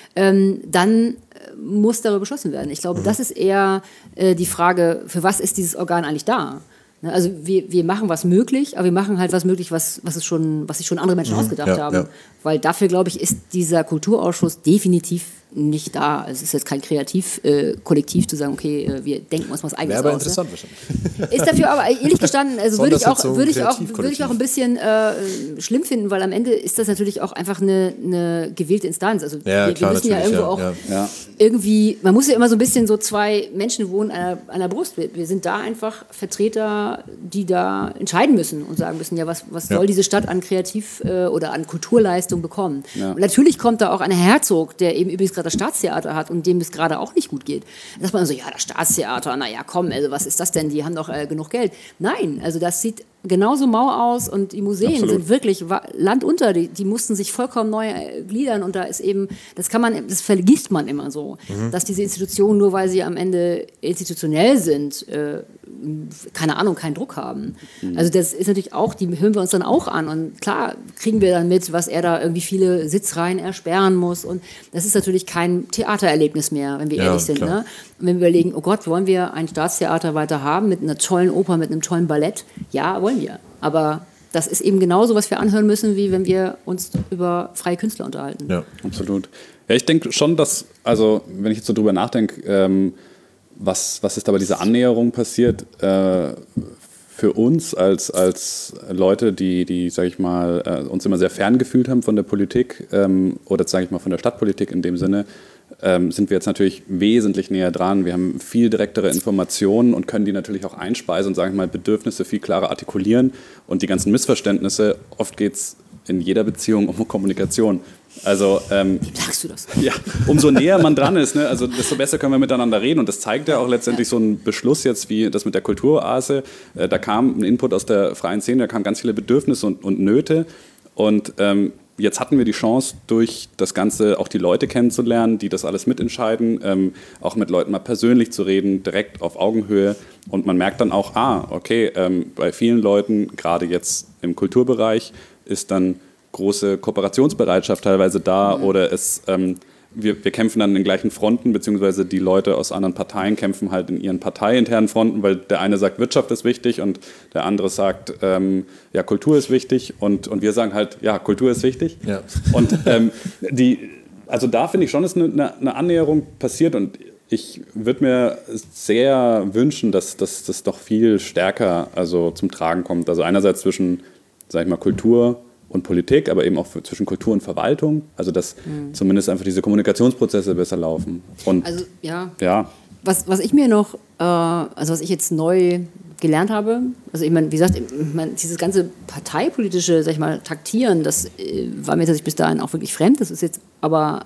dann muss darüber beschlossen werden. Ich glaube, das ist eher die Frage, für was ist dieses Organ eigentlich da? Also wir machen was möglich, aber wir machen halt was möglich, was sich schon andere Menschen ausgedacht haben. Ja. Weil dafür, glaube ich, ist dieser Kulturausschuss definitiv nicht da. Also es ist jetzt kein Kreativkollektiv zu sagen, okay, wir denken uns was Eigenes aus. Wäre aber interessant wahrscheinlich. Ist dafür aber ehrlich gestanden, also würde ich auch ein bisschen schlimm finden, weil am Ende ist das natürlich auch einfach eine gewählte Instanz. Also wir müssen ja irgendwo auch irgendwie, man muss ja immer so ein bisschen so zwei Menschen wohnen an der Brust. Wir sind da einfach Vertreter, die da entscheiden müssen und sagen müssen, ja, was soll diese Stadt an Kreativ- oder an Kulturleistung bekommen? Ja. Und natürlich kommt da auch ein Herzog, der eben übrigens gerade das Staatstheater hat und dem es gerade auch nicht gut geht. Da sagt man so, ja, das Staatstheater, naja, komm, also was ist das denn? Die haben doch genug Geld. Nein, also das sieht genauso mau aus und die Museen sind wirklich Land unter, die mussten sich vollkommen neu gliedern und da ist eben, das vergisst man immer so, dass diese Institutionen, nur weil sie am Ende institutionell sind, keine Ahnung, keinen Druck haben. Also das ist natürlich auch, die hören wir uns dann auch an und klar kriegen wir dann mit, was er da irgendwie viele Sitzreihen ersperren muss und das ist natürlich kein Theatererlebnis mehr, wenn wir ehrlich sind. Ne? Und wenn wir überlegen, oh Gott, wollen wir ein Staatstheater weiter haben mit einer tollen Oper, mit einem tollen Ballett? Ja, wollen wir. Aber das ist eben genauso, was wir anhören müssen, wie wenn wir uns über freie Künstler unterhalten. Ja, absolut. Ja, ich denke schon, dass, also wenn ich jetzt so drüber nachdenke, was ist da bei dieser Annäherung passiert, für uns als Leute, die sage ich mal, uns immer sehr fern gefühlt haben von der Politik oder sage ich mal von der Stadtpolitik in dem Sinne, sind wir jetzt natürlich wesentlich näher dran. Wir haben viel direktere Informationen und können die natürlich auch einspeisen und, sage ich mal, Bedürfnisse viel klarer artikulieren. Und die ganzen Missverständnisse, oft geht es in jeder Beziehung um Kommunikation. Also, wie sagst du das? Ja, umso näher man dran ist, ne, also desto besser können wir miteinander reden. Und das zeigt ja auch letztendlich so ein Beschluss jetzt wie das mit der Kulturoase. Da kam ein Input aus der freien Szene, da kamen ganz viele Bedürfnisse und Nöte. Und jetzt hatten wir die Chance, durch das Ganze auch die Leute kennenzulernen, die das alles mitentscheiden, auch mit Leuten mal persönlich zu reden, direkt auf Augenhöhe. Und man merkt dann auch, okay, bei vielen Leuten, gerade jetzt im Kulturbereich, ist dann große Kooperationsbereitschaft teilweise da oder wir kämpfen dann in den gleichen Fronten, beziehungsweise die Leute aus anderen Parteien kämpfen halt in ihren parteiinternen Fronten, weil der eine sagt, Wirtschaft ist wichtig und der andere sagt, ja, Kultur ist wichtig und wir sagen halt, ja, Kultur ist wichtig. Ja. Und also da finde ich schon, ist eine Annäherung passiert und ich würde mir sehr wünschen, dass das doch viel stärker also zum Tragen kommt. Also einerseits zwischen, sag ich mal, Kultur und Politik, aber eben auch zwischen Kultur und Verwaltung. Also dass zumindest einfach diese Kommunikationsprozesse besser laufen. Und also ja. Was ich mir noch, was ich jetzt neu gelernt habe, also ich meine, wie gesagt, dieses ganze parteipolitische, sag ich mal, Taktieren, das war mir tatsächlich bis dahin auch wirklich fremd. Das ist jetzt aber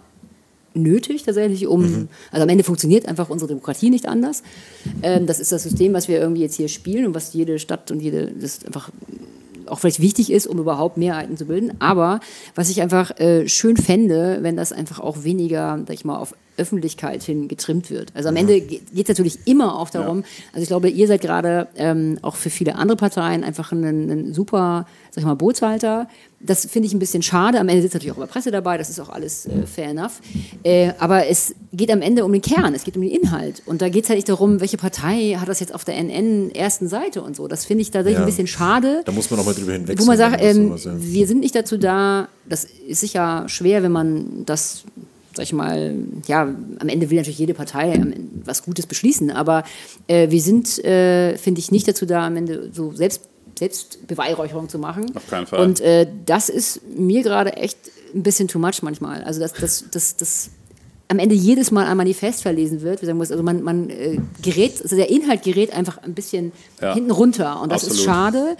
nötig tatsächlich, also am Ende funktioniert einfach unsere Demokratie nicht anders. Das ist das System, was wir irgendwie jetzt hier spielen und was jede Stadt und das einfach auch vielleicht wichtig ist, um überhaupt Mehrheiten zu bilden. Aber was ich einfach schön fände, wenn das einfach auch weniger, sag ich mal, auf Öffentlichkeit hin getrimmt wird. Also am Ende geht es natürlich immer auch darum, also ich glaube, ihr seid gerade auch für viele andere Parteien einfach ein super, sag ich mal, Bootshalter. Das finde ich ein bisschen schade. Am Ende sitzt natürlich auch immer Presse dabei, das ist auch alles fair enough. Aber es geht am Ende um den Kern, es geht um den Inhalt. Und da geht es halt nicht darum, welche Partei hat das jetzt auf der NN-ersten Seite und so. Das finde ich tatsächlich ein bisschen schade. Da muss man auch mal drüber hinwechseln. Wo man sagt, wir sind nicht dazu da, das ist sicher schwer, wenn man das, sag ich mal, ja, am Ende will natürlich jede Partei was Gutes beschließen, aber wir sind, finde ich, nicht dazu da, am Ende so Selbstbeweihräucherung zu machen. Auf keinen Fall. Und das ist mir gerade echt ein bisschen too much manchmal. Also dass am Ende jedes Mal ein Manifest verlesen wird, wie sagen muss, also man gerät, also der Inhalt gerät einfach ein bisschen hinten runter. Und das ist schade,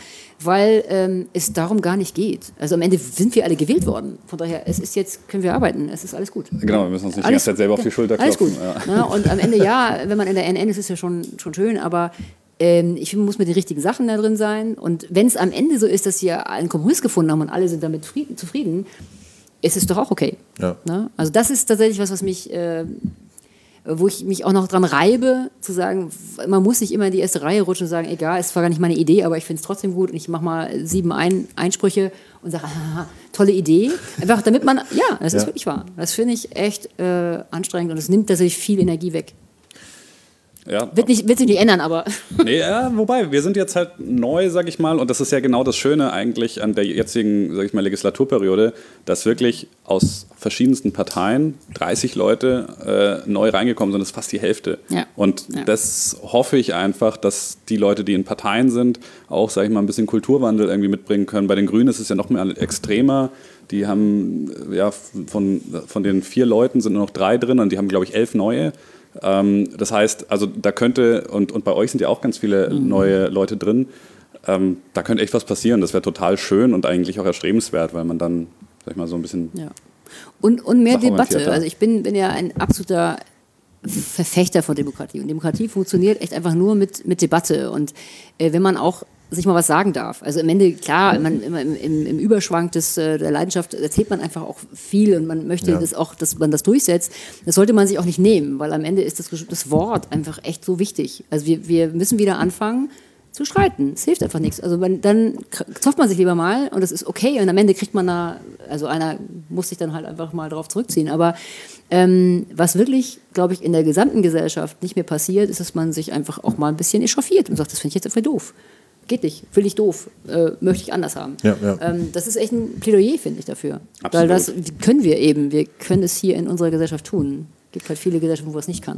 weil es darum gar nicht geht. Also am Ende sind wir alle gewählt worden. Von daher, können wir arbeiten, es ist alles gut. Genau, wir müssen uns nicht die ganze Zeit selber auf die Schulter klopfen. Alles gut. Ja. Und am Ende, wenn man in der NN ist, ist es ja schon schön, aber ich finde, man muss mit den richtigen Sachen da drin sein. Und wenn es am Ende so ist, dass wir einen Kompromiss gefunden haben und alle sind damit zufrieden, ist es doch auch okay. Ja. Ne? Also das ist tatsächlich was mich, wo ich mich auch noch dran reibe, zu sagen, man muss nicht immer in die erste Reihe rutschen und sagen, egal, es war gar nicht meine Idee, aber ich finde es trotzdem gut und ich mache mal 7 Einsprüche und sage, tolle Idee. Einfach damit man, das ist wirklich wahr. Das finde ich echt anstrengend und es nimmt tatsächlich viel Energie weg. Ja. Wird sich nicht ändern, aber... Nee, wobei, wir sind jetzt halt neu, sag ich mal, und das ist ja genau das Schöne eigentlich an der jetzigen, sag ich mal, Legislaturperiode, dass wirklich aus verschiedensten Parteien 30 Leute neu reingekommen sind, das ist fast die Hälfte. Ja. Und das hoffe ich einfach, dass die Leute, die in Parteien sind, auch, sag ich mal, ein bisschen Kulturwandel irgendwie mitbringen können. Bei den Grünen ist es ja noch mehr extremer. Die haben, von den 4 Leuten sind nur noch 3 drin und die haben, glaube ich, 11 neue. Das heißt, also da könnte, und bei euch sind ja auch ganz viele neue Leute drin, da könnte echt was passieren. Das wäre total schön und eigentlich auch erstrebenswert, weil man dann, sag ich mal, so ein bisschen... Ja. Und mehr Debatte. Also ich bin ja ein absoluter Verfechter von Demokratie. Und Demokratie funktioniert echt einfach nur mit Debatte. Und wenn man auch sich mal was sagen darf. Also am Ende, klar, im Überschwang der Leidenschaft erzählt man einfach auch viel und man möchte das auch, dass man das durchsetzt. Das sollte man sich auch nicht nehmen, weil am Ende ist das Wort einfach echt so wichtig. Also wir müssen wieder anfangen zu streiten. Es hilft einfach nichts. Also dann zofft man sich lieber mal und das ist okay und am Ende kriegt man einer muss sich dann halt einfach mal drauf zurückziehen. Aber was wirklich, glaube ich, in der gesamten Gesellschaft nicht mehr passiert, ist, dass man sich einfach auch mal ein bisschen echauffiert und sagt, das finde ich jetzt einfach doof. Geht nicht, finde ich doof, möchte ich anders haben. Ja. Das ist echt ein Plädoyer, finde ich, dafür. Absolut. Weil das können wir können es hier in unserer Gesellschaft tun. Es gibt halt viele Gesellschaften, wo es nicht kann.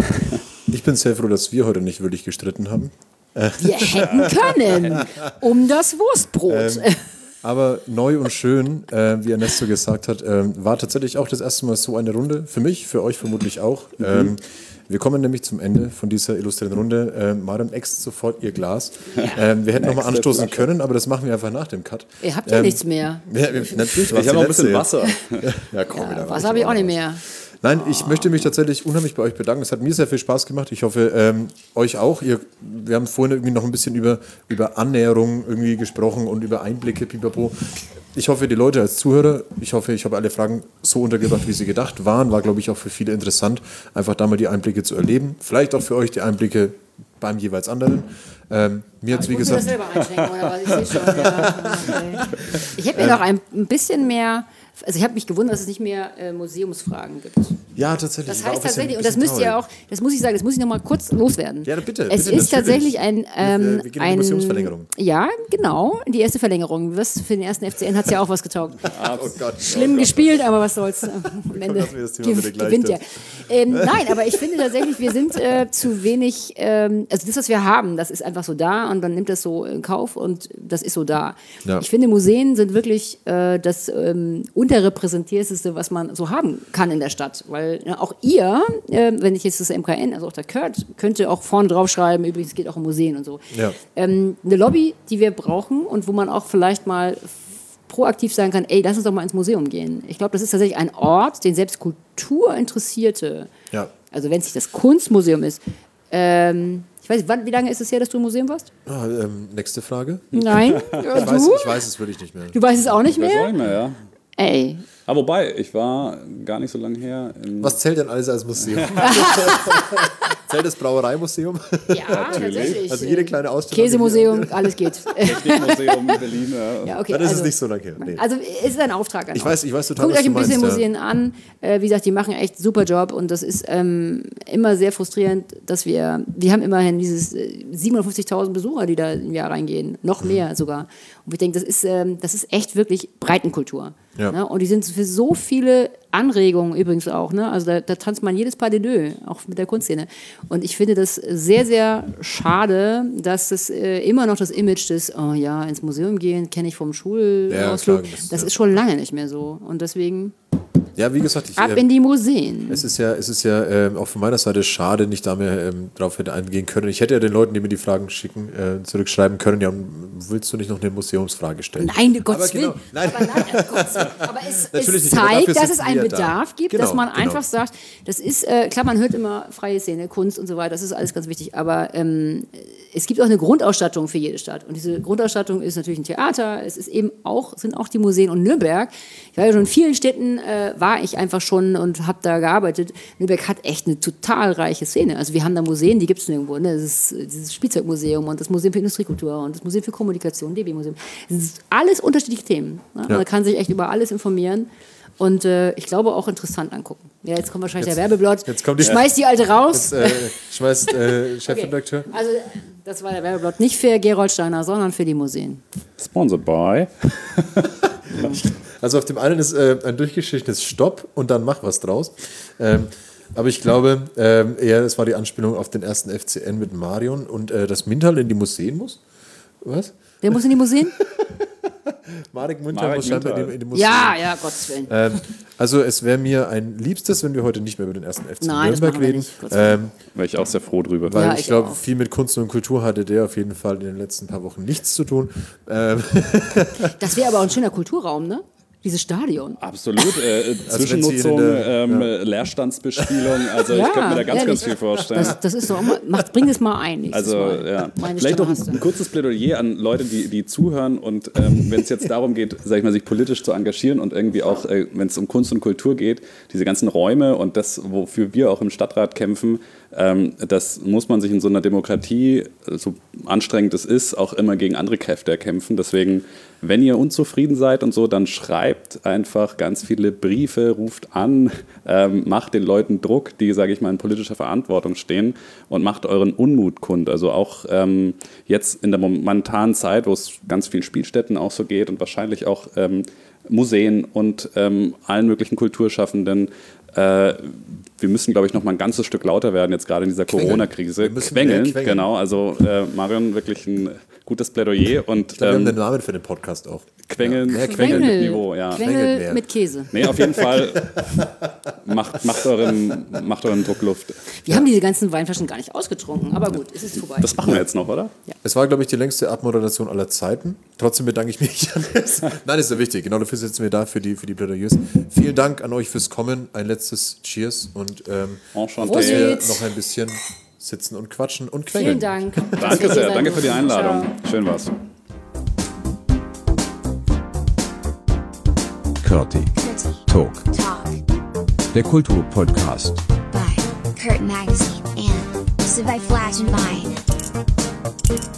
Ich bin sehr froh, dass wir heute nicht wirklich gestritten haben. Wir hätten können, um das Wurstbrot. Aber neu und schön, wie Ernesto gesagt hat, war tatsächlich auch das erste Mal so eine Runde. Für mich, für euch vermutlich auch. Wir kommen nämlich zum Ende von dieser illustrierten Runde. Marion äxt sofort ihr Glas. Wir hätten nochmal anstoßen können, aber das machen wir einfach nach dem Cut. Ihr habt ja nichts mehr. Natürlich, ich habe noch ein bisschen Wasser. Wasser habe ich auch nicht mehr. Nein, ich möchte mich tatsächlich unheimlich bei euch bedanken. Es hat mir sehr viel Spaß gemacht. Ich hoffe, euch auch. Wir haben vorhin irgendwie noch ein bisschen über Annäherung irgendwie gesprochen und über Einblicke, pipapo. Ich hoffe, die Leute als Zuhörer, ich habe alle Fragen so untergebracht, wie sie gedacht waren. War, glaube ich, auch für viele interessant, einfach da mal die Einblicke zu erleben. Vielleicht auch für euch die Einblicke beim jeweils anderen. Mir jetzt, wie gesagt. Ich muss mir das selber einschränken, oder was? Ich sehe schon. Ja. Okay. Ich hätte mir noch ein bisschen mehr. Also ich habe mich gewundert, dass es nicht mehr Museumsfragen gibt. Ja, tatsächlich. Das heißt tatsächlich, und das müsst ihr auch, das muss ich sagen, das muss ich noch mal kurz loswerden. Ja, bitte. Es ist tatsächlich wir gehen in die Museumsverlängerung. Ja, genau, die erste Verlängerung. Was für den ersten FCN hat es ja auch was getaugt. Oh Gott. Schlimm gespielt, aber was soll's. Am Ende lassen wir das Thema bitte gleich gewinnt ja. Nein, aber ich finde tatsächlich, wir sind zu wenig, also das, was wir haben, das ist einfach so da und dann nimmt das so in Kauf und das ist so da. Ja. Ich finde, Museen sind wirklich das unterrepräsentierteste, was man so haben kann in der Stadt, weil auch ihr, wenn ich jetzt das MKN, also auch der Kurt, könnte auch vorne drauf schreiben, übrigens es geht auch um Museen und so. Ja. Eine Lobby, die wir brauchen und wo man auch vielleicht mal proaktiv sagen kann, ey, lass uns doch mal ins Museum gehen. Ich glaube, das ist tatsächlich ein Ort, den selbst Kulturinteressierte, also wenn es nicht das Kunstmuseum ist, ich weiß nicht, wie lange ist es her, dass du im Museum warst? Nächste Frage. Nein. Ich weiß es wirklich nicht mehr. Du weißt es auch nicht Ich weiß auch mehr? nicht mehr, ja. Ey. Aber wobei, ich war gar nicht so lange her. Was zählt denn alles als Museum? Zählt das Brauereimuseum? Ja, tatsächlich. Also jede kleine Ausstellung. Käsemuseum, alles geht. Technikmuseum in Berlin. Ja. Ja, okay, Dann ist also, es nicht so lange her. Nee. Also es ist ein Auftrag an Ich euch. weiß total, Guckt was euch ein du meinst, bisschen ja. Museen an. Wie gesagt, die machen echt einen super Job und das ist immer sehr frustrierend, dass wir haben immerhin dieses 750.000 Besucher, die da im Jahr reingehen. Noch mehr sogar. Und ich denke, das ist echt wirklich Breitenkultur. Ja. Ne? Und die sind für so viele Anregungen übrigens auch. Ne? Also da tanzt man jedes Pas de deux, auch mit der Kunstszene. Und ich finde das sehr, sehr schade, dass es immer noch das Image des, oh ja, ins Museum gehen, kenne ich vom Schulausflug. klar, das ist schon lange nicht mehr so. Und deswegen Ja, wie gesagt, ab in die Museen. es ist ja auch von meiner Seite schade, nicht da mehr drauf hätte eingehen können. Ich hätte ja den Leuten, die mir die Fragen schicken, zurückschreiben können, ja, willst du nicht noch eine Museumsfrage stellen? Nein, Gottes Willen. genau, nein. Aber nein, Gottes Willen. Aber es Natürlich nicht, aber zeigt, dafür dass es sitzen einen wir da. Bedarf gibt, Genau, dass man genau. einfach sagt, das ist, klar, man hört immer freie Szene, Kunst und so weiter, das ist alles ganz wichtig, aber es gibt auch eine Grundausstattung für jede Stadt. Und diese Grundausstattung ist natürlich ein Theater, es ist eben sind auch die Museen und Nürnberg. Ich war ja schon in vielen Städten, war ich einfach schon und habe da gearbeitet. Nürnberg hat echt eine total reiche Szene. Also wir haben da Museen, die gibt es nirgendwo. Ne? Das ist dieses Spielzeugmuseum und das Museum für Industriekultur und das Museum für Kommunikation, DB-Museum. Das ist alles unterschiedliche Themen. Ne? Ja. Man kann sich echt über alles informieren. Und ich glaube auch interessant angucken. Ja, jetzt kommt wahrscheinlich der Werbeblock. jetzt kommt die- Schmeiß die alte raus. Schmeißt Chefredakteur. Okay. Also, das war der Werbeblock. Nicht für Gerold Steiner, sondern für die Museen. Sponsored by. Also auf dem einen ist ein durchgestrichenes Stopp und dann mach was draus. Aber ich glaube, eher es war die Anspielung auf den ersten FCN mit Marion und dass Mintal in die Museen muss. Was? Wer muss in die Museen? Marek Mintal muss scheinbar in die Museen. Ja, Gottes Willen. Also es wäre mir ein Liebstes, wenn wir heute nicht mehr über den ersten FC Nein, das Nürnberg machen wir reden. nicht, Gott sei Wäre ich auch sehr froh drüber. Weil Ja, ich ich glaube, auch. viel mit Kunst und Kultur hatte der auf jeden Fall in den letzten paar Wochen nichts zu tun. Das wäre aber auch ein schöner Kulturraum, ne? Dieses Stadion. Absolut. Also Zwischennutzung, wenn Sie Leerstandsbespielung. Also ich könnte mir da ganz, ehrlich. ganz viel vorstellen. Das ist doch immer, bring es mal ein. nächstes Also Mal. ja, Meine vielleicht noch Stimme hast du. ein kurzes Plädoyer an Leute, die zuhören und wenn es jetzt darum geht, sag ich mal, sich politisch zu engagieren und irgendwie auch, wenn es um Kunst und Kultur geht, diese ganzen Räume und das, wofür wir auch im Stadtrat kämpfen, das muss man sich in so einer Demokratie, so anstrengend es ist, auch immer gegen andere Kräfte erkämpfen. Deswegen, wenn ihr unzufrieden seid und so, dann schreibt einfach ganz viele Briefe, ruft an, macht den Leuten Druck, die, sage ich mal, in politischer Verantwortung stehen und macht euren Unmut kund. Also auch jetzt in der momentanen Zeit, wo es ganz vielen Spielstätten auch so geht und wahrscheinlich auch Museen und allen möglichen Kulturschaffenden, wir müssen, glaube ich, noch mal ein ganzes Stück lauter werden, jetzt gerade in dieser Corona-Krise. Wir müssen Quengeln, mehr quengeln. genau. Also Marion, wirklich ein gutes Plädoyer und Ich glaube, wir haben den Namen für den Podcast auch. Quengeln, mehr Quengeln Quengel. mit Niveau, ja. Quengel Quengel mehr. mit Käse. Nee, auf jeden Fall macht euren Druck Luft. Wir haben diese ganzen Weinflaschen gar nicht ausgetrunken, aber gut, es ist vorbei. Das machen wir jetzt noch, oder? Es war, glaube ich, die längste Abmoderation aller Zeiten. Trotzdem bedanke ich mich an das. Nein, das ist ja wichtig. Genau dafür sitzen wir da, für die Plädoyers. Vielen Dank an euch fürs Kommen. Ein letztes Cheers und Enchanté. Prosit. wir noch ein bisschen sitzen und quatschen und quengeln. Vielen Dank. Danke sehr, danke für die Einladung. Ciao. Schön war's. Curti Talk, der Kulturpodcast. by Kurt Magazine and Civi Flash and Vine.